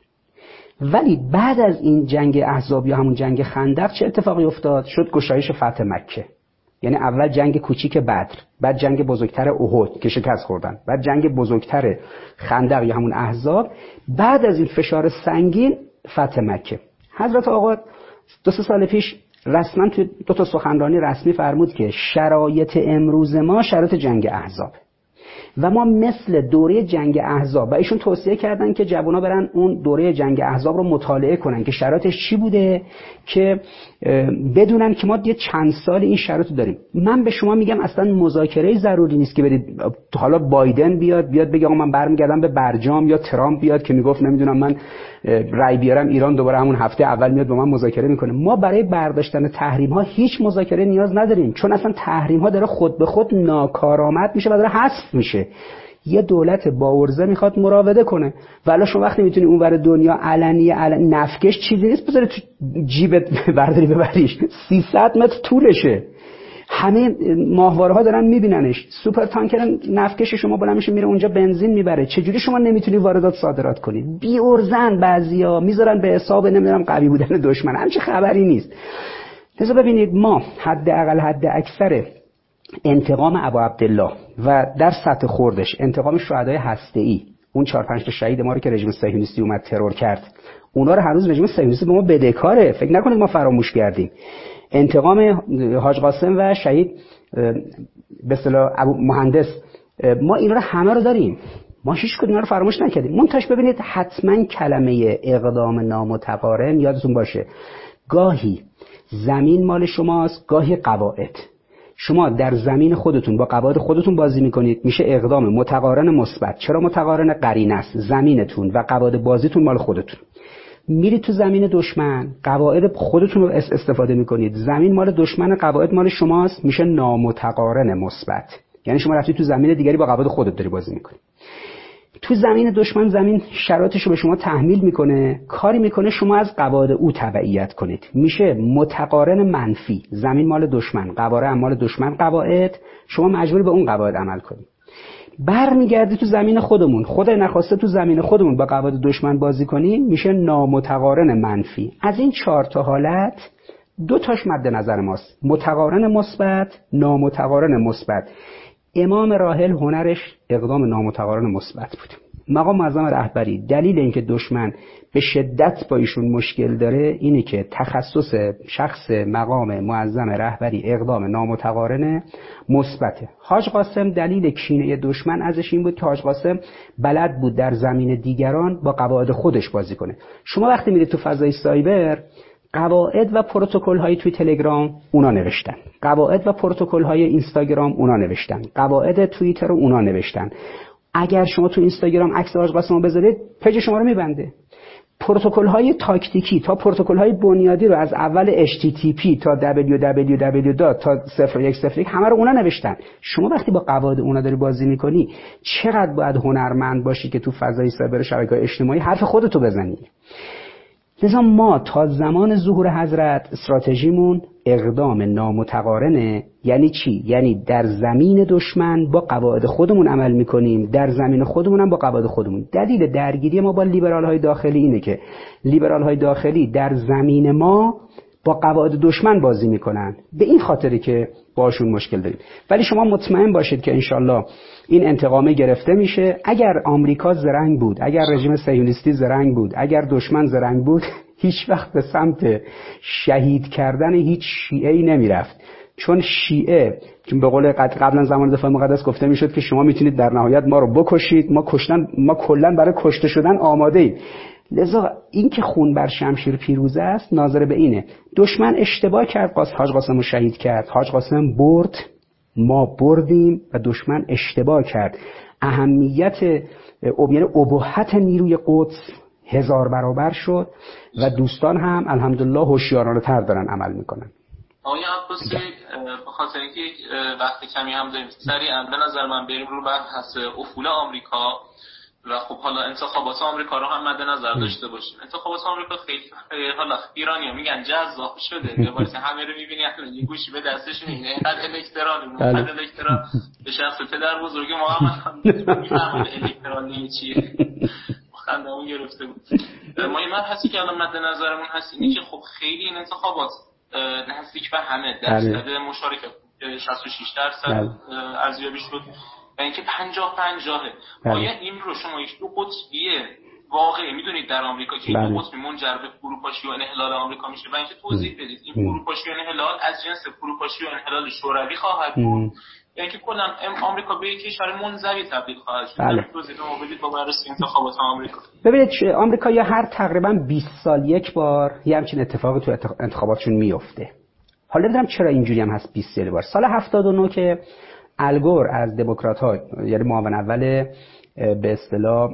[SPEAKER 2] ولی بعد از این جنگ احزاب یا همون جنگ خندق چه اتفاقی افتاد؟ شد گشایش فتح مکه. یعنی اول جنگ کوچیک بدر، بعد جنگ بزرگتر احد که شکست خوردن، بعد جنگ بزرگتر خندق یا همون احزاب، بعد از این فشار سنگین فتح مکه. حضرت آقا 2-3 سال پیش رسما توی 2 تا سخنرانی رسمی فرمود که شرایط امروز ما شرایط جنگ احزاب و ما مثل دوره جنگ احزاب، و ایشون توصیه کردن که جوونا برن اون دوره جنگ احزاب رو مطالعه کنن که شرایطش چی بوده که بدونن که ما یه چند سال این شرایط رو داریم. من به شما میگم اصلا مذاکره ضروری نیست که برید حالا بایدن بیاد بگه آقا من برمیگردم به برجام، یا ترامپ بیاد که میگفت نمیدونم من رای بیارم ایران دوباره همون هفته اول میاد با من مذاکره میکنه. ما برای برداشتن تحریم ها هیچ مذاکره نیاز نداریم، چون اصلا تحریم ها داره خود به خود ناکارآمد میشه و داره حذف میشه. یه دولت باورزه میخواد مراوده کنه، ولی شما وقتی میتونی اونور دنیا علنی نفکش چیزی نیست بذاری تو جیبت برداری ببریش، 300 متر طولشه، همه ماهواره ها دارن میبیننش، سوپر تانکر نفکش شما بلند میشه میره اونجا بنزین میبره، چجوری شما نمیتونی واردات صادرات کنی؟ بی ارزن بعضیا میذارن به حساب نمیدونم قوی بودن دشمن، همچین خبری نیست. لذا ببینید ما حد اکثر انتقام ابو عبدالله و در سطح خوردش انتقام شهدای هسته‌ای، اون 4-5 تا شهید ما رو که رژیم صهیونیستی اومد ترور کرد، اونا رو هنوز رژیم صهیونیستی به ما بدهکاره، فکر نکنید ما فراموش کردیم. انتقام حاج قاسم و شهید به اصطلاح ابو مهندس، ما اینا رو همه رو داریم. ما هیچ کدوم رو فراموش نکردیم. منتش ببینید حتما کلمه اقدام نامتقارن یادتون باشه، گاهی زمین مال شماست، گاهی قواعد. شما در زمین خودتون با قواعد خودتون بازی میکنید، میشه اقدام متقارن مثبت. چرا متقارن؟ قرینه است. زمینتون و قواعد بازیتون مال خودتون. میرید تو زمین دشمن، قواعد خودتون رو استفاده میکنید، زمین مال دشمن، قواعد مال شماست، میشه نامتقارن مثبت. یعنی شما رفتید تو زمین دیگری با قواعد خودت داری بازی میکنی. تو زمین دشمن، زمین شرایطش رو به شما تحمیل میکنه، کاری میکنه شما از قواعد او تبعیت کنید، میشه متقارن منفی. زمین مال دشمن، قواعد مال دشمن، قواعد شما مجبور به اون قواعد عمل کنید. برمیگردی تو زمین خودمون، خدای نخواسته تو زمین خودمون با قواعد دشمن بازی کنیم، میشه نامتقارن منفی. از این 4 تا حالت 2 تاش مد نظر ماست، متقارن مثبت، نامتقارن مثبت. امام راحل هنرش اقدام نامتقارن مثبت بود. مقام معظم رهبری دلیل اینکه دشمن به شدت با ایشون مشکل داره اینه که تخصص شخص مقام معظم رهبری اقدام نامتقارن مثبته. حاج قاسم دلیل کینه دشمن ازش این بود که حاج قاسم بلد بود در زمین دیگران با قواعد خودش بازی کنه. شما وقتی میرید تو فضای سایبر، قواعد و پروتکل های توی تلگرام اونا نوشتن، قواعد و پروتکل های اینستاگرام اونا نوشتن، قواعد توییتر رو اونا نوشتن. اگر شما تو اینستاگرام عکس حاج قاسم رو بذارید، پیج شما رو میبنده. پروتکل های تاکتیکی تا پروتکل های بنیادی رو از اول HTTP تا www تا 0101 همه رو اونا نوشتن. شما وقتی با قواعد اونا داری بازی میکنی، چقدر باید هنرمند باشی که تو فضای سایبر شبکه‌های اجتماعی حرف خودتو بزنی. لذا ما تا زمان ظهور حضرت استراتژیمون اقدام نامتقارنه. یعنی چی؟ یعنی در زمین دشمن با قواعد خودمون عمل میکنیم، در زمین خودمون هم با قواعد خودمون. دلیل درگیری ما با لیبرال های داخلی اینه که لیبرال های داخلی در زمین ما با قواعد دشمن بازی میکنن، به این خاطری که باشون مشکل داریم. ولی شما مطمئن باشید که انشالله این انتقامه گرفته میشه. اگر آمریکا زرنگ بود، اگر رژیم صهیونیستی زرنگ بود، اگر دشمن زرنگ بود، هیچ وقت به سمت شهید کردن هیچ شیعه‌ای نمیرفت. چون شیعه، چون به قول قبلا زمان دفاع مقدس گفته میشد که شما میتونید در نهایت ما رو بکشید، ما کلا برای کشته شدن آماده ایم. لذا این که خون بر شمشیر پیروزه است ناظر به اینه. دشمن اشتباه کرد، حاج قاسم رو شهید کرد، حاج قاسم برد، ما بردیم و دشمن اشتباه کرد. اهمیت یعنی ابهت نیروی قدس 1000 برابر شد و دوستان هم الحمدلله هوشیارانه تر دارن عمل میکنن.
[SPEAKER 1] آقای عباسی، به خاطر اینکه وقتی کمی هم داریم سریعا به نظر من بریم رو بحث افول آمریکا و خب حالا انتخابات آمریکا رو هم مد نظر داشته باشیم. انتخابات آمریکا خیلی حالا ایرانی‌ها میگن جذاب شده، واسه همه رو می‌بینی الان یه گوشی به دستشون اینه، اینقدر الکترال، اینقدر الکترال به شخص پدر بزرگ محمد هم می‌فهمن الکترال دیگه چیه. خندمون گرفته بود. ما این مبحثی که الان مد نظرمون هست اینه که خب خیلی این انتخابات نزدیک به همه درصد مشارکت 66% ارزیابی شد و اینکه 50-50. آیا این رو شما یک دو قطبیه واقعی میدونید در آمریکا که این دو قطبی منجر به فروپاشی و انحلال آمریکا میشه و اینکه توضیح بدید این فروپاشی و انحلال از جنس فروپاشی و انحلال شوروی خواهد بود یا اینکه کلا آمریکا به یک کشور منزوی تبدیل خواهد شد؟ توضیح بدید با بررسی انتخابات آمریکا.
[SPEAKER 2] ببینید آمریکا یا هر تقریبا 20 سال یک بار یه همچین اتفاقی تو انتخاباتشون میفته. حالا نمیدونم چرا اینجوری هم هست 20 سال بار. سال 79 که الگور از دموکرات‌ها یعنی معاون اول به اصطلاح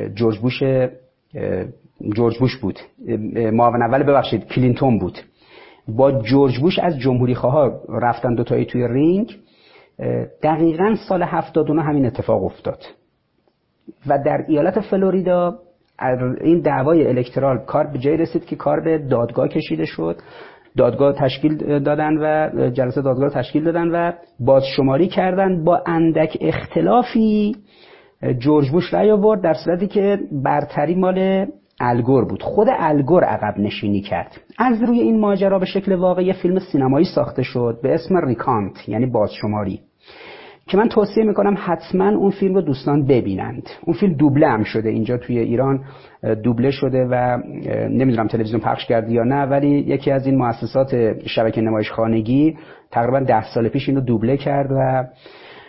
[SPEAKER 2] جورج بوش بود، معاون اول ببخشید کلینتون بود، با جورج بوش از جمهوری خواها رفتن دوتایی توی رینگ. دقیقاً سال 79 همین اتفاق افتاد و در ایالت فلوریدا این دعوای الکترال کار به جای رسید که کار به دادگاه کشیده شد. دادگاه تشکیل دادن و جلسه دادگاه تشکیل دادن و بازشماری کردن. با اندک اختلافی جورج بوش رأی آورد، در صورتی که برتری مال الگور بود. خود الگور عقب نشینی کرد. از روی این ماجرا به شکل واقعی فیلم سینمایی ساخته شد به اسم ریکانت، یعنی بازشماری، که من توصیه میکنم حتما اون فیلم رو دوستان ببینند. اون فیلم دوبله هم شده، اینجا توی ایران دوبله شده و نمیدونم تلویزیون پخش کرد یا نه، ولی یکی از این مؤسسات شبکه نمایش خانگی تقریبا 10 سال پیش اینو دوبله کرد و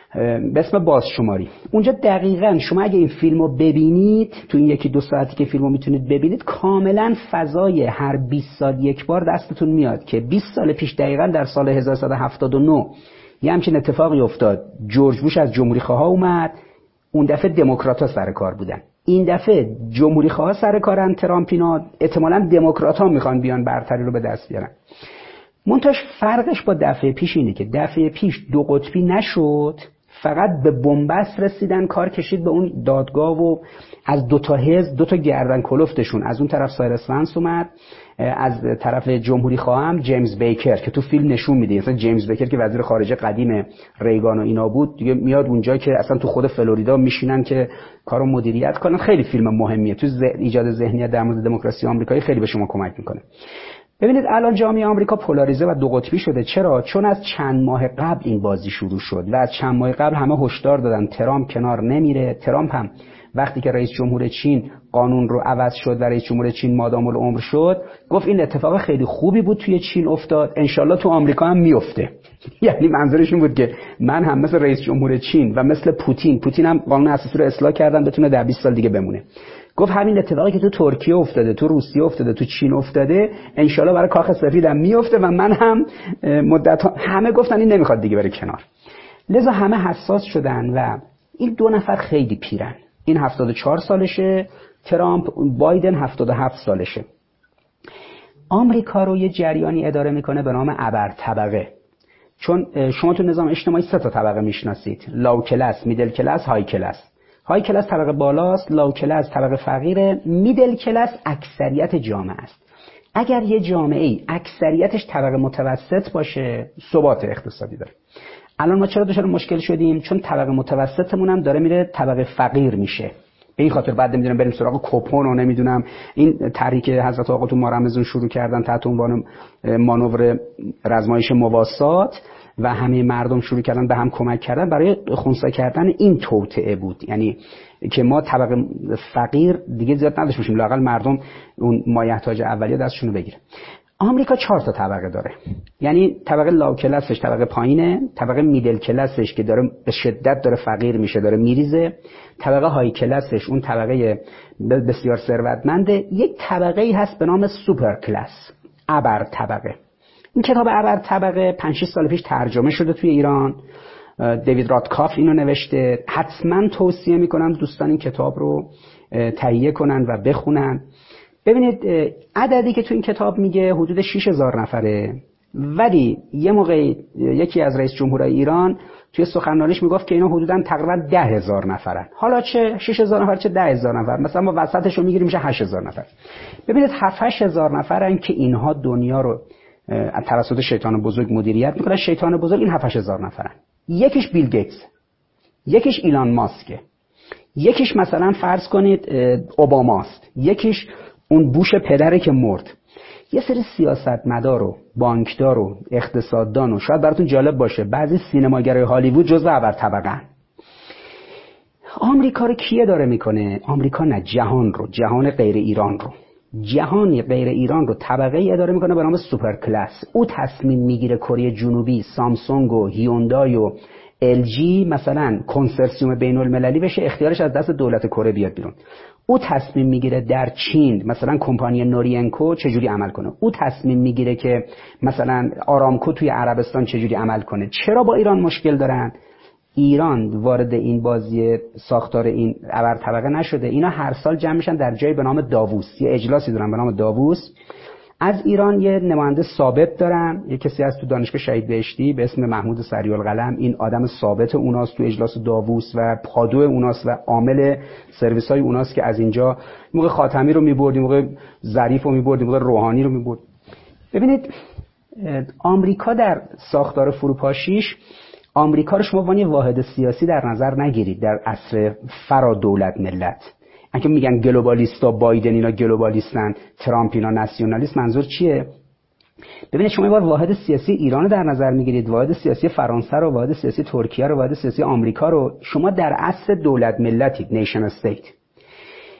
[SPEAKER 2] به اسم بازشماری. اونجا دقیقاً شما اگه این فیلمو ببینید، تو این 1-2 ساعتی که فیلمو میتونید ببینید، کاملا فضای هر 20 سال یک بار دستتون میاد که 20 سال پیش دقیقاً در سال 1179 یه همچین اتفاقی افتاد. جورج بوش از جمهوری خواها اومد، اون دفعه دموکرات‌ها سر کار بودن. این دفعه جمهوری خواها سر کارن، ترامپینا، احتمالاً دموکرات‌ها میخوان بیان برتری رو به دست بیارن. منتهاش فرقش با دفعه پیش اینه که دفعه پیش 2 قطبی نشد، فقط به بنبست رسیدن، کار کشید به اون دادگاه و از 2 تا حزب 2 تا گردن کلفتشون، از اون طرف سایرس ونس اومد، از طرف جمهوری خواهم جیمز بیکر که تو فیلم نشون میده، مثلا جیمز بیکر که وزیر خارجه قدیم ریگان و اینا بود دیگه، میاد اونجا که اصلا تو خود فلوریدا میشینن که کارو مدیریت کنن. خیلی فیلم مهمیه تو ایجاد ذهنیت در مورد دموکراسی آمریکایی، خیلی به شما کمک میکنه. ببینید الان جامعه آمریکا پولاریزه و 2 قطبی شده. چرا؟ چون از چند ماه قبل این بازی شروع شد و از چند ماه قبل همه هشدار دادن ترامپ کنار نمیره. ترامپ هم وقتی که رئیس جمهور چین قانون رو عوض شد و رئیس جمهور چین مادام العمر شد، گفت این اتفاق خیلی خوبی بود توی چین افتاد، انشالله تو آمریکا هم میفته. یعنی منظورش این بود که من هم مثل رئیس جمهور چین و مثل پوتین هم قانون اساسی رو اصلاح کردن بتونه در 20 سال دیگه بمونه. گفت همین اتفاقی که تو ترکیه افتاده، تو روسیه افتاده، تو چین افتاده، انشالله برای کاخ سفیدم میفته و من هم مدت همه گفتن این نمیخواد دیگه بره کنار. لذا همه حساس شدن و این 2 نفر خیلی پیرن. این 74 سالشه ترامپ، بایدن 77 سالشه. آمریکا رو یه جریانی اداره میکنه به نام ابرطبقه. چون شما تو نظام اجتماعی 3 تا طبقه میشناسید: لاو کلاس، میدل کلاس، های کلاس. های کلاس طبقه بالاست، لاو کلاس طبقه فقیره، میدل کلاس اکثریت جامعه است. اگر یه جامعه اکثریتش طبقه متوسط باشه، ثبات اقتصادی داره. الان ما چرا دچار مشکل شدیم؟ چون طبقه متوسطمون هم داره میره طبقه فقیر میشه. به این خاطر بعد نمیدونم بریم سراغ کوپن و نمیدونم این تحریک حضرت آقا تو مارمزون شروع کردن تحت عنوان مانور رزمایش مواسات و همه مردم شروع کردن به هم کمک کردن برای خنثی کردن این توطئه بود. یعنی که ما طبقه فقیر دیگه زیاد نداشته باشیم، لااقل مردم اون مایحتاج اولیه دستشون رو بگیره. آمریکا 4 تا طبقه داره. یعنی طبقه لاو کلاسش طبقه پایینه، طبقه میدل کلاسش که داره به شدت داره فقیر میشه، داره میریزه، طبقه های کلاسش اون طبقه بسیار ثروتمنده، یک طبقه ای هست به نام سوپر کلاس، ابر طبقه. این کتاب ابر طبقه 5-6 سال پیش ترجمه شده توی ایران. دیوید راتکاف اینو نوشته. حتما توصیه میکنم دوستان این کتاب رو تهیه کنن و بخونن. ببینید عددی که تو این کتاب میگه حدود 6000 نفره، ولی یه موقع یکی از رئیس جمهورای ایران توی سخنرانیش میگفت که اینا حدوداً تقریبا 10000 نفرن. حالا چه 6000 نفر چه 10000 نفر، مثلا ما وسطش رو میگیریم میشه 8000 نفر. ببینید 7-8000 نفرن که اینها دنیا رو از توسط شیطان بزرگ مدیریت میکنن. شیطان بزرگ این 7-8000 نفرن. یکیش بیل گیتس، یکیش ایلان ماسک، یکیش مثلا فرض کنید اوباماست، یکیش اون بوش پدره که مرد. یه سری سیاستمدار و بانکدار و اقتصاددان و شاید براتون جالب باشه بعضی سینماگرای هالیوود جزو ابر طبقه‌ان. آمریکا رو کیه داره میکنه؟ آمریکا نه، جهان رو، جهان غیر ایران رو، جهان غیر ایران رو طبقه ای اداره میکنه به نام سوپر کلاس. او تصمیم میگیره کره جنوبی، سامسونگ و هیوندای و LG مثلا کنسرسیوم بین المللی بشه، اختیارش از دست دولت کره بیاد بیرون. او تصمیم میگیره در چین مثلا کمپانی نورینکو چجوری عمل کنه. او تصمیم میگیره که مثلا آرامکو توی عربستان چجوری عمل کنه. چرا با ایران مشکل دارن؟ ایران وارد این بازی ساختار این ابر طبقه نشده. اینا هر سال جمع میشن در جایی به نام داووس، یه اجلاسی دارن به نام داووس. از ایران یه نماینده ثابت دارن، یه کسی از تو دانشگاه شهید بهشتی به اسم محمود سریالقلم. این آدم ثابت اوناست تو اجلاس داووس و پادو اوناست و عامل سرویس های اوناست که از اینجا موقع خاتمی رو میبرد، موقع ظریف رو میبرد، موقع روحانی رو میبرد. ببینید آمریکا در ساختار فروپاشیش، آمریکا رو شما وانی واحد سیاسی در نظر نگیرید در عصر فرا دولت ملت. اگه میگن گلوبالیستا، بایدن اینا گلوبالیستن، ترامپ اینا ناسیونالیست، منظور چیه؟ ببینید شما یه بار واحد سیاسی ایران رو در نظر میگیرید، واحد سیاسی فرانسه رو، واحد سیاسی ترکیه رو، واحد سیاسی آمریکا رو. شما در عصر دولت ملتید، نیشن استیت.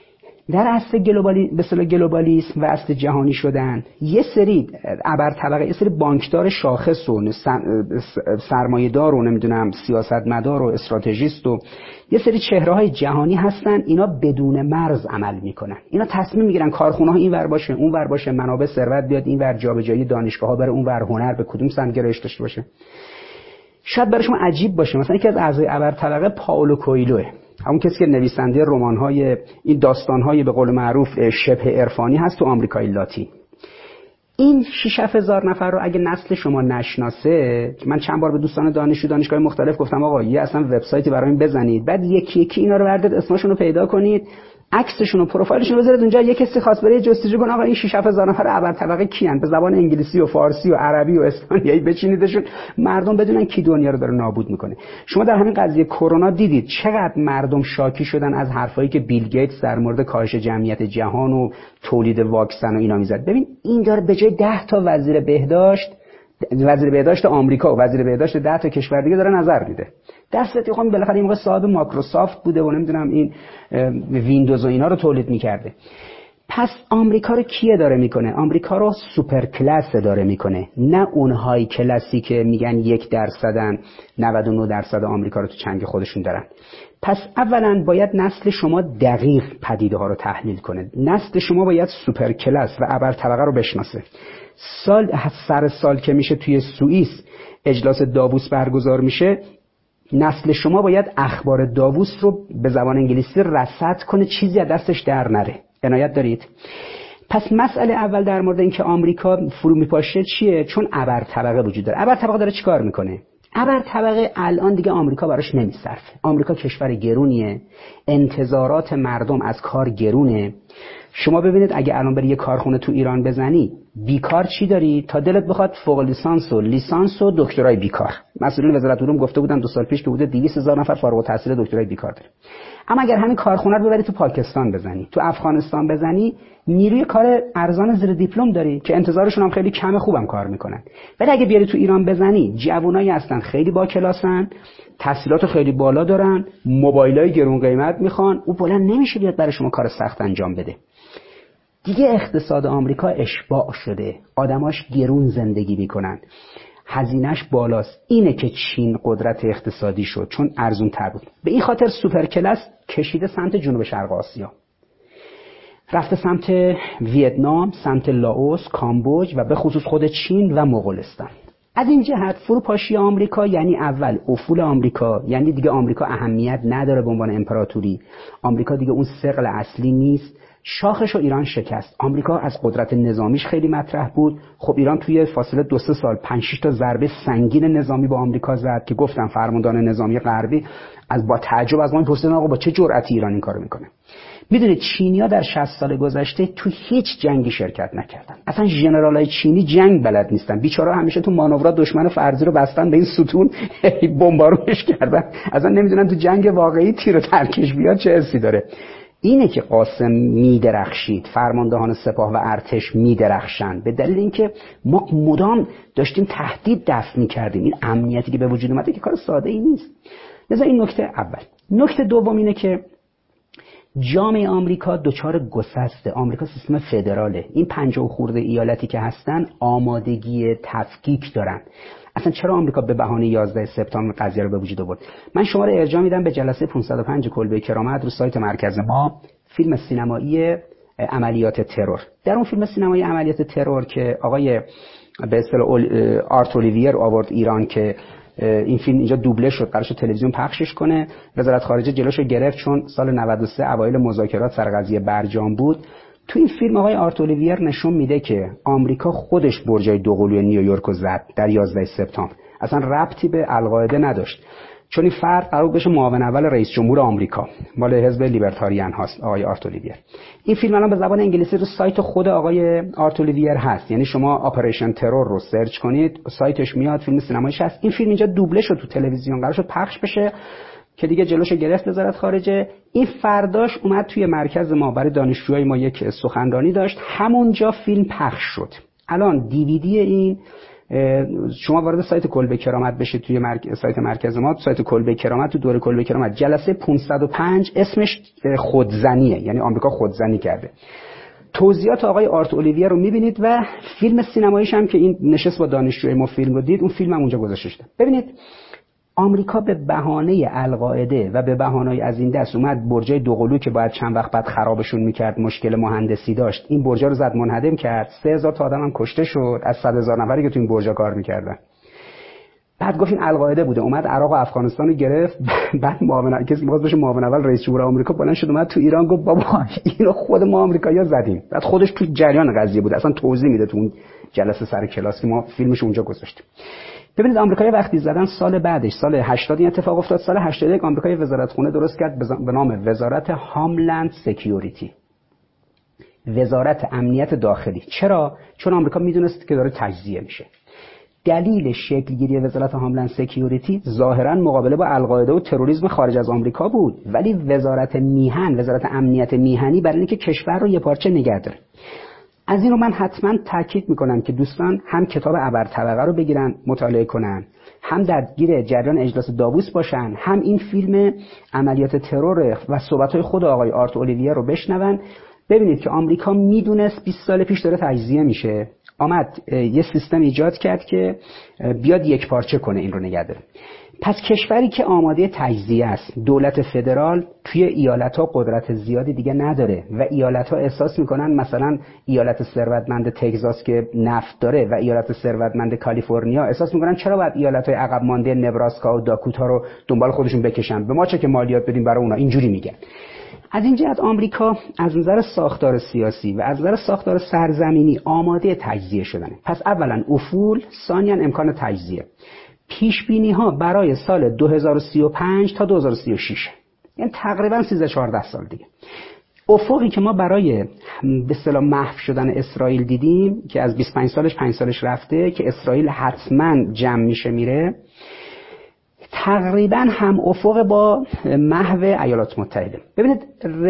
[SPEAKER 2] در عصر گلوبالیسم و عصر جهانی شدن یه سری ابرطبقه، یه سری بانکدار شاخص و سرمایه‌دار و نمیدونم سیاستمدار و استراتژیست و یه سری چهره‌های جهانی هستن، اینا بدون مرز عمل میکنن. اینا تصمیم میگیرن کارخونه‌ها اینور باشه اونور باشه، منابع ثروت بیاد اینور، جابجایی دانشگاه‌ها بره اونور، هنر به کدوم سمت گرایش داشته باشه. شاید برای شما عجیب باشه مثلا یکی از اعضای ابرطبقه پائولو کوئیلوه، همون کسی که نویسنده رمان‌های این داستان‌های به قول معروف شبه عرفانی هست تو آمریکای لاتین. این 6-7 هزار نفر رو اگه نسل شما نشناسه، من چند بار به دوستان دانشگاه مختلف گفتم آقا یه اصلا وبسایتی برای این بزنید، بعد یکی یکی اینا رو بردارید، اسمشون رو پیدا کنید، عکسشون و پروفایلشون رو بذارید اونجا، یه کسی خاص بره جستجو کنه آقا این 6-7 هزار نفر ابرطبقه کیان، به زبان انگلیسی و فارسی و عربی و اسپانیایی بچینیدشون، مردم بدونن کی دنیا رو داره نابود میکنه. شما در همین قضیه کرونا دیدید چقدر مردم شاکی شدن از حرفایی که بیل گیتس در مورد کاهش جمعیت جهان و تولید واکسن و اینا میزد. ببین این داره به جای 10 تا وزیر بهداشت آمریکا و وزیر بهداشت 10 تا کشور دیگه داره نظر میده. دستت خودم بالاخره این موقع صاحب مایکروسافت بوده و نمیدونم این ویندوز و اینا رو تولید میکرده. پس آمریکا رو کیه داره میکنه؟ آمریکا رو سوپر کلاس داره میکنه، نه اون های کلاسی که میگن 1%، 99% آمریکا رو تو چنگ خودشون دارن. پس اولا باید نسل شما دقیق پدیده ها رو تحلیل کنه، نسل شما باید سوپر کلاس و ابرطبقه رو بشناسه. سر سال که میشه توی سوئیس اجلاس داووس برگزار میشه، نسل شما باید اخبار داووس رو به زبان انگلیسی رصد کنه، چیزی از دستش در نره. عنایت دارید؟ پس مسئله اول در مورد اینکه آمریکا فرو میپاشه چیه؟ چون ابرطبقه وجود داره. ابرطبقه داره چیکار میکنه؟ ابرطبقه الان دیگه آمریکا براش نمیصرفه. آمریکا کشور گرونیه، انتظارات مردم از کار گرونه. شما ببینید اگه الان بری یه کارخونه تو ایران بزنی، بیکار چی داری؟ تا دلت بخواد فوق لیسانس و لیسانس و دکترای بیکار. مسئولین وزارت علوم گفته بودن 2 سال پیش که بوده 200,000 نفر فارغ التحصیل دکترای بیکار داره. اما اگر همین کارخونه رو ببری تو پاکستان بزنی، تو افغانستان بزنی، نیروی کار ارزان زیر دیپلم داری که انتظارشون هم خیلی کم، خوبم کار میکنن. ولی اگه بیاری تو ایران بزنی، جوونایی هستن خیلی با کلاسن، تحصیلات خیلی بالا دارن، موبایلای گرون قیمت میخوان، او بلند نمیشه بیاد برای شما کار سخت انجام بده. دیگه اقتصاد آمریکا اشباع شده، آدماش گرون زندگی میکنن، هزینه‌اش بالاست. اینه که چین قدرت اقتصادی شد، چون ارزون تر بود. به این خاطر سوپر کلاس کشیده سمت جنوب شرق آسیا، رفته سمت ویتنام، سمت لاوس، کامبوج و به خصوص خود چین و مغولستان. از این جهت فروپاشی آمریکا یعنی اول افول آمریکا، یعنی دیگه آمریکا اهمیت نداره به عنوان امپراتوری، آمریکا دیگه اون ثقل اصلی نیست. شاخش رو ایران شکست. آمریکا از قدرت نظامیش خیلی مطرح بود. خب ایران توی فاصله 2-3 سال 5-6 تا ضربه سنگین نظامی با آمریکا زد که گفتم فرماندهان نظامی غربی با تعجب از ما پرسیدن آقا با چه جرأتی ایران این کارو میکنه. میدونید چینی‌ها در 60 سال گذشته تو هیچ جنگی شرکت نکردن. اصلا ژنرالای چینی جنگ بلد نیستن. بیچاره‌ها همیشه تو مانورات دشمن فرضی رو بستن به این ستون، بمبارونش کردن. اصلا نمیدونن تو جنگ واقعی تیر و ترکش بیاد چه حسی داره. اینه که قاسم میدرخشید، فرماندهان سپاه و ارتش میدرخشن، به دلیل اینکه ما مدام داشتیم تهدید دفع میکردیم. این امنیتی که به وجود اومده که کار ساده ای نیست. لذا این نکته اول. نکته دوم اینه که جامعه آمریکا دچار گسسته. آمریکا سیستم فدراله. این 50 خورده ایالتی که هستن آمادگی تفکیک دارن. اصلا چرا آمریکا به بهانه 11 سپتامبر قضیه رو به وجود آورد؟ من شما رو ارجاع میدم به جلسه 505 کلبه کرامت رو سایت مرکز ما، فیلم سینمایی عملیات ترور. در اون فیلم سینمایی عملیات ترور که آقای به اصطلاح آرت اولیویر آورد ایران، که این فیلم اینجا دوبله شد، قرارش تلویزیون پخشش کنه، وزارت خارجه جلوشو گرفت چون سال 93 اوایل مذاکرات سر قضیه برجام بود. تو این فیلم آقای آرت اولیویر نشون میده که آمریکا خودش برجای دوقلوی نیویورک رو زد در 11 سپتامبر. اصلا ربطی به القاعده نداشت، چون این فرد قرار بشه معاون اول رئیس جمهور آمریکا، مال حزب لیبرتاریان هست آقای آرت اولیویر. این فیلم الان به زبان انگلیسی رو سایت خود آقای آرت اولیویر هست، یعنی شما آپریشن ترور رو سرچ کنید سایتش میاد، فیلم سینماییش هست. این فیلم اینجا دوبله شد تو تلویزیون، قرار شد پخش بشه که دیگه جلوشو گرفت وزارت خارجه. این فرداش اومد توی مرکز ما برای دانشجوهای ما یک سخنرانی داشت، همونجا فیلم پخش شد. الان دیویدی این شما وارد سایت کلبه کرامت بشید توی سایت مرکز ما، سایت کلبه کرامت، تو دوره کلبه کرامت جلسه 505 اسمش خودزنیه، یعنی آمریکا خودزنی کرده. توضیحات آقای آرت اولیویر رو می‌بینید و فیلم سینماییش هم که این نشست با دانشجوی ما فیلم رو دید، اون فیلم هم اونجا گذاشته شده. ببینید آمریکا به بهانه القاعده و به بهانه‌ای از این دست اومد برجای دوقلو که باید چند وقت بعد خرابشون میکرد، مشکل مهندسی داشت، این برجا رو زد منهدم کرد. 3000 تا آدم هم کشته شد از 100,000 نفری که تو این برجا کار میکردن. بعد گفت این القاعده بوده، اومد عراق و افغانستان رو گرفت. بعد معاون کسی می‌خواست بشه معاون اول رئیس جمهور آمریکا بلند شد اومد تو ایران گفت بابا اینو خود ما آمریکایی‌ها زدیم. بعد خودش تو جریان قضیه بود، اصلا توضیح میده تو اون جلسه سر کلاس که ما فیلمش اونجا گذاشتیم. ببینید آمریکایی وقتی زدن سال بعدش سال 80 این اتفاق افتاد. سال 81 آمریکا وزارتخونه درست کرد به نام وزارت هاملند سکیوریتی، وزارت امنیت داخلی. چرا؟ چون آمریکا میدونست که داره تجزیه میشه. دلیل شکل گیری وزارت هاملند سکیوریتی ظاهرا مقابله با القاعده و تروریسم خارج از آمریکا بود، ولی وزارت میهن، وزارت امنیت میهنی، برای اینکه کشور رو یه پارچه نگه داره. از این رو من حتما تاکید میکنم که دوستان هم کتاب ابرطبقه رو بگیرن مطالعه کنن، هم درگیر جریان اجلاس داووس باشن، هم این فیلم عملیات ترور و صحبت‌های خود آقای آرت اولیویر رو بشنون. ببینید که آمریکا میدونست 20 سال پیش داره تجزیه میشه، آمد یه سیستم ایجاد کرد که بیاد یک پارچه کنه، این رو نگه داره. پس کشوری که آماده تجزیه است، دولت فدرال توی ایالت‌ها قدرت زیادی دیگه نداره و ایالت‌ها احساس می‌کنن، مثلا ایالت ثروتمند تگزاس که نفت داره و ایالت ثروتمند کالیفرنیا احساس می‌کنن چرا باید ایالت‌های عقب مانده نبراسکا و داکوتا رو دنبال خودشون بکشن، به ما چه که مالیات بدیم برای اونا، اینجوری میگن. از این جهت آمریکا از نظر ساختار سیاسی و از نظر ساختار سرزمینی آماده تجزیه شدنه. پس اولا افول، ثانیاً امکان تجزیه. پیش بینی ها برای سال 2035 تا 2036، یعنی تقریبا 13-14 سال دیگه. افقی که ما برای به اصطلاح محو شدن اسرائیل دیدیم که از 25 سالش 5 سالش رفته که اسرائیل حتما جمع میشه میره، تقریبا هم افق با محو ایالات متحده. ببینید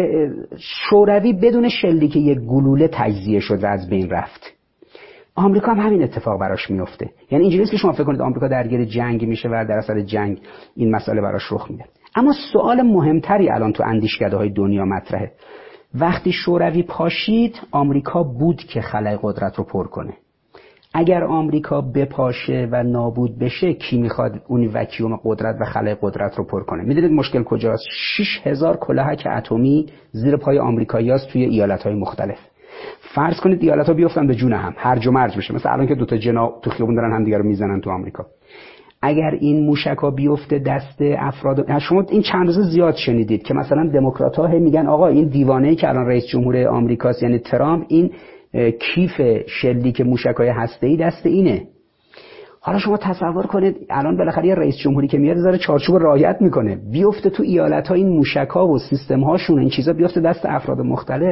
[SPEAKER 2] شوروی بدون شلیک یک گلوله تجزیه شد و از بین رفت. آمریکا هم همین اتفاق براش میفته. یعنی اینجوری نیست که شما فکر کنید آمریکا درگیر جنگ میشه و در اثر جنگ این مسئله براش رخ میده. اما سوال مهمتری الان تو اندیشکده‌های دنیا مطرحه. وقتی شوروی پاشید، آمریکا بود که خلأ قدرت رو پر کنه. اگر آمریکا بپاشه و نابود بشه، کی میخواد اون وکیوم قدرت و خلأ قدرت رو پر کنه؟ میدونید مشکل کجاست؟ 6000 کلاهک اتمی زیر پای آمریکاییاست توی ایالت‌های مختلف. فرض کنید ایالت‌ها بیفتن به جون هم، هرج و مرج بشه، مثلا الان که دو تا جنا تو خیابون دارن همدیگه رو میزنن تو آمریکا. اگر این موشک‌ها بیفته دست افراد، شما این چند روز زیاد شنیدید که مثلا دموکرات‌ها میگن آقا این دیوانه‌ای که الان رئیس جمهور آمریکاست، یعنی ترامپ، این کیف شلیک موشک‌های هسته‌ای دست اینه. حالا شما تصور کنید الان بالاخره یه رئیس جمهوری که میاد داره چارچوب رعایت میکنه، بیفته تو ایالت‌ها این موشک‌ها و سیستم‌هاشون، این چیزا بیفته دست افراد مختلف.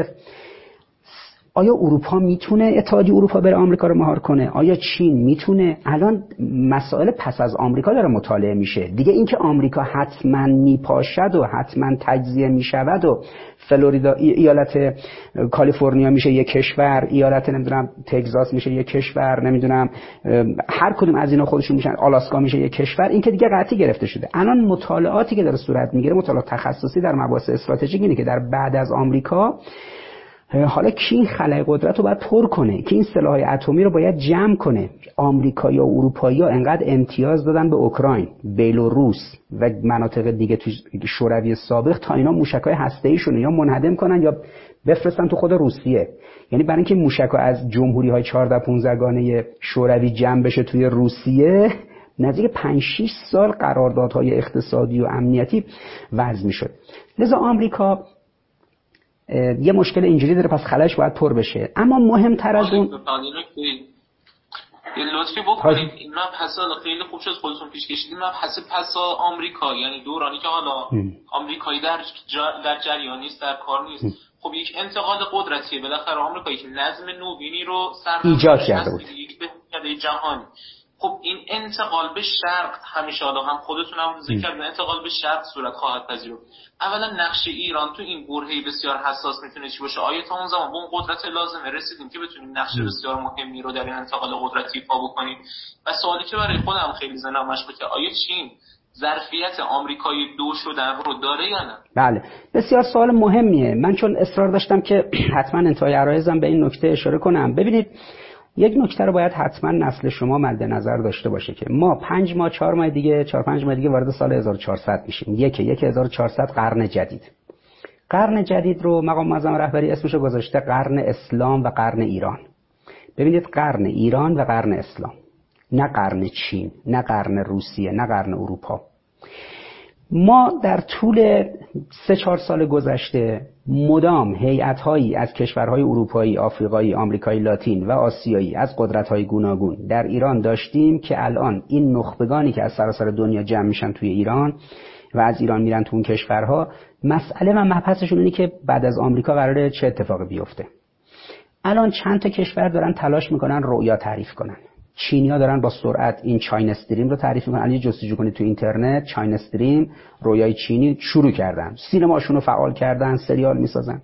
[SPEAKER 2] آیا اروپا میتونه، اتحادیه اروپا بره آمریکا رو مهار کنه؟ آیا چین میتونه؟ الان مسائل پس از آمریکا داره مطالعه میشه دیگه. اینکه آمریکا حتما میپاشد و حتما تجزیه میشود و فلوریدا، ایالت کالیفرنیا میشه یک کشور، ایالت نمیدونم تگزاس میشه یک کشور، نمیدونم هر کدوم از اینا خودشون میشن، آلاسکا میشه یک کشور، این که دیگه قطعی گرفته شده. الان مطالعاتی که داره صورت میگیره، مطالعات تخصصی در مباحث استراتژیک، اینه که در بعد از آمریکا حالا کی این خلأ قدرت رو باید پر کنه، که این سلاح‌های اتمی رو باید جمع کنه. آمریکایی‌ها و اروپایی‌ها انقدر امتیاز دادن به اوکراین، بلاروس و مناطق دیگه تو شوروی سابق تا اینا موشک‌های هسته‌ایشون یا منهدم کنن یا بفرستن تو خود روسیه. یعنی برای اینکه موشک‌ها از جمهوری‌های 14-15 گانه شوروی جمع بشه توی روسیه، نزدیک 5-6 سال قراردادهای اقتصادی و امنیتی وضع می‌شد. لذا آمریکا یه مشکل اینجوری داره، پس خلأش باید پر بشه. اما مهمتر از اون
[SPEAKER 1] لطفی بکنید این مبحث خیلی خوب شد خودتون پیش کشیدید. مبحث پس آمریکا، یعنی دورانی که حالا آمریکایی در جریان نیست، در کار نیست، خب یک انتقال قدرتیه. بالاخره آمریکا یک نظم نوینی رو ایجاد کرده بود، یک بهبود جهانی. خب این انتقال به شرق همیشه حالا هم خودتون هم ذکر کردین انتقال به شرق صورت خواهد پذیرفت. اولا نقش ایران تو این برهه بسیار حساس میتونه چی باشه؟ آیا تا اون زمان به اون قدرت لازمه رسیدیم که بتونیم نقش بسیار مهمی رو در این انتقال قدرتی ایفا بکنیم؟ و سوالی که برای خودم خیلی ذهنم مشغوله، آیا چین ظرفیت آمریکایی دو شدن رو داره یا نه؟
[SPEAKER 2] بله، بسیار سوال مهمیه. من چون اصرار داشتم که حتما انتهای عرایزم به این نکته اشاره کنم. ببینید، یک نکته رو باید حتما نسل شما مد نظر داشته باشه که ما 5 ماه 4 ماه دیگه 4-5 ماه دیگه وارد سال 1400 میشیم. 1400 قرن جدید. قرن جدید رو مقام معظم رهبری اسمشو گذاشته قرن اسلام و قرن ایران. ببینید، قرن ایران و قرن اسلام، نه قرن چین، نه قرن روسیه، نه قرن اروپا. ما در طول 3-4 سال گذشته مدام هیئت‌هایی از کشورهای اروپایی، آفریقایی، آمریکایی لاتین و آسیایی از قدرت‌های گوناگون در ایران داشتیم که الان این نخبگانی که از سراسر دنیا جمع میشن توی ایران و از ایران میرن تو اون کشورها، مسئله و مبحثشون اینه که بعد از آمریکا قراره چه اتفاقی بیفته. الان چند تا کشور دارن تلاش میکنن رؤیا تعریف کنن. چینی‌ها دارن با سرعت این چاین استریم رو تعریف میکنن. الان جستجو کنید تو اینترنت چاین استریم، رویای چینی، شروع کردن، سینماشون رو فعال کردن، سریال میسازن.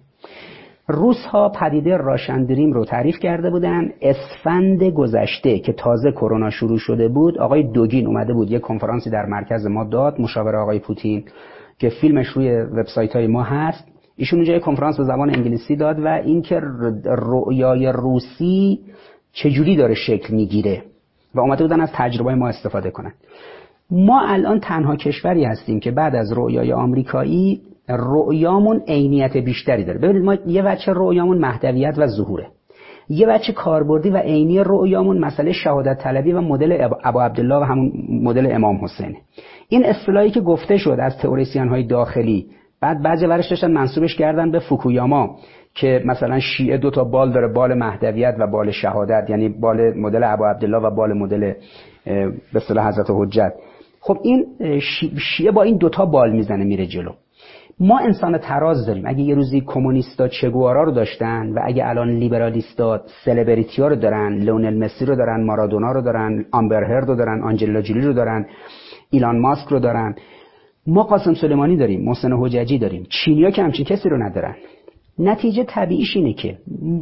[SPEAKER 2] روس‌ها پدیده راشندریم رو تعریف کرده بودن. اسفند گذشته که تازه کرونا شروع شده بود، آقای دوگین اومده بود یه کنفرانسی در مرکز ما داد، مشاور آقای پوتین، که فیلمش روی وبسایت‌های ما هست. ایشون اونجا یه کنفرانس به زبان انگلیسی داد و اینکه رؤیای روسی چجوری داره شکل میگیره و اومده بودن از تجربه ما استفاده کنن. ما الان تنها کشوری هستیم که بعد از رؤیای آمریکایی رؤیامون عینیت بیشتری داره. ببینید، ما یه بچه رؤیامون مهدویت و ظهوره، یه بچه کاربردی و عینی رؤیامون مسئله شهادت طلبی و مدل ابو عبدالله و همون مدل امام حسین. این اصطلاحی که گفته شد از تئوریسین های داخلی، بعد بعضی ورش داشتن منسوبش کردن به فوکویاما که مثلا شیعه 2 تا بال داره، بال مهدویت و بال شهادت، یعنی بال مدل ابو عبدالله و بال مدل به اصطلاح حضرت حجت. خب این شیعه با این 2 تا بال میزنه میره جلو. ما انسان تراز داریم. اگه یه روزی کمونیستا چگوارا رو داشتن و اگه الان لیبرالیستا سلبریتی‌ها رو دارن، لئونل مسی رو دارن، مارادونا رو دارن، آمبر هرد رو دارن، آنجلینا جولی رو دارن، ایلان ماسک رو دارن، ما قاسم سلیمانی داریم، محسن حججی داریم، چینی‌ها که همچین کسی رو ندارن. نتیجه طبیعیش اینه که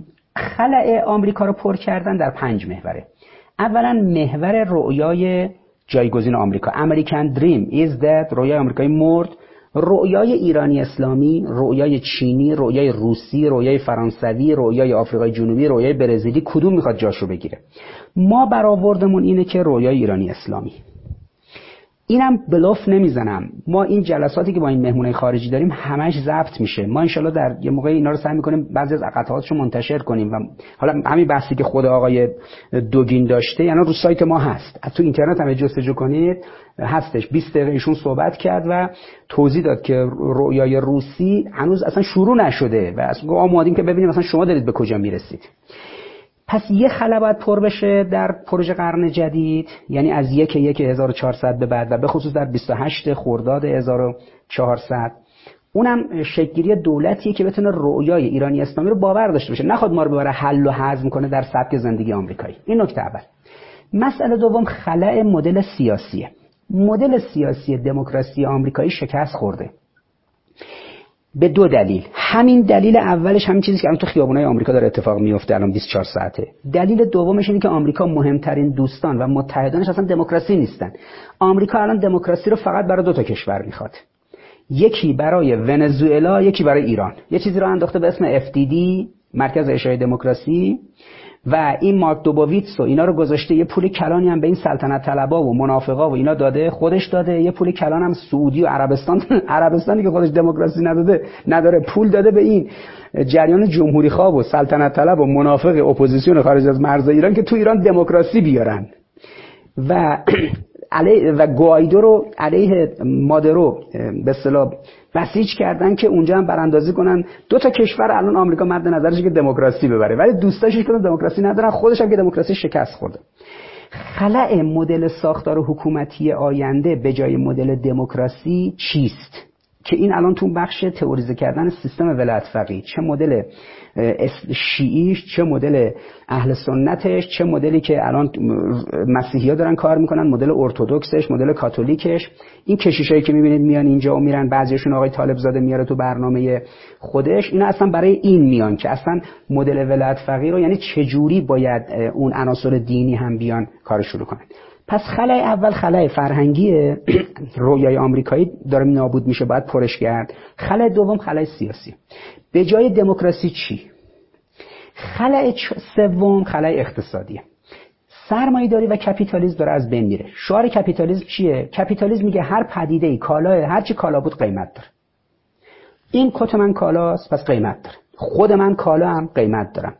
[SPEAKER 2] خلأ آمریکا رو پر کردن در 5 محوره. اولا محور رؤیای جایگزین آمریکا، امریکن دریم is that، رؤیای آمریکایی مرد. رؤیای ایرانی اسلامی، رؤیای چینی، رؤیای روسی، رؤیای فرانسوی، رؤیای آفریقای جنوبی، رؤیای برزیلی، کدوم میخواد جاشو بگیره؟ ما برآوردمون اینه که رؤیای ایرانی اسلامی. اینم بلوف نمیزنم. ما این جلساتی که با این مهمونای خارجی داریم همش ضبط میشه. ما انشالله در یه موقع اینا رو سعی میکنیم بعضی از قطعاتشو منتشر کنیم و حالا همین بحثی که خود آقای دوگین داشته یعنی رو سایت ما هست، تو اینترنت هم جستجو کنید هستش. 20 دقیقه ایشون صحبت کرد و توضیح داد که رؤیای روسی هنوز اصلا شروع نشده و اصلا آمادیم که ببینیم مثلا شما دارید به کجا میرسید. پس یه خلا باید پر بشه در پروژه قرن جدید، یعنی از 1/1400 به بعد و به خصوص در 28 خرداد 1400. اونم شکل‌گیری دولتیه که بتونه رؤیای ایرانی اسلامی رو باور داشته باشه، نخواد ما رو ببره حل و هضم کنه در سبک زندگی آمریکایی. این نکته اول. مسئله دوم، خلأ مدل سیاسیه. مدل سیاسی دموکراسی آمریکایی شکست خورده به 2 دلیل. همین دلیل اولش همین چیزی که الان تو خیابونای آمریکا داره اتفاق میفته الان 24 ساعته. دلیل دومش اینه که آمریکا مهمترین دوستان و متحدانش اصلا دموکراسی نیستن. آمریکا الان دموکراسی رو فقط برای 2 تا کشور میخواد، یکی برای ونزوئلا، یکی برای ایران. یه چیزی رو انداخته به اسم FDD، مرکز اشاعه دموکراسی، و این مارک دوبویتس و اینا رو گذاشته. یه پول کلانی هم به این سلطنت طلبا و منافقا و اینا داده، خودش داده. یه پول کلان هم سعودی و عربستانی که خودش دموکراسی نداره پول داده به این جریان جمهوری خواه و سلطنت طلب و منافق اپوزیسیون خارج از مرزهای ایران که تو ایران دموکراسی بیارن و گوایدو رو علیه مادرو به اصطلاح بسیج کردن که اونجا هم براندازی کنن. 2 تا کشور الان آمریکا مد نظرشه که دموکراسی ببره، ولی دوستاش که دموکراسی ندارن، خودش هم که دموکراسی شکست خورده. خلأ مدل ساختار حکومتی آینده به جای مدل دموکراسی چیست؟ که این الان تو بخش تئوریزه کردن سیستم ولایت فقیه، چه مدل شیعیش، چه مدل اهل سنتش، چه مدلی که الان مسیحی‌ها دارن کار میکنن، مدل ارتدوکسش، مدل کاتولیکش، این کشیشایی که میبینید میان اینجا و میرن، بعضیشون آقای طالب زاده میاره تو برنامه خودش، اینا اصلا برای این میان که اصلا مدل ولایت فقیه رو، یعنی چه جوری باید اون عناصر دینی هم بیان کار شروع کنن. پس خلأ اول خلأ فرهنگی رویای آمریکایی داره نابود میشه، باید پرش کرد. خلأ دوم خلأ سیاسی. به جای دموکراسی چی؟ خلأ سوم خلأ اقتصادیه. سرمایه‌داری و کپیتالیسم داره از بین میره. شعار کپیتالیسم چیه؟ کپیتالیسم میگه هر پدیده‌ای کالاه، هر چی کالا بود قیمت داره. این کت من کالاست، پس قیمت داره. خود من کالا هم قیمت دارم.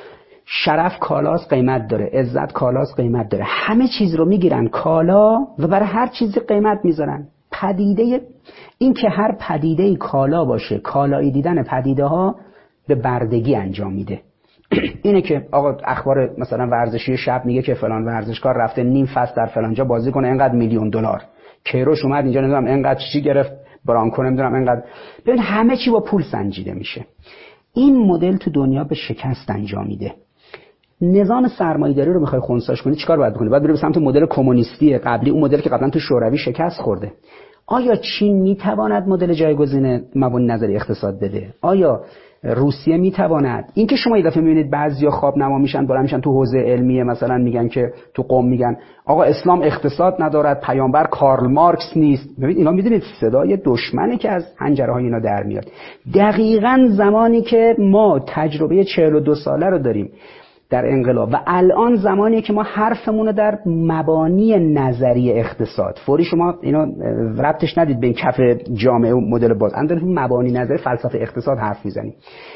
[SPEAKER 2] شرف کالاست، قیمت داره. عزت کالاست، قیمت داره. همه چیز رو میگیرن کالا و برای هر چیزی قیمت میذارن. پدیده این که هر پدیده‌ای کالا باشه، کالایی دیدن پدیده ها به بردگی انجام میده. اینه که آقا اخبار مثلا ورزشی شب میگه که فلان ورزشکار رفته نیم فصل در فلان جا بازی کنه، اینقدر میلیون دلار. کیروش اومد اینجا نمیدونم اینقدر چی گرفت، برانکو نمیدونم اینقدر. ببین همه چی با پول سنجیده میشه. این مدل تو دنیا به شکست انجام میده. نظام سرمایه‌داری رو میخوای خنثیش کنی چیکار باید بکنی؟ باید بری به سمت مدل کمونیستی قبلی، اون مدلی که قبلا تو شوروی شکست خورده. آیا چین میتواند مدل جایگزین مبانی نظری اقتصاد بده؟ آیا روسیه میتواند؟ این که شما یه دفعه میبینید بعضیا خواب نما میشن، بالا میشن تو حوزه علمیه، مثلا میگن که تو قم میگن آقا اسلام اقتصاد ندارد، پیامبر کارل مارکس نیست. ببینید اینا میدونید صدای دشمنی که از حنجره های اینا در میاد. دقیقاً زمانی که ما تجربه 42 ساله رو داریم در انقلاب و الان زمانیه که ما حرفمون رو در مبانی نظری اقتصاد، فوری شما اینو ربطش ندید به این کف جامعه و مدل باز، اندر مبانی نظری فلسفه اقتصاد حرف میزنیم.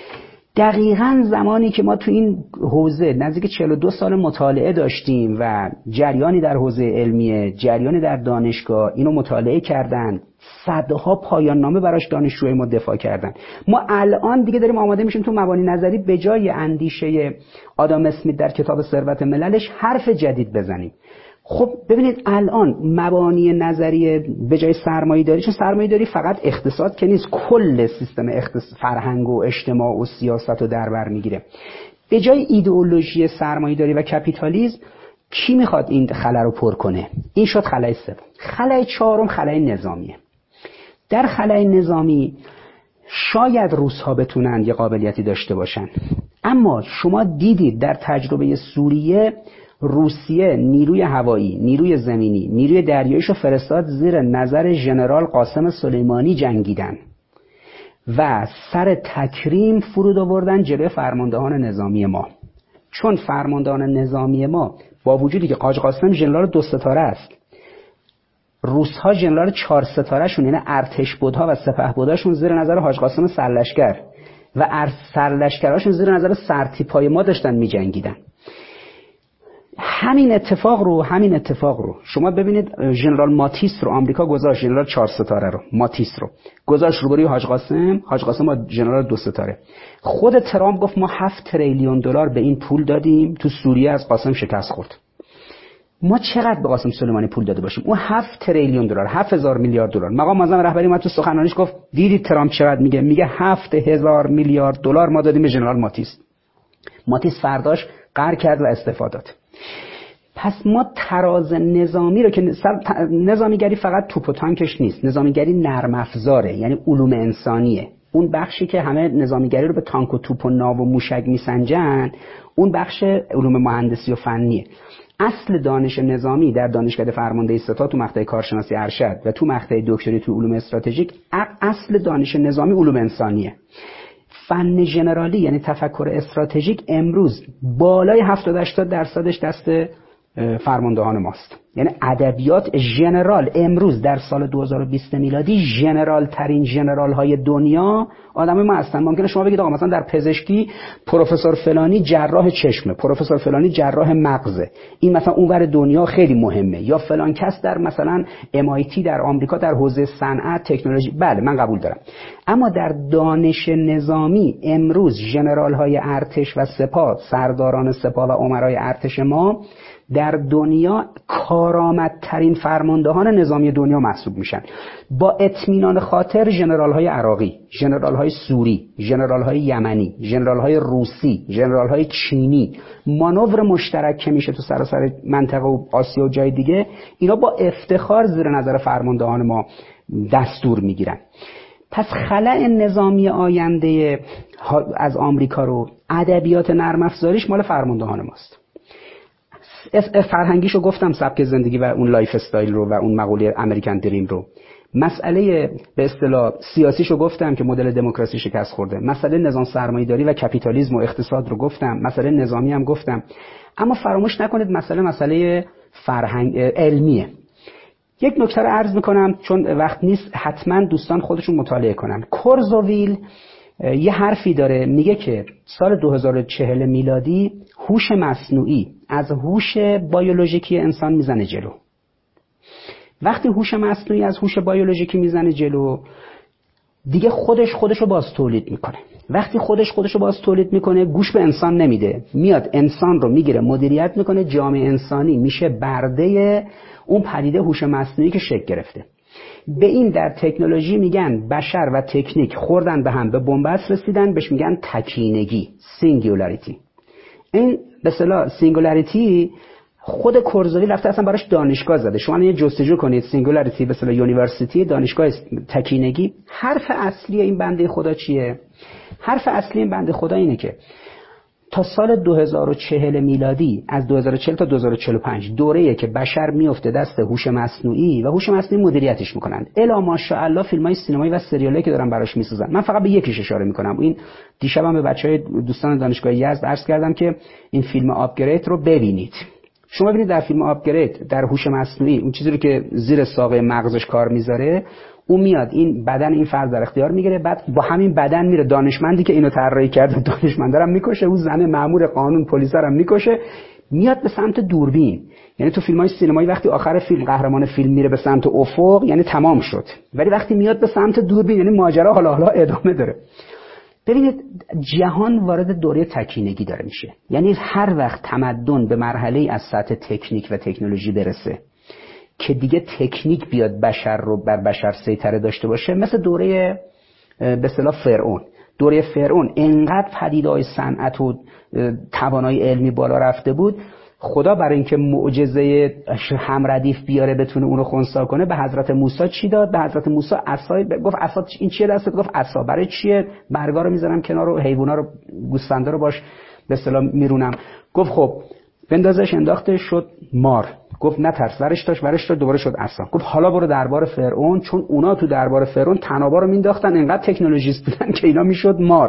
[SPEAKER 2] دقیقاً زمانی که ما تو این حوزه نزدیک 42 سال مطالعه داشتیم و جریانی در حوزه علمیه، جریانی در دانشگاه اینو مطالعه کردن، صدها پایان نامه براش دانشجوهای ما دفاع کردن. ما الان دیگه داریم آماده میشیم تو مبانی نظری به جای اندیشه آدام اسمیت در کتاب ثروت مللش حرف جدید بزنیم. خب ببینید الان مبانی نظری به جای سرمایه‌داری، چون سرمایه‌داری فقط اقتصاد که نیست، کل سیستم فرهنگ و اجتماع و سیاست رو در بر میگیره. به جای ایدئولوژی سرمایه‌داری و کپیتالیسم کی میخواد این خلا رو پر کنه؟ این شد خلأ سوم. خلأ چهارم خلأ نظامیه. در خلأ نظامی شاید روس‌ها بتونن یه قابلیتی داشته باشن، اما شما دیدید در تجربه سوریه روسیه نیروی هوایی، نیروی زمینی، نیروی دریاییشو فرستاد زیر نظر ژنرال قاسم سلیمانی جنگیدن و سر تکریم فرود آوردن جلوی فرماندهان نظامی ما. چون فرماندهان نظامی ما با وجودی که قاج قاسم ژنرال 2 ستاره است، روس‌ها ژنرال 4 ستاره شون، یعنی ارتشبدها و سپهبداشون زیر نظر حاج قاسم سرلشکر و سرلشکراشون زیر نظر سرتیپای ما داشتن می‌جنگیدن. همین اتفاق رو شما ببینید، ژنرال ماتیس رو آمریکا گذاشت، ژنرال 4 ستاره رو ماتیس رو گذاشت روبروی حاج قاسم با ژنرال 2 ستاره. خود ترامپ گفت ما 7 تریلیون دلار به این پول دادیم، تو سوریه از قاسم شکست خورد. ما چقدر به قاسم سلیمانی پول داده باشیم؟ اون 7 تریلیون دلار، 7000 میلیارد دلار. مقام معظم رهبری ما تو سخنرانیش گفت دیدید ترامپ چقدر میگه 7000 میلیارد دلار ما دادیم به ژنرال ماتیس. ماتیس فرداش قهر کرد و استعفا داد. پس ما تراز نظامی رو که نظامیگری فقط توپ و تانکش نیست، نظامیگری نرم افزاره، یعنی علوم انسانیه. اون بخشی که همه نظامیگری رو به تانک و توپ و ناو و موشک میسنجن، اون بخش علوم مهندسی و فنیه. اصل دانش نظامی در دانشکده فرماندهی ستا تو مقطع کارشناسی ارشد و تو مقطع دکتری تو علوم استراتژیک، اصل دانش نظامی علوم انسانیه. فن ژنرالی یعنی تفکر استراتژیک امروز بالای 70-80% دست فرماندهان ماست. یعنی ادبیات ژنرال امروز در سال 2020 میلادی ژنرال ترین ژنرال های دنیا آدم ما هستن. ممکنه شما بگید آقا مثلا در پزشکی پروفسور فلانی جراح چشمه، پروفسور فلانی جراح مغزه، این مثلا اونور دنیا خیلی مهمه، یا فلان کس در مثلا MIT در آمریکا در حوزه صنعت تکنولوژی. بله من قبول دارم، اما در دانش نظامی امروز ژنرال های ارتش و سپاه، سرداران سپاه و امرای ارتش ما در دنیا کارآمدترین فرماندهان نظامی دنیا محسوب میشن. با اطمینان خاطر ژنرال‌های عراقی، ژنرال‌های سوری، ژنرال‌های یمنی، ژنرال‌های روسی، ژنرال‌های چینی، مانور مشترک که میشه تو سراسر منطقه و آسیا و جای دیگه، اینا با افتخار زیر نظر فرماندهان ما دستور میگیرن. پس خلأ نظامی آینده از آمریکا رو ادبیات نرم افزاریش مال فرماندهان ماست. فرهنگیشو گفتم، سبک زندگی و اون لایف استایل رو و اون مقوله امریکن دریم رو. مسئله به اصطلاح سیاسیشو گفتم که مدل دموکراسی شکست خورده. مسئله نظام سرمایه‌داری و کپیتالیسم و اقتصاد رو گفتم. مسئله نظامی هم گفتم. اما فراموش نکنید مسئله فرهنگ علمیه. یک نکته رو عرض میکنم چون وقت نیست، حتما دوستان خودشون مطالعه کنن. کورزوویل یه حرفی داره، میگه که سال 2040 میلادی هوش مصنوعی از هوش بیولوژیکی انسان میزنه جلو. وقتی هوش مصنوعی از هوش بیولوژیکی میزنه جلو، دیگه خودش رو باز تولید میکنه. وقتی خودش رو باز تولید میکنه، گوش به انسان نمیده، میاد انسان رو میگیره، مدیریت میکنه، جامعه انسانی میشه برده اون پدیده هوش مصنوعی که شکل گرفته. به این در تکنولوژی میگن بشر و تکنیک خوردن به هم، به بنبست رسیدن، بهش میگن تکینگی، سینگولاریتی. این به اصطلاح سینگولاریتی خود کورزوویل رفته اصلا براش دانشگاه زده. شما یه جستجو کنید سینگولاریتی به اصطلاح یونیورسیتی، دانشگاه تکینگی. حرف اصلی این بنده خدا چیه؟ حرف اصلی این بنده خدا اینه که تا سال 2040 میلادی، از 2040 تا 2045 دوره‌ایه که بشر میفته دست هوش مصنوعی و هوش مصنوعی مدیریتش میکنن. الا ماشاءالله فیلم‌های سینمایی و سریالایی که دارن براش میسازن. من فقط به یکیش اشاره میکنم. این دیشبم به بچهای دوستان دانشگاه یزد عرض کردم که این فیلم آپگرید رو ببینید. شما ببینید در فیلم آپگرید در هوش مصنوعی اون چیزی رو که زیر ساقه مغزش کار میذاره، اون میاد این بدن این فرد در اختیار میگیره، بعد با همین بدن میره دانشمندی که اینو طراحی کرده دانشمنده رو میکشه، اون زن مأمور قانون پلیس رو میکشه، میاد به سمت دوربین. یعنی تو فیلم‌های سینمایی وقتی آخر فیلم قهرمان فیلم میره به سمت افق یعنی تمام شد، ولی وقتی میاد به سمت دوربین یعنی ماجرا حالا ادامه داره. ببینید جهان وارد دوره تکینگی داره میشه. یعنی هر وقت تمدن به مرحله از سطح تکنیک و تکنولوژی برسه که دیگه تکنیک بیاد بشر رو بر بشر سیطره داشته باشه، مثل دوره به اصطلاح فرعون. دوره فرعون انقدر پدیده‌های صنعت و توانایی علمی بالا رفته بود، خدا برای اینکه معجزه همردیف بیاره بتونه اونو خنثی کنه، به حضرت موسی چی داد؟ به حضرت موسی عصای، گفت عصا این چیه دستت؟ گفت عصا. برای چیه؟ برگا رو میذارم کنار و حیونا رو گوسفندا رو باش به اصطلاح میرونم. گفت خب بندازش، انداختش، شد مار. گفت نترس، ورش داشت دوباره شد عصا. گفت حالا برو دربار فرعون، چون اونا تو دربار فرعون تنابا رو مینداختن، انقدر تکنولوژیست بودن که اینا میشد مار.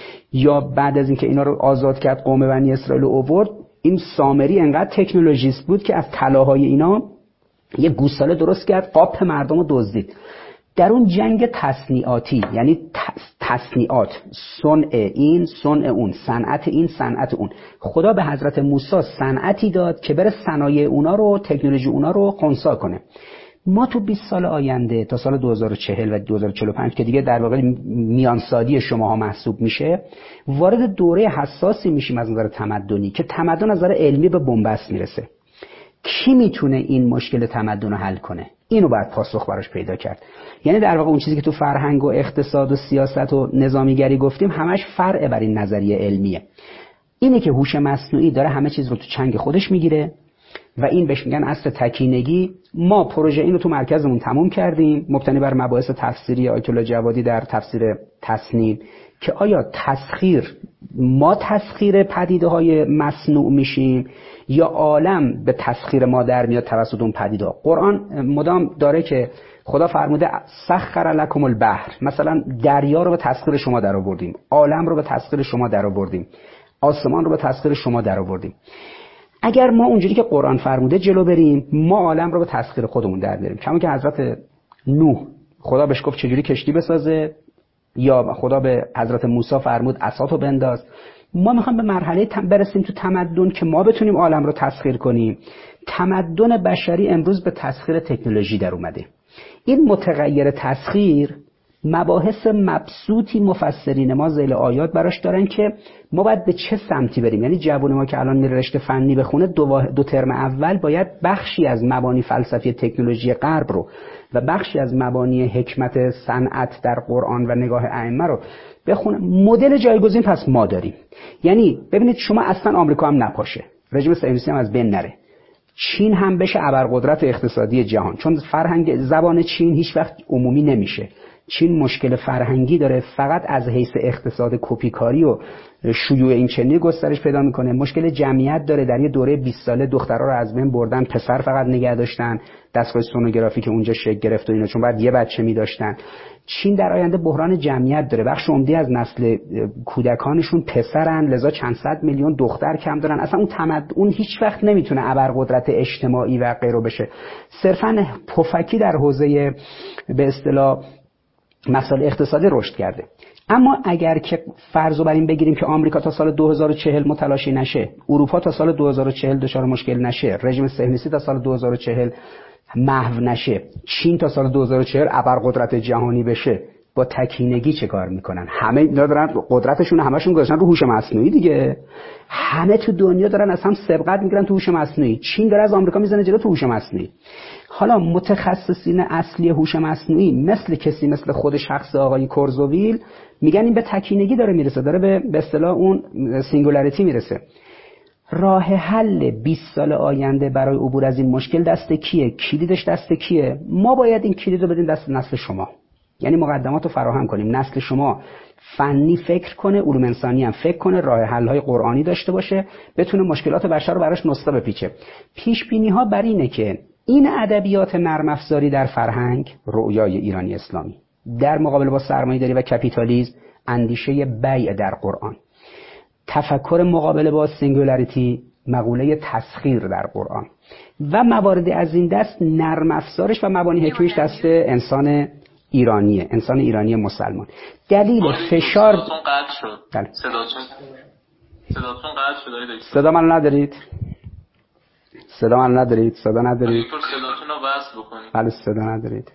[SPEAKER 2] یا بعد از اینکه اینا رو آزاد کرد قوم بنی اسرائیل آورد، این سامری انقدر تکنولوژیست بود که از طلاهای اینا یه گوساله درست کرد، قاپ مردم رو دزدید. در اون جنگ تصنیعاتی، یعنی تصنیعات، صنع این صنع اون، صنعت این صنعت اون، خدا به حضرت موسی صنعتی داد که بره صنایع اونا رو، تکنولوژی اونا رو خنثی کنه. ما تو 20 سال آینده تا سال 2040 و 2045 که دیگه در واقع میانسادی شماها محسوب میشه، وارد دوره حساسی میشیم از نظر تمدنی که تمدن از نظر علمی به بنبست میرسه. کی میتونه این مشکل تمدن رو حل کنه؟ اینو باید پاسخ براش پیدا کرد. یعنی در واقع اون چیزی که تو فرهنگ و اقتصاد و سیاست و نظامیگری گفتیم همش فرع بر این نظریه علمیه. اینه که هوش مصنوعی داره همه چیز رو تو چنگ خودش میگیره و این بهش میگن عصر تکینگی. ما پروژه اینو تو مرکزمون تموم کردیم، مبتنی بر مباحث تفسیری آیت الله جوادی در تفسیر تصنیم، که آیا ما تسخیر پدیده‌های مصنوع میشیم یا عالم به تسخیر ما در میاد توسط اون پدیده‌ها. قرآن مدام داره که خدا فرموده سخر لکم البحر، مثلا دریا رو به تسخیر شما در آوردیم، عالم رو به تسخیر شما در آوردیم، آسمان رو به تسخیر شما در آوردیم. اگر ما اونجوری که قرآن فرموده جلو بریم، ما عالم رو به تسخیر خودمون در بیاریم. کما که حضرت نوح خدا بهش گفت چجوری کشتی بسازه، یا خدا به حضرت موسی فرمود عصاتو بنداز. ما میخوایم به مرحله برسیم تو تمدن که ما بتونیم عالم رو تسخیر کنیم. تمدن بشری امروز به تسخیر تکنولوژی در اومده. این متغیر تسخیر مباحث مبسوطی مفسرین ما ذیل آیات براش دارن که ما باید به چه سمتی بریم. یعنی جوون ما که الان میره رشته فنی بخونه دو ترم اول باید بخشی از مبانی فلسفی تکنولوژی غرب رو و بخشی از مبانی حکمت صنعت در قرآن و نگاه ائمه رو بخونه. مدل جایگزین پس ما داریم. یعنی ببینید شما اصلا آمریکا هم نپاشه، رژیم صهیونیستی هم از بین نره، چین هم بشه ابرقدرت اقتصادی جهان، چون فرهنگ زبان چین هیچ وقت عمومی نمیشه. چین مشکل فرهنگی داره، فقط از حیث اقتصاد کپیکاری و شیوع این چنینی گسترش پیدا میکنه. مشکل جمعیت داره، در یه دوره 20 ساله دخترها رو از بین بردن، پسر فقط نگه داشتن، دستگاه سونوگرافی که اونجا شکل گرفت و اینا، چون بعد یه بچه می‌داشتن. چین در آینده بحران جمعیت داره، بخش عمده از نسل کودکانشون پسرن، لذا چند صد میلیون دختر کم دارن. اصلا اون هیچ وقت نمیتونه ابرقدرت اجتماعی و غیره بشه، صرفا پفکی در حوزه به اصطلاح مسائل اقتصادی رشد کرده. اما اگر که فرض بر این بگیریم که آمریکا تا سال 2040 متلاشی نشه، اروپا تا سال 2040 دچار مشکل نشه، رژیم صهیونیستی تا سال 2040 محو نشه، چین تا سال 2040 ابرقدرت جهانی بشه، با تکینگی چه کار میکنن؟ همه اینا دارن قدرتشون همشون گذاشتن رو هوش مصنوعی دیگه. همه تو دنیا دارن از هم سبقت میگیرن تو هوش مصنوعی. چین داره از آمریکا میزنه جلو تو هوش مصنوعی. حالا متخصصین اصلی هوش مصنوعی مثل کسی مثل خود شخص آقای کورزوویل میگن این به تکینگی داره میرسه، داره به اصطلاح اون سینگولاریتی میرسه. راه حل 20 سال آینده برای عبور از این مشکل دست کیه؟ کلیدش دست کیه؟ ما باید این کلید رو بدیم دست نسل شما. یعنی مقدمات رو فراهم کنیم، نسل شما فنی فکر کنه، علوم انسانی هم فکر کنه، راه حل های قرآنی داشته باشه، بتونه مشکلات بشر رو براش نسخه بپیچه. پیش بینی ها بر اینه که این ادبیات نرم افزاری در فرهنگ، رؤیای ایرانی اسلامی در مقابل با سرمایه‌داری و کپیتالیسم، اندیشه بیع در قرآن، تفکر مقابله با سینگولاریتی، مقوله تسخیر در قرآن و موارد از این دست نرم افزارش و مبانی حکمیش دست انسان ایرانیه، انسان ایرانی مسلمان. دلیل فشار
[SPEAKER 1] صداتون قطع شد. صداتون قطع شد.
[SPEAKER 2] صدا من ندارید؟ صدا ندارید؟
[SPEAKER 1] صداتون رو وصل بکنید.
[SPEAKER 2] بله صدا ندارید.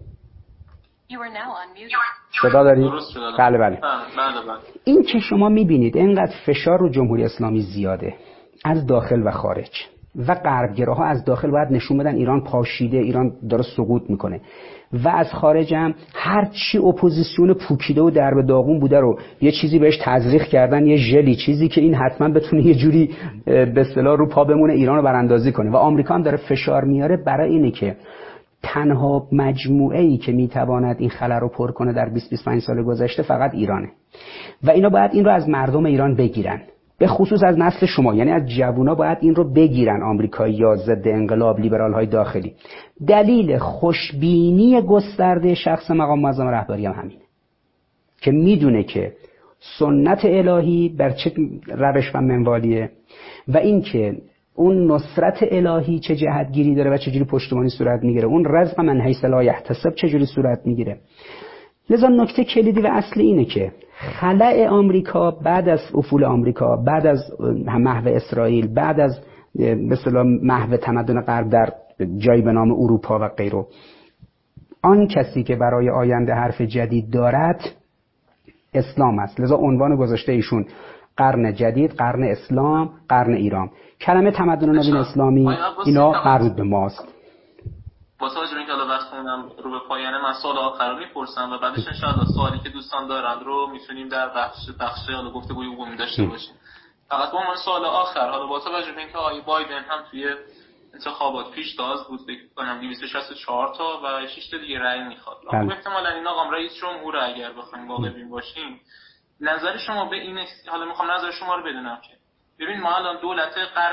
[SPEAKER 2] صدا دارید؟ بله. این که شما میبینید اینقدر فشار رو جمهوری اسلامی زیاده از داخل و خارج و غربگراها از داخل باید نشون بدن ایران پاشیده، ایران داره سقوط میکنه و از خارج هم هر چی اپوزیسیون پوکیده و درب داغون بوده رو یه چیزی بهش تزریق کردن، یه ژلی چیزی که این حتما بتونه یه جوری به اصطلاح رو پا بمونه ایران رو براندازی کنه. و آمریکا هم داره فشار میاره برای اینه که تنها مجموعه‌ای که میتواند این خلا رو پر کنه در 20-25 سال گذشته فقط ایرانه و اینا باید این رو از مردم ایران بگیرن، به خصوص از نسل شما، یعنی از جوونا باید این رو بگیرن. آمریکایی‌ها ضد انقلاب، لیبرال‌های داخلی. دلیل خوشبینی گسترده شخص مقام معظم رهبری هم همینه که میدونه که سنت الهی بر چه روش و منوالیه و این که اون نصرت الهی چه جهتگیری داره و چه جوری پشتیبانی صورت میگیره، اون رزق من حیث لا یحتسب چه جوری صورت میگیره. لذا نکته کلیدی و اصلی اینه که خلأ آمریکا بعد از افول آمریکا، بعد از محو اسرائیل، بعد از به اصطلاح محو تمدن غرب در جایی به نام اروپا و غیره، آن کسی که برای آینده حرف جدید دارد اسلام است. لذا عنوان گذاشته ایشون قرن جدید، قرن اسلام، قرن ایران. کلمه تمدن نوین اسلامی اینا مربوط به ماست.
[SPEAKER 1] با توجه به اینکه الان وقتمونم رو به پایانه، من سوال آخر رو میپرسم و بعدش ان شاءالله سوالی که دوستان دارند رو میتونیم در بخش حالا گفتگوی عمومی داشته باشیم. فقط با من سوال آخر، حالا با توجه به اینکه آقای بایدن هم توی انتخابات پیشتاز بود، فکر کنم 264 تا و 6 تا دیگه رأی میخواد. خب احتمالاً این آقا رئیس جمهور اگر بخوایم واقع بین باشیم، نظر شما به این، حالا میخوام نظر شما رو بدونم که ببین ما الان دولت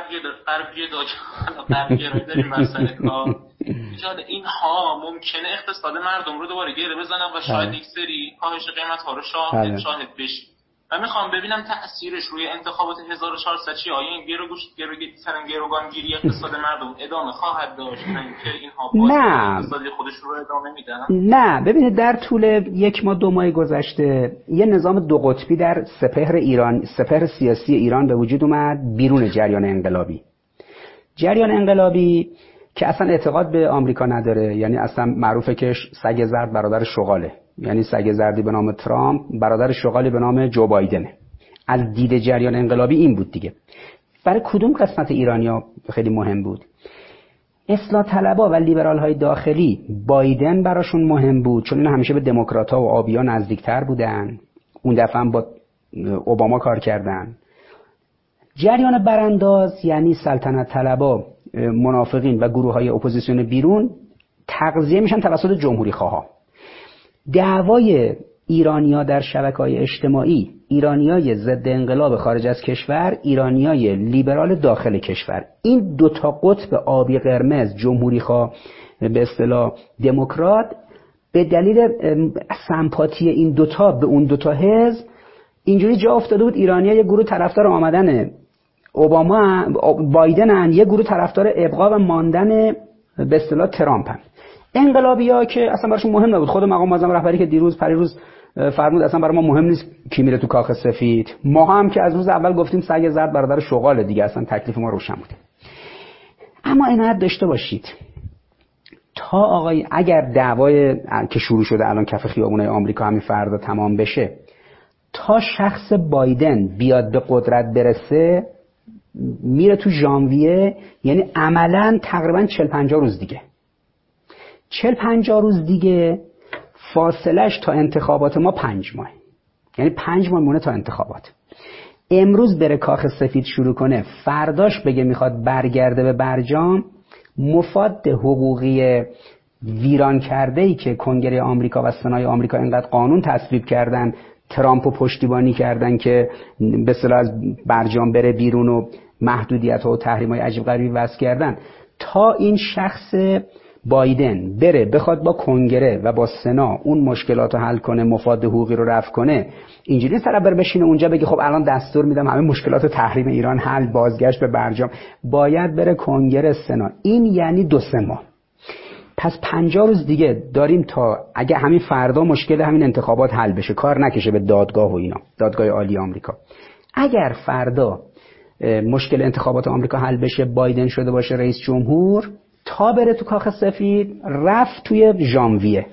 [SPEAKER 1] غربگرایی داریم مسئله کار ایجاد اینها ممکنه اقتصاد مردم رو دوباره گره بزنن و شاید یک سری کاهش قیمت ها رو شاهد بشیم و میخوام ببینم تأثیرش روی انتخابات 1400 چی؟ آیا این گروگانگیری اقتصاد مردم ادامه خواهد داشت نه اینکه اینها باز اقتصادی خودش رو ادامه میدن؟
[SPEAKER 2] نه، ببینید در طول 1 ماه 2 ماه گذشته یه نظام 2 قطبی در سپهر سیاسی ایران به وجود اومد بیرون جریان انقلابی. جریان انقلابی که اصلا اعتقاد به آمریکا نداره، یعنی اصلا معروفه که سگ زرد برادر شغاله، یعنی سگ زردی به نام ترامپ برادر شغالی به نام جو بایدنه. از دید جریان انقلابی این بود دیگه. برای کدوم قسمت ایرانیا خیلی مهم بود؟ اصلاح طلبها و لیبرال های داخلی بایدن براشون مهم بود، چون اینا همیشه به دموکرات‌ها و آبیا نزدیکتر بودن، اون دفعه هم با اوباما کار کردن. جریان برانداز یعنی سلطنت طلبها، منافقین و گروه های اپوزیسیون بیرون تغذیه میشن توسط جمهوری خواها. دعوای ایرانیا در شبکه‌های اجتماعی، ایرانیای ضد انقلاب خارج از کشور، ایرانیای لیبرال داخل کشور، این دو تا قطب آبی قرمز، جمهوری خواه به اصطلاح دموکرات، به دلیل سمپاتی این دوتا به اون دوتا حزب اینجوری جا افتاده بود ایرانی‌ها یه گروه طرفدار آمدن اوباما بایدن، یه گروه طرفدار ابقا و ماندن به اصطلاح ترامپ. انقلابی‌ها که اصلا براشون مهم نبود، خود مقام معظم رهبری که پریروز فرمود اصلا برای ما مهم نیست کی میره تو کاخ سفید، ما هم که از روز اول گفتیم سگ زرد برادر شغاله دیگه، اصلا تکلیف ما روشن بود. اما عنایت داشته باشید تا آقای اگر دعوای که شروع شده الان کف خیابونای آمریکا همین فردا تمام بشه، تا شخص بایدن بیاد به قدرت برسه میره تو ژانویه، یعنی عملاً تقریباً 40-50 روز دیگه، 40-50 روز دیگه فاصلش تا انتخابات ما 5 ماه، یعنی 5 ماه مونه تا انتخابات. امروز بره کاخ سفید شروع کنه، فرداش بگه میخواد برگرده به برجام، مفاد حقوقی ویران کرده‌ای که کنگره آمریکا و سنای آمریکا اینقدر قانون تصویب کردن، ترامپو پشتیبانی کردن که به اصطلاح از برجام بره بیرون و محدودیت‌ها و تحریم‌های عجیب غریبی وضع کردن، تا این شخص بایدن بره بخواد با کنگره و با سنا اون مشکلات رو حل کنه، مفاد حقوقی رو رفع کنه، اینجوری طرف بره بشینه اونجا بگه خب الان دستور میدم همه مشکلات تحریم ایران حل، بازگشت به برجام، باید بره کنگره سنا. این یعنی 2-3 ماه. پس 50 روز دیگه داریم تا اگه همین فردا مشکل همین انتخابات حل بشه، کار نکشه به دادگاه و اینا، دادگاه عالی آمریکا، اگر فردا مشکل انتخابات آمریکا حل بشه، بایدن شده باشه رئیس جمهور، تا بره تو کاخ سفید رفت توی ژانویه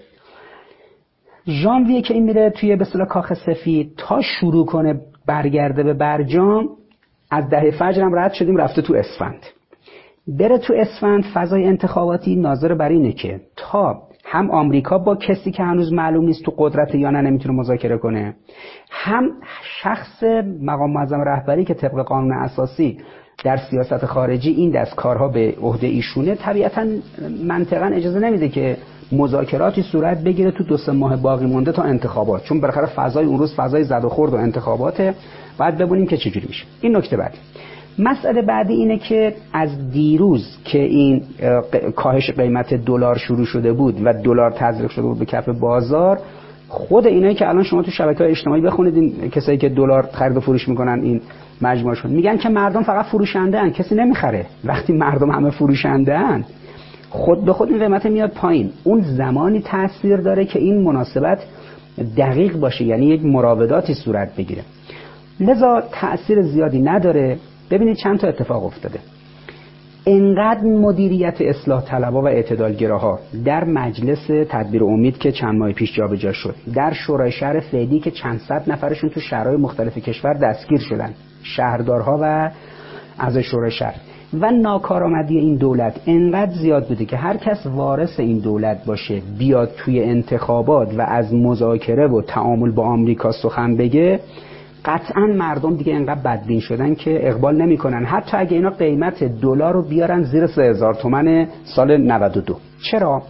[SPEAKER 2] که این میره توی به اصطلاح کاخ سفید، تا شروع کنه برگرده به برجام، از 10 فجر هم رد شدیم رفته تو اسفند. بره تو اسفند فضای انتخاباتی ناظر بر اینه که تا هم آمریکا با کسی که هنوز معلوم نیست تو قدرت یا نه نمیتونه مذاکره کنه، هم شخص مقام معظم رهبری که طبق قانون اساسی در سیاست خارجی این دست کارها به عهده ایشونه، طبیعتاً منطقاً اجازه نمیده که مذاکراتی صورت بگیره تو 2-3 ماه باقی مونده تا انتخابات، چون بالاخره فضای اون روز فضای زد و خورد و انتخاباته، بعد ببینیم که چجوری میشه. این نکته بعدی. مسئله بعدی اینه که از دیروز که این کاهش قیمت دلار شروع شده بود و دلار تزریق شده بود به کف بازار، خود اینایی که الان شما تو شبکه‌های اجتماعی بخونید، این کسایی که دلار خرید و فروش میکنن این مجموعهشون میگن که مردم فقط فروشنده ان، کسی نمیخره. وقتی مردم همه فروشنده ان، خود به خود این قیمت میاد پایین. اون زمانی تاثیر داره که این مناسبت دقیق باشه، یعنی یک مراوداتی صورت بگیره، لذا تأثیر زیادی نداره. ببینید چند تا اتفاق افتاده. انقدر مدیریت اصلاح طلبها و اعتدالگراها در مجلس تدبیر امید که چند ماه پیش جابجا شد، در شورای شهر فعلی که چند صد نفرشون تو شهرهای مختلف کشور دستگیر شدن، شهردارها و اعضای شورای شهر، و ناکارآمدی این دولت انقدر زیاد بوده که هر کس وارث این دولت باشه بیاد توی انتخابات و از مذاکره و تعامل با آمریکا سخن بگه، قطعا مردم دیگه انقدر بدبین شدن که اقبال نمیکنن، حتی اگه اینا قیمت دلار رو بیارن زیر 3000 تومان سال 92. چرا؟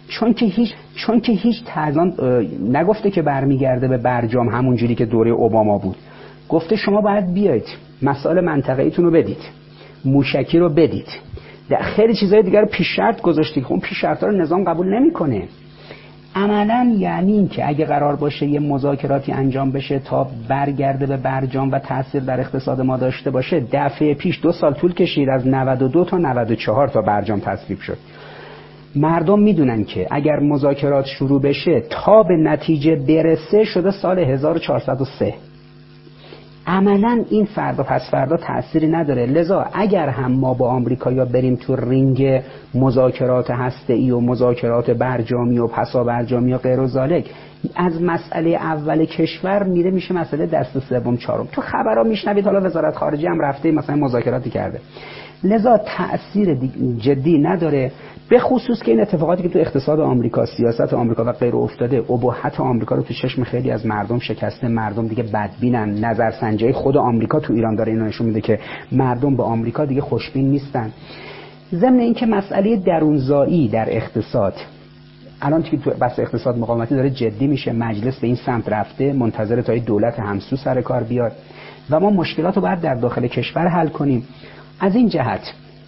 [SPEAKER 2] چون که هیچ تازان نگفته که برمیگرده به برجام همون جوری که دوره اوباما بود، گفته شما باید بیایید مسائل منطقه‌ایتون رو بدید، موشکی رو بدید، خیلی چیزای دیگر رو پیش شرط گذاشتید. خب پیش شرطا رو نظام قبول نمیکنه. عملاً یعنی این که اگه قرار باشه یه مذاکراتی انجام بشه تا برگرده به برجام و تأثیر در اقتصاد ما داشته باشه، دفعه پیش 2 سال طول کشید، از 92 تا 94 تا برجام تصویب شد. مردم میدونن که اگر مذاکرات شروع بشه تا به نتیجه برسه شده سال 1403. عملا این فردا پس فردا تأثیری نداره. لذا اگر هم ما با آمریکایی‌ها بریم تو رینگ مذاکرات هسته‌ای و مذاکرات برجامی و پسا برجامی و غیر و ذالک، از مسئله اول کشور میشه مسئله دست سوم چهارم. تو خبرها میشنوید حالا وزارت خارجه هم رفته مثلا مذاکراتی کرده. لذا تأثیر جدی نداره، به خصوص که این اتفاقاتی که تو اقتصاد آمریکا، سیاست آمریکا و غیر افتاده، اباحت آمریکا رو تو چشم خیلی از مردم شکسته. مردم دیگه بدبینن. نظرسنجی خود آمریکا تو ایران داره اینو نشون میده که مردم به آمریکا دیگه خوشبین نیستن. ضمن اینکه مسئله درونزایی در اقتصاد الان که تو بحث اقتصاد مقاومتی داره جدی میشه، مجلس به این سمت رفته، منتظر تا دولت همسو سر کار بیاد و ما مشکلات رو باید در داخل کشور حل کنیم. از این جهت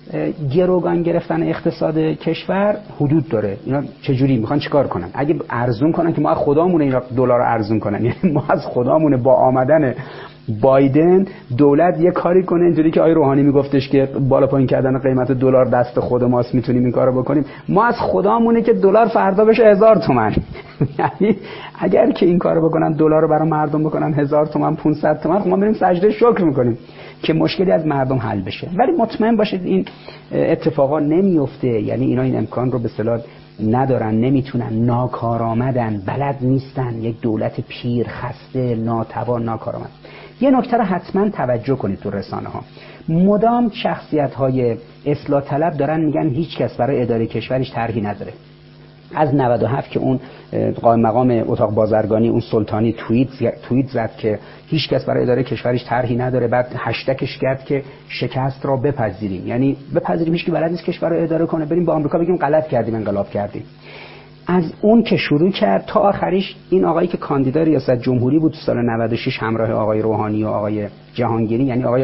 [SPEAKER 2] گروگان گرفتن اقتصاد کشور حدود داره. اینا چجوری میخوان چیکار کنن؟ اگه ارزون کنن که ما از خدامونه این دلار رو ارزون کنن، یعنی ما از خدامونه با آمدن بایدن دولت یه کاری کنه اینجوری که آقای روحانی میگفتش که بالا پایین کردن قیمت دلار دست خود ماست، میتونیم این کارو بکنیم. ما از خدامونه که دلار فردا بشه 1000 تومان. یعنی اگر که این کارو بکنن، دلار رو برای مردم بکنن 1000 تومان 500 تومان، خب ما بریم سجده شکر میکنیم که مشکلی از مردم حل بشه. ولی مطمئن باشید این اتفاقا نمیفته. یعنی اینا این امکان رو به اصطلاح ندارن، نمیتونن، ناکارآمدن، بلد نیستن. یک دولت پیر، خسته، ناتوان، ناکارآمد. یه نکته رو حتما توجه کنید تو رسانه ها. مدام شخصیت های اصلاح طلب دارن میگن هیچ کس برای اداره کشورش طرحی نداره. از 97 که اون قائم مقام اتاق بازرگانی اون سلطانی توییت زد که هیچ کس برای اداره کشورش طرحی نداره، بعد هشتگش کرد که شکست را بپذیریم. یعنی بپذیریم هیچ کی بلد نیست کشور رو اداره کنه، بریم با آمریکا بگیم غلط کردیم، انقلاب کردیم. از اون که شروع کرد تا آخریش این آقایی که کاندیدای ریاست جمهوری بود تو سال 96 همراه آقای روحانی و آقای جهانگیری، یعنی آقای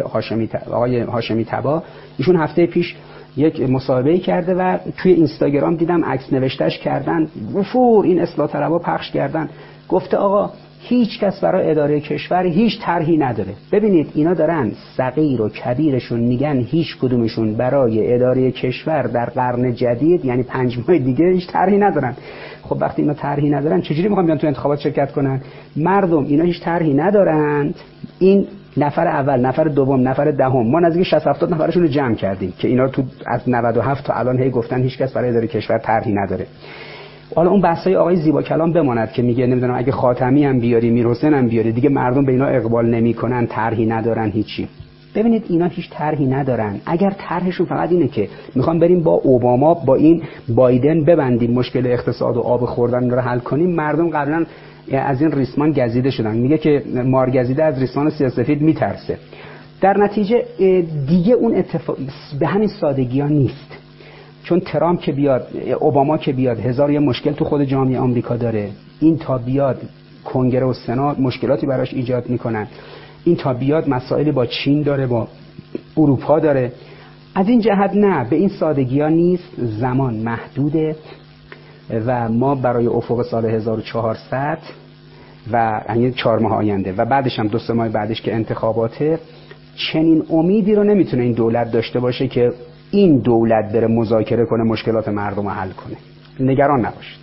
[SPEAKER 2] هاشمی طبا، ایشون هفته پیش یک مصاحبه‌ای کرده و توی اینستاگرام دیدم عکس نوشتهش کردن، وفور این اصلاح طلبا پخش کردن، گفته آقا هیچ کس برای اداره کشور هیچ طرحی نداره. ببینید اینا دارن صغیر و کبیرشون میگن هیچ کدومشون برای اداره کشور در قرن جدید یعنی 5 ماه دیگه هیچ طرحی ندارن. خب وقتی اینا طرحی ندارن چجوری میخوان بیان تو انتخابات شرکت کنن؟ مردم اینا هیچ طرحی ندارند. این نفر اول، نفر دوم، نفر دهم، ما نزدیک 60-70 نفرشون رو جمع کردیم که اینا رو تو از 97 تا الان هی گفتن هیچ کس برای اداره کشور طرحی نداره. حالا اون بحثای آقای زیبا کلام بماند که میگه نمیدونم اگه خاتمی هم بیاری، میرحسین هم بیاری، دیگه مردم به اینا اقبال نمیکنن، طرحی ندارن، هیچی. ببینید اینا هیچ طرحی ندارن. اگر طرحشون فقط اینه که میخوام بریم با اوباما با این بایدن ببندیم مشکل اقتصاد و آب خوردن رو حل کنیم، مردم قبلا از این ریسمان گزیده شدن. میگه که مارگزیده از ریسمان سیاه‌سفید میترسه. در نتیجه دیگه اون اتفاق به همین سادگی ها نیست. چون ترامپ که بیاد، اوباما که بیاد، هزار یه مشکل تو خود جامعه آمریکا داره. این تا بیاد کنگره و سنا مشکلاتی براش ایجاد میکنن. این تا بیاد مسائلی با چین داره، با اروپا داره. از این جهت نه، به این سادگی ها نیست. زمان محدوده و ما برای افق سال 1400 و یعنی 4 ماه آینده و بعدش هم 2-3 ماه بعدش که انتخاباته، چنین امیدی رو نمیتونه این دولت داشته باشه که این دولت بره مذاکره کنه مشکلات مردم رو حل کنه. نگران نباشید.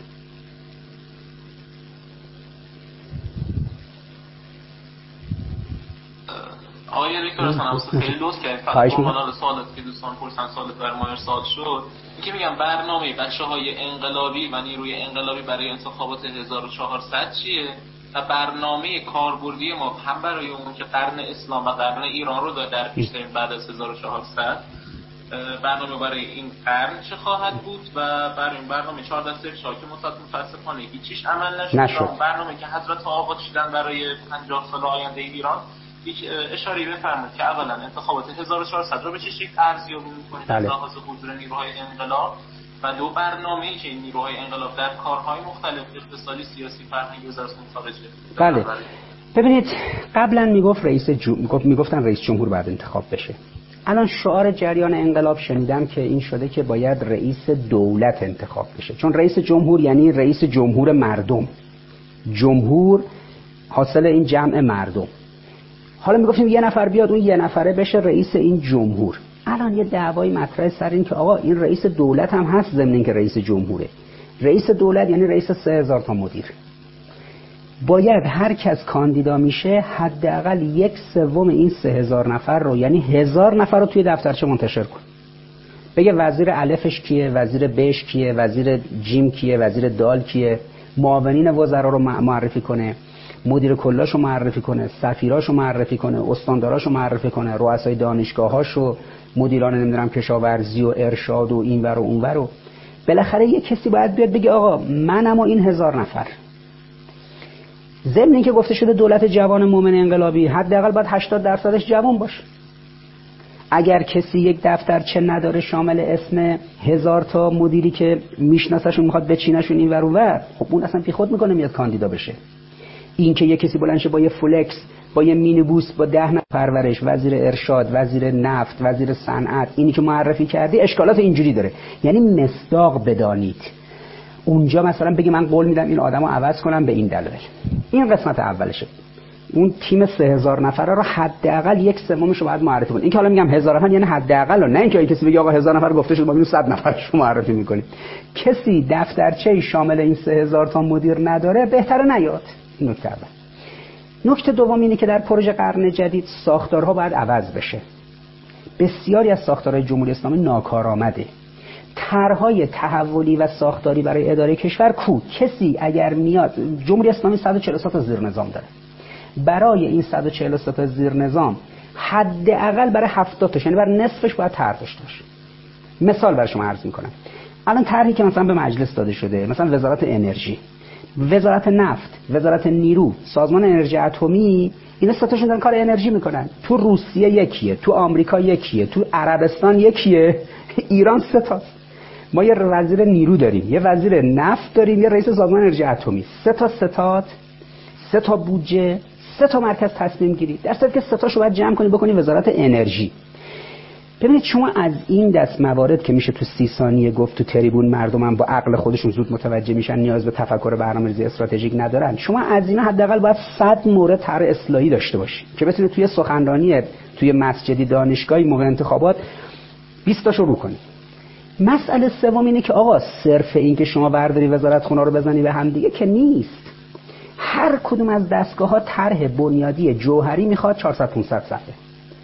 [SPEAKER 1] آقای ریکتور اصلا خیلی دوست که فقط سوالات که دوستان پرسن سوالات بر ما ارسال شد، که میگم برنامه بچه‌های انقلابی و نیروی انقلابی برای انتخابات 1400 چیه و برنامه کاربردی ما هم برای اون که قرن اسلام و قرن ایران رو در پیش داریم بعد از 1400 برنامه برای این قرن چه خواهد بود و برای این برنامه 4 دسته افشا که متاسفانه هیچیش عمل نشد. برنامه که حضرت آقا چیدن برای 50 سال آینده ایران هیچ اشاره بفرمایید که اولا انتخابات 1400 رو به چه شکل ارزیابی می‌کنید از لحاظ حضور نیروهای انقلاب و دو برنامه‌ای که این نیروهای انقلاب در کارهای مختلف اقتصادی، سیاسی، فرهنگی و وزارتخونه خارجه.
[SPEAKER 2] بله. ببینید قبلا میگفتن رئیس جمهور بعد انتخاب بشه. الان شعار جریان انقلاب شنیدم که این شده که باید رئیس دولت انتخاب بشه، چون رئیس جمهور یعنی رئیس جمهور مردم، جمهور حاصل این جمع مردم. حالا میگفتیم یه نفر بیاد اون یه نفره بشه رئیس این جمهور. الان یه دعوای مطرح سر این که آقا این رئیس دولت هم هست ضمن اینکه رئیس جمهوره. رئیس دولت یعنی رئیس 3000 تا مدیر. باید هر کس کاندیدا میشه حداقل 1/3 این 3000 نفر رو، یعنی 1000 نفر رو توی دفترچه منتشر کن. بگه وزیر الفش کیه، وزیر بش کیه، وزیر جیم کیه، وزیر دال کیه، معاونین وزرا رو معرفی کنه، مدیر کلاشو معرفی کنه، سفیراشو معرفی کنه، استانداراشو معرفی کنه، رؤسای دانشگاهاشو، مدیران نمیدونم کشاورزی و ارشاد و اینور و اونور رو. بالاخره یه کسی باید بیاد بگه آقا منم و این 1000 نفر. ضمن اینکه گفته شده دولت جوان مومن انقلابی، حداقل باید 80% جوان باشه. اگر کسی یک دفترچه نداره شامل اسم 1000 تا مدیری که میشناسشون میخواد بچینشون این ور اونور، خب اون اصلا بیخود میکنه میاد کاندیدا بشه. این که یک کسی بلند شه با یه فلکس، با یه مینیبوس، با 10 نفر پرورش، وزیر ارشاد، وزیر نفت، وزیر صنعت، اینی که معرفی کردی اشکالات اینجوری داره. یعنی مصداق بدانید. اونجا مثلا بگی من قول میدم این آدمو عوض کنم به این دلیل. این قسمت اولشه. اون تیم 3000 نفره رو حداقل 1/3 رو باید معرفی کنید. این که حالا میگم 1000 نفر یعنی حداقل، نه اینکه کسی بگه آقا 1000 نفر گفته شد ما میگیم 100 نفرش رو معرفی میکنیم. کسی دفترچه شامل این 3000 تا مدیر نداره بهتره نیاد. این نکته اول. نکته دوم اینه که در پروژه قرن جدید ساختارها باید عوض بشه. بسیاری از ساختارهای جمهوری اسلامی ناکارآمده. طرحهای تحولی و ساختاری برای اداره کشور کو؟ کسی اگر میاد، جمهوری اسلامی 143 تا زیر نظام داره. برای این 143 تا زیر نظام حداقل برای 70 تاش، یعنی برای نصفش باید طرح داشته باشه. مثال برای شما عرض میکنم. الان طرحی که مثلا به مجلس داده شده، مثلا وزارت انرژی، وزارت نفت، وزارت نیرو، سازمان انرژی اتمی، اینا ستاشون دارن کار انرژی میکنن. تو روسیه یکیه، تو آمریکا یکیه، تو عربستان یکیه، ایران 3 تاست. ما یه وزیر نیرو داریم، یه وزیر نفت داریم، یه رئیس سازمان انرژی اتمی. 3 تا ستاد، 3 تا بودجه، 3 تا مرکز تصمیم گیری. در صورتی که 3 تاشو باید جمع کنی بکنی وزارت انرژی. ببینید شما از این دست موارد که میشه تو 30 ثانیه گفت تو تریبون مردمم با عقل خودشون زود متوجه میشن، نیاز به تفکر برنامه‌ریزی استراتژیک ندارن. شما از اینا حداقل باید 100 مورد طرح اصلاحی داشته باشی که بتونی توی سخنرانی توی مسجدی دانشگاهی موقع انتخابات 20 تاشو رو کنی. مسئله سوم اینه که آقا صرف این که شما برداری وزارت خونه رو بزنی به هم دیگه که نیست. هر کدوم از دستگاه‌ها طرح بنیادی جوهری میخواد 400 500 صفحه.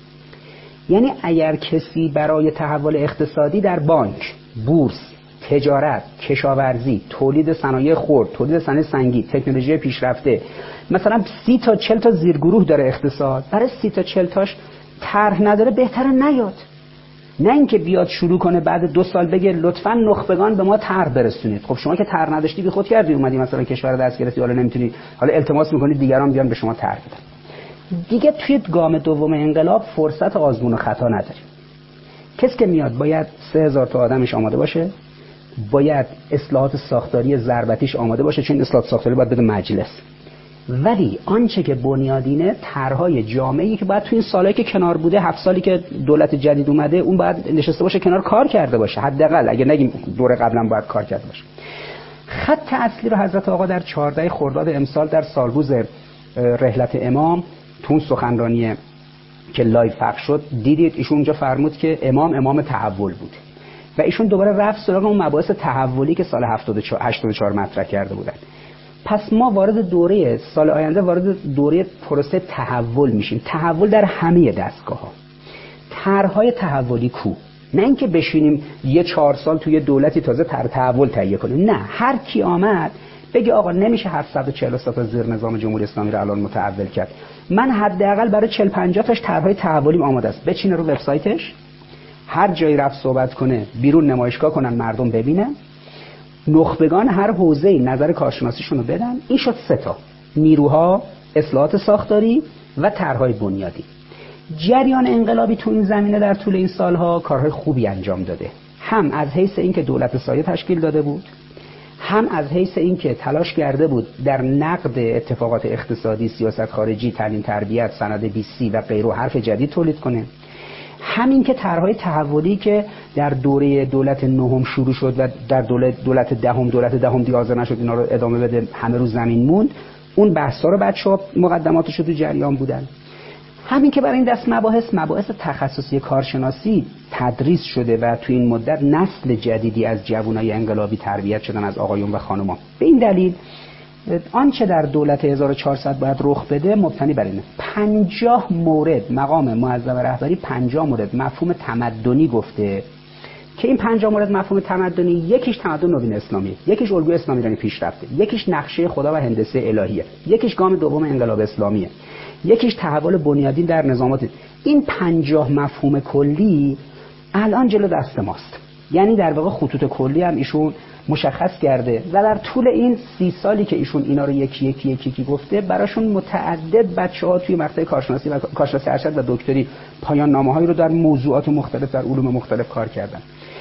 [SPEAKER 2] یعنی اگر کسی برای تحول اقتصادی در بانک، بورس، تجارت، کشاورزی، تولید صنایع خرد، تولید صنایع سنگی، تکنولوژی پیشرفته، مثلا 30 تا 40 تا زیرگروه داره اقتصاد، برای 30 تا 40 تاش طرح نداره بهتره نیاد. نه اینکه بیاد شروع کنه بعد 2 سال بگه لطفاً نخبگان به ما طرح برسونید. خب شما که طرح نداشتی بی خود کردی اومدی مثلا کشور دست گرفتی، حالا نمیتونی، حالا التماس میکنید دیگران بیان به شما طرح بدن. دیگه توی گام دوم انقلاب فرصت آزمون و خطا نداریم. کسی که میاد باید 3000 تا آدمش آماده باشه، باید اصلاحات ساختاری ضربتیش آماده باشه، چون اصلاحات ساختاری باید بده مجلس. ولی آنچه که بنیادینه طرحهای جامعی که باید توی این سالایی که کنار بوده، 7 سالی که دولت جدید اومده، اون باید نشسته باشه کنار کار کرده باشه، حداقل اگه نگیم دوره قبلا باید کار کرده باشه. خط اصلی رو حضرت آقا در 14 خرداد امسال در سالروز رحلت امام تو سخنرانی که لایو پخش شد دیدید. ایشون اونجا فرمود که امام تحول بود و ایشون دوباره رفت سراغ اون مباحث تحولی که سال 84 مطرح کرده بودن. پس ما وارد دوره سال آینده وارد دوره پروسه تحول میشیم. تحول در همه دستگاه‌ها. طرح‌های تحولی کو؟ نه اینکه بشینیم یه 4 سال توی دولتی تازه تحول تهیه کنیم. نه، هر کی آمد بگه آقا نمیشه 743 تا زیر نظام جمهوری اسلامی رو الان متحول کرد. من حداقل برای 40 50 تاش طرح‌های تحولیم آماده است. بچینه رو وبسایتش، هر جایی رفت صحبت کنه، بیرون نمایشگاه کنن، مردم ببینن. نخبگان هر حوزه‌ای نظر کارشناسیشون رو بدن. این شد 3 تا: نیروها، اصلاحات ساختاری و طرح‌های بنیادی. جریان انقلابی تو این زمینه در طول این سالها کارهای خوبی انجام داده، هم از حیث اینکه دولت سایه تشکیل داده بود، هم از حیث اینکه تلاش کرده بود در نقد اتفاقات اقتصادی، سیاست خارجی، تعلیم تربیت، سند 20 و غیره حرف جدید تولید کنه. همین که طرح‌های تحولی که در دوره دولت نهم شروع شد و در دولت دهم دیگه حاضر نشد اینا رو ادامه بده، همه رو زمین موند. اون بحثا رو بچه‌ها مقدماتش رو تو جریان بودن. همین که برای این دست مباحث تخصصی کارشناسی تدریس شده و تو این مدت نسل جدیدی از جوانای انقلابی تربیت شدن، از آقایون و خانوما. به این دلیل آنچه در دولت 1400 باید رخ بده مبتنی بر اینه. 50 مورد مقام معظم رهبری 50 مورد مفهوم تمدنی گفته که این 50 مورد مفهوم تمدنی، یکیش تمدن نوین اسلامی، یکیش الگوی اسلام ایرانی پیشرفته، یکیش نقشه خدا و هندسه الهیه، یکیش گام دوم انقلاب اسلامیه، یکیش تحول بنیادین در نظامات. این 50 مفهوم کلی الان جلو دست ماست. یعنی در واقع خطوط کلی هم ایشون مشخص کرده و در طول این 30 سالی که ایشون اینا رو یکی گفته، براشون متعدد بچه‌ها توی مقطع کارشناسی ارشد و دکتری پایان نامه‌هایی رو در موضوعات مختلف در علوم مختلف کار کردن.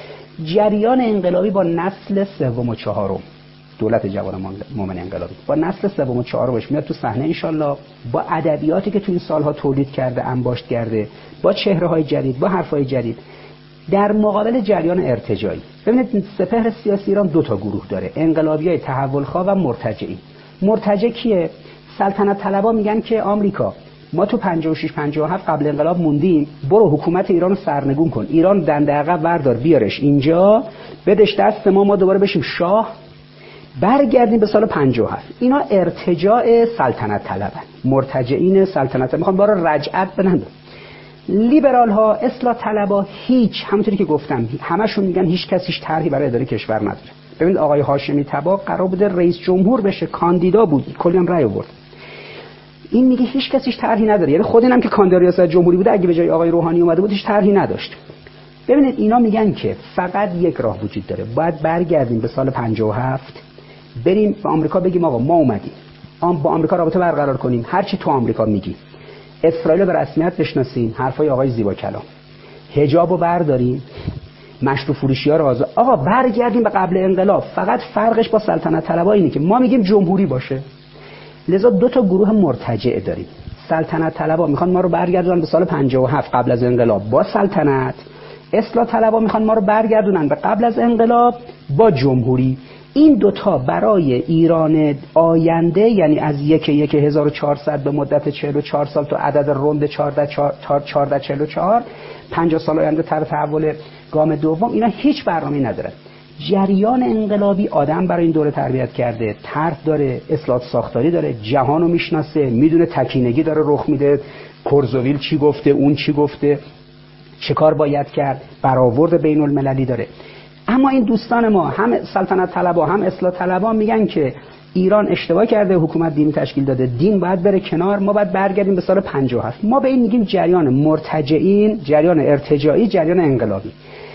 [SPEAKER 2] جریان انقلابی با نسل سوم و چهارم، دولت جوان مومن انقلابی با نسل سوم و چهارمش میاد تو صحنه انشالله، با ادبیاتی که تو این سالها تولید کرده، انباشت کرده، با چهره‌های جدید، با حرف‌های جدید، در مقابل جریان ارتجاعی. ببینید سپهر سیاسی ایران 2 تا گروه داره، انقلابیای تحولخواه و مرتجعی. مرتجع کیه؟ سلطنت طلبا میگن که آمریکا ما تو 56 57 قبل انقلاب موندیم، برو حکومت ایران رو سرنگون کن، ایران دنده عقب بردار بیارش اینجا، بدش دست ما دوباره بشیم شاه، برگردیم به سال 57. اینا ارتجاع سلطنت طلبن، مرتجعین سلطنت میخوان برای رجعت بدن. لیبرال ها، اصلاح طلبا، هیچ، همونطوری که گفتم همشون میگن هیچ کسیش طرحی برای اداره کشور نداره. ببینید آقای هاشمی طبا قرار بوده رئیس جمهور بشه، کاندیدا بود، کلی هم رأی آورد. این میگه هیچ کسیش طرحی نداره، یعنی خود اینم که کاندیدا ریاست جمهوری بوده اگه به جای آقای روحانی اومده بود هیچ طرحی نداشت. ببینید اینا میگن که فقط یک راه وجود داره، باید برگردیم به سال 57، بریم به آمریکا بگیم آقا ما اومدیم، با آمریکا رابطه برقرار کنیم، هر چی تو آمریکا میگی، اسرائیل به رسمیت بشناسیم، حرفای آقای زیبا کلام، حجابو برداریم، مشروع فروشی‌ها رو آزاد. آقا برگردیم به قبل انقلاب. فقط فرقش با سلطنت طلبا اینه که ما میگیم جمهوری باشه. لذا 2 تا گروه مرتجع داریم. سلطنت طلبا میخوان ما رو برگردونن به سال 57 قبل از انقلاب با سلطنت، اصلاح طلبا میخوان ما رو برگردونن به قبل از انقلاب با جمهوری. این 2 تا برای ایران آینده، یعنی از 1/1400 به مدت 44 سال تا عدد رند 1444 50 سال آینده تر تحول گام دوم، اینا هیچ برنامه‌ای ندارن. جریان انقلابی آدم برای این دوره تربیت کرده، طرح داره، اصلاحات ساختاری داره، جهانو میشناسه، میدونه تکینگی داره رخ میده، کورزویل چی گفته، اون چی گفته، چه کار باید کرد، برآورد بین المللی داره. اما این دوستان ما هم سلطنت طلبا هم اصلاح طلبا میگن که ایران اشتباه کرده، حکومت دینی تشکیل داده، دین باید بره کنار، ما باید برگردیم به سال 57. ما به این میگیم جریان مرتجعین، جریان ارتجاعی، جریان انقلابی.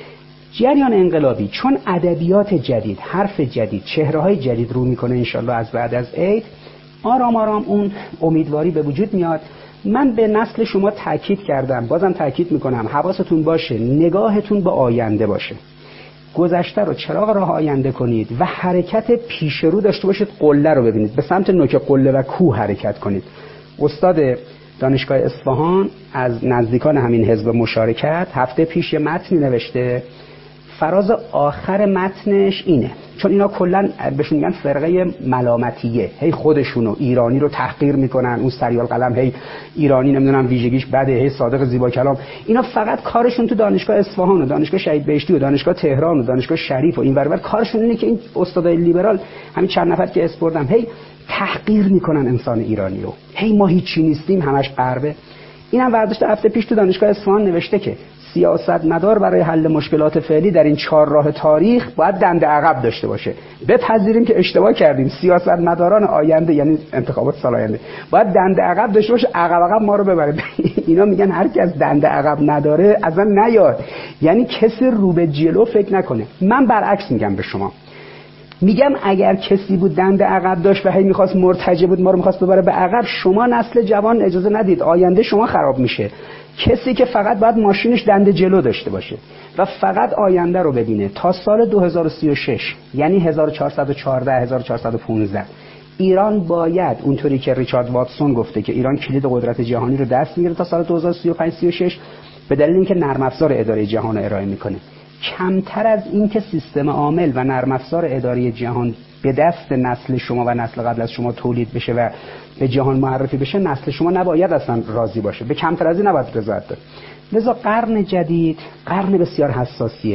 [SPEAKER 2] جریان انقلابی چون ادبیات جدید، حرف جدید، چهره‌های جدید رو میکنه انشالله از بعد از عید، آرام آرام اون امیدواری به وجود میاد. من به نسل شما تاکید کردم، بازم تاکید میکنم، حواستون باشه، نگاهتون به آینده باشه. گذشته رو چراغ راه آینده کنید و حرکت پیش رو داشته باشید، قله رو ببینید، به سمت نوک قله و کوه حرکت کنید. استاد دانشگاه اصفهان از نزدیکان همین حزب مشارکت هفته پیش یه متنی نوشته، فراز آخر متنش اینه، چون اینا کلا بهشون میگن فرقه ملامتیه، هی خودشونو ایرانی رو تحقیر میکنن، اون سریال قلم هی ایرانی نمیدونم ویژگیش بده، هی صادق زیبا کلام، اینا فقط کارشون تو دانشگاه اصفهان و دانشگاه شهید بهشتی و دانشگاه تهران و دانشگاه شریف و این ور کارشون اینه که این استادای لیبرال همین چند نفر که اسپردم هی تحقیر میکنن انسان ایرانی رو، هی ما هیچی نیستیم، همش غربه. اینم برداشت هفته پیش تو دانشگاه اصفهان نوشته که سیاستمدار برای حل مشکلات فعلی در این 4 راه تاریخ باید دنده عقب داشته باشه. بپذیریم که اشتباه کردیم، سیاستمداران آینده یعنی انتخابات سال آینده باید دنده عقب داشته باشه، عقب ما رو ببره. اینا میگن هر کی از دنده عقب نداره اصلا نیاد، یعنی کسی رو به جلو فکر نکنه. من برعکس میگم به شما، میگم اگر کسی بود دنده عقب داشت و هی میخواست مرتجع بود ما رو میخواست ببره به عقب، شما نسل جوان اجازه ندید، آینده شما خراب میشه. کسی که فقط باید ماشینش دنده جلو داشته باشه و فقط آینده رو ببینه تا سال 2036 یعنی 1414 1415 ایران باید اونطوری که ریچارد واتسون گفته که ایران کلید قدرت جهانی رو دست میگیره تا سال 2035 36 به دلیل اینکه نرم افزار اداره جهان رو ارائه میکنه. کمتر از این که سیستم عامل و نرم افزار اداره جهان به دست نسل شما و نسل قبل از شما تولید بشه و به جهان معرفی بشه، نسل شما نباید اصلا راضی باشه، به کمتر از این نباید رضایت داد. لذا قرن جدید قرن بسیار حساسیه.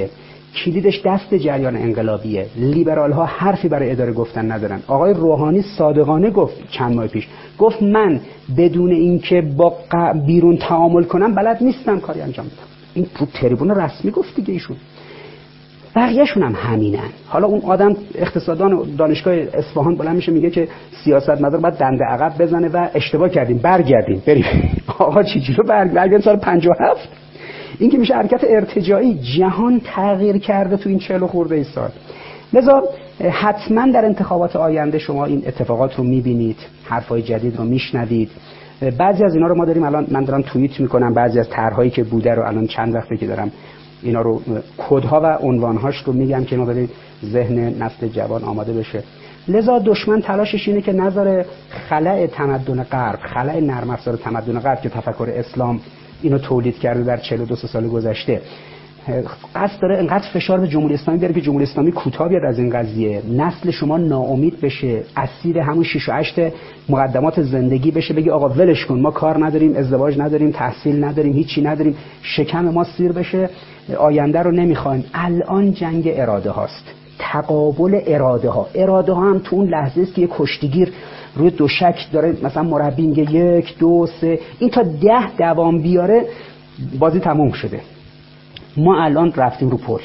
[SPEAKER 2] کلیدش دست جریان انقلابیه. لیبرال ها حرفی برای اداره گفتن ندارن. آقای روحانی صادقانه گفت چند ماه پیش، گفت من بدون اینکه با بیرون تعامل کنم بلد نیستم کاری انجام بدم. این تو تریبون رسمی گفت دیگه ایشون. بقیه‌شون هم همینن. حالا اون آدم اقتصاددان دانشگاه اصفهان بلند میشه میگه که سیاستمدار باید دنده عقب بزنه و اشتباه کردیم برگردیم بریم. آقا چی رو برگردیم سال 57؟ این که میشه حرکت ارتجاعی. جهان تغییر کرده تو این 40 خورده ای سال. لذا حتما در انتخابات آینده شما این اتفاقات رو میبینید، حرفای جدید رو میشنوید. بعضی از اینا رو ما داریم الان، من دارم توییت میکنم بعضی از طرحهایی که بوده رو، الان چند وقته که دارم اینا رو کدها و عنوانهاش رو میگم که ما برای ذهن نسل جوان آماده بشه. لذا دشمن تلاشش اینه که نذاره خلأ تمدن غرب، خلأ نرم افزار تمدن غرب که تفکر اسلام اینو تولید کرده در 42 سال گذشته، قصد داره انقدر فشار به جمهوری اسلامی بیاره که جمهوری اسلامی کوتاه بیاد از این قضیه، نسل شما ناامید بشه، اسیر همون 6 و 8 مقدمات زندگی بشه، بگی آقا ولش کن، ما کار نداریم، ازدواج نداریم، تحصیل نداریم، هیچی نداریم، شکم ما سیر بشه، آینده رو نمیخوایم. الان جنگ اراده هاست، تقابل اراده ها. اراده ها هم تو اون لحظه است که یه کشتیگیر روی دوشک داره مثلا مربی میگه 1 2 3، این تا 10 دوام بیاره بازی تموم شده. ما الان رفتیم رو پل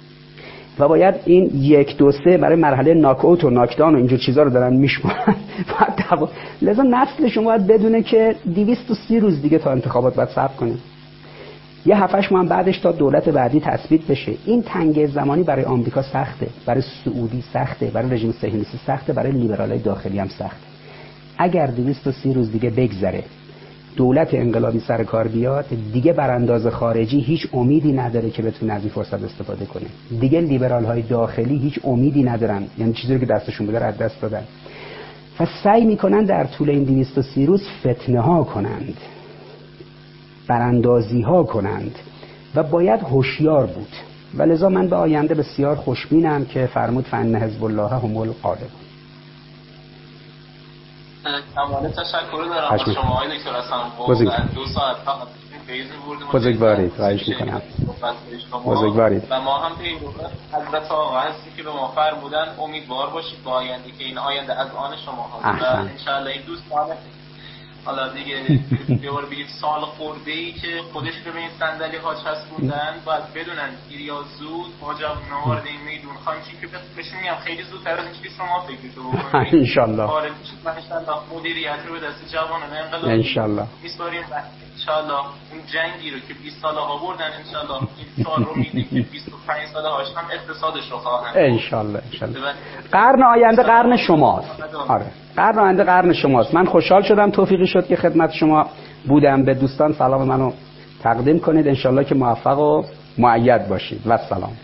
[SPEAKER 2] و باید این 1 2 3 برای مرحله ناک اوت و ناکدان و اینجور چیزا رو دارن میشمارن. لذا نسل شما باید بدونه که 230 روز دیگه تا انتخابات باید صبر کنیم. یه 7 8 ماه بعدش تا دولت بعدی تثبیت بشه. این تنگه زمانی برای آمریکا سخته، برای سعودی سخته، برای رژیم صهیونیستی سخته، برای لیبرالای داخلی هم سخته. اگر 230 روز دیگه بگذره دولت انقلابی سر کار بیاد، دیگه برانداز خارجی هیچ امیدی نداره که بتونه از این فرصت استفاده کنه. دیگه لیبرال های داخلی هیچ امیدی ندارن، یعنی چیزی رو که دستشون بوده از دست دادن و سعی میکنن در طول این 230 روز فتنه ها کنند، براندازی ها کنند و باید هوشیار بود. ولذا من به آینده بسیار خوشبینم که فرمود فن حزب الله هم الغالب.
[SPEAKER 1] کمال تشکر دارم از شما آقای دکتر حسن. واقعا 2 ساعت فقط فیض بردیم.
[SPEAKER 2] بزرگوارید، خواهش میکنم. بزرگوارید.
[SPEAKER 1] و ما هم پیروان حضرت آقا هستیم که به ما فرمودن امیدوار باشید با آینده که این آینده از آن شما هست و انشالله این دوستان حالا دیگه بیار بگید سال خورده ای که خودش رو به این صندلی ها چسبوندن باید بدونن دیر یا زود واجب نوارد این میدون خواهیم چی که بهشون میگم خیلی زودتر از این که شما فکرشو بکنید
[SPEAKER 2] انشالله
[SPEAKER 1] وارد بشید و انشالله مدیریت رو به دست جوانان انقلاب
[SPEAKER 2] انشالله
[SPEAKER 1] میسپاریم و انشالله اون جنگی رو که 20 ساله ها بردن انشالله این سال رو میدیم که 25 ساله هاش هم اقتصادش رو خواهند
[SPEAKER 2] انشالله. قرن آینده قرن شماست. آره قرن آینده قرن شماست. من خوشحال شدم توفیقی شد که خدمت شما بودم. به دوستان سلام منو تقدیم کنید. انشالله که موفق و مؤید باشید و سلام.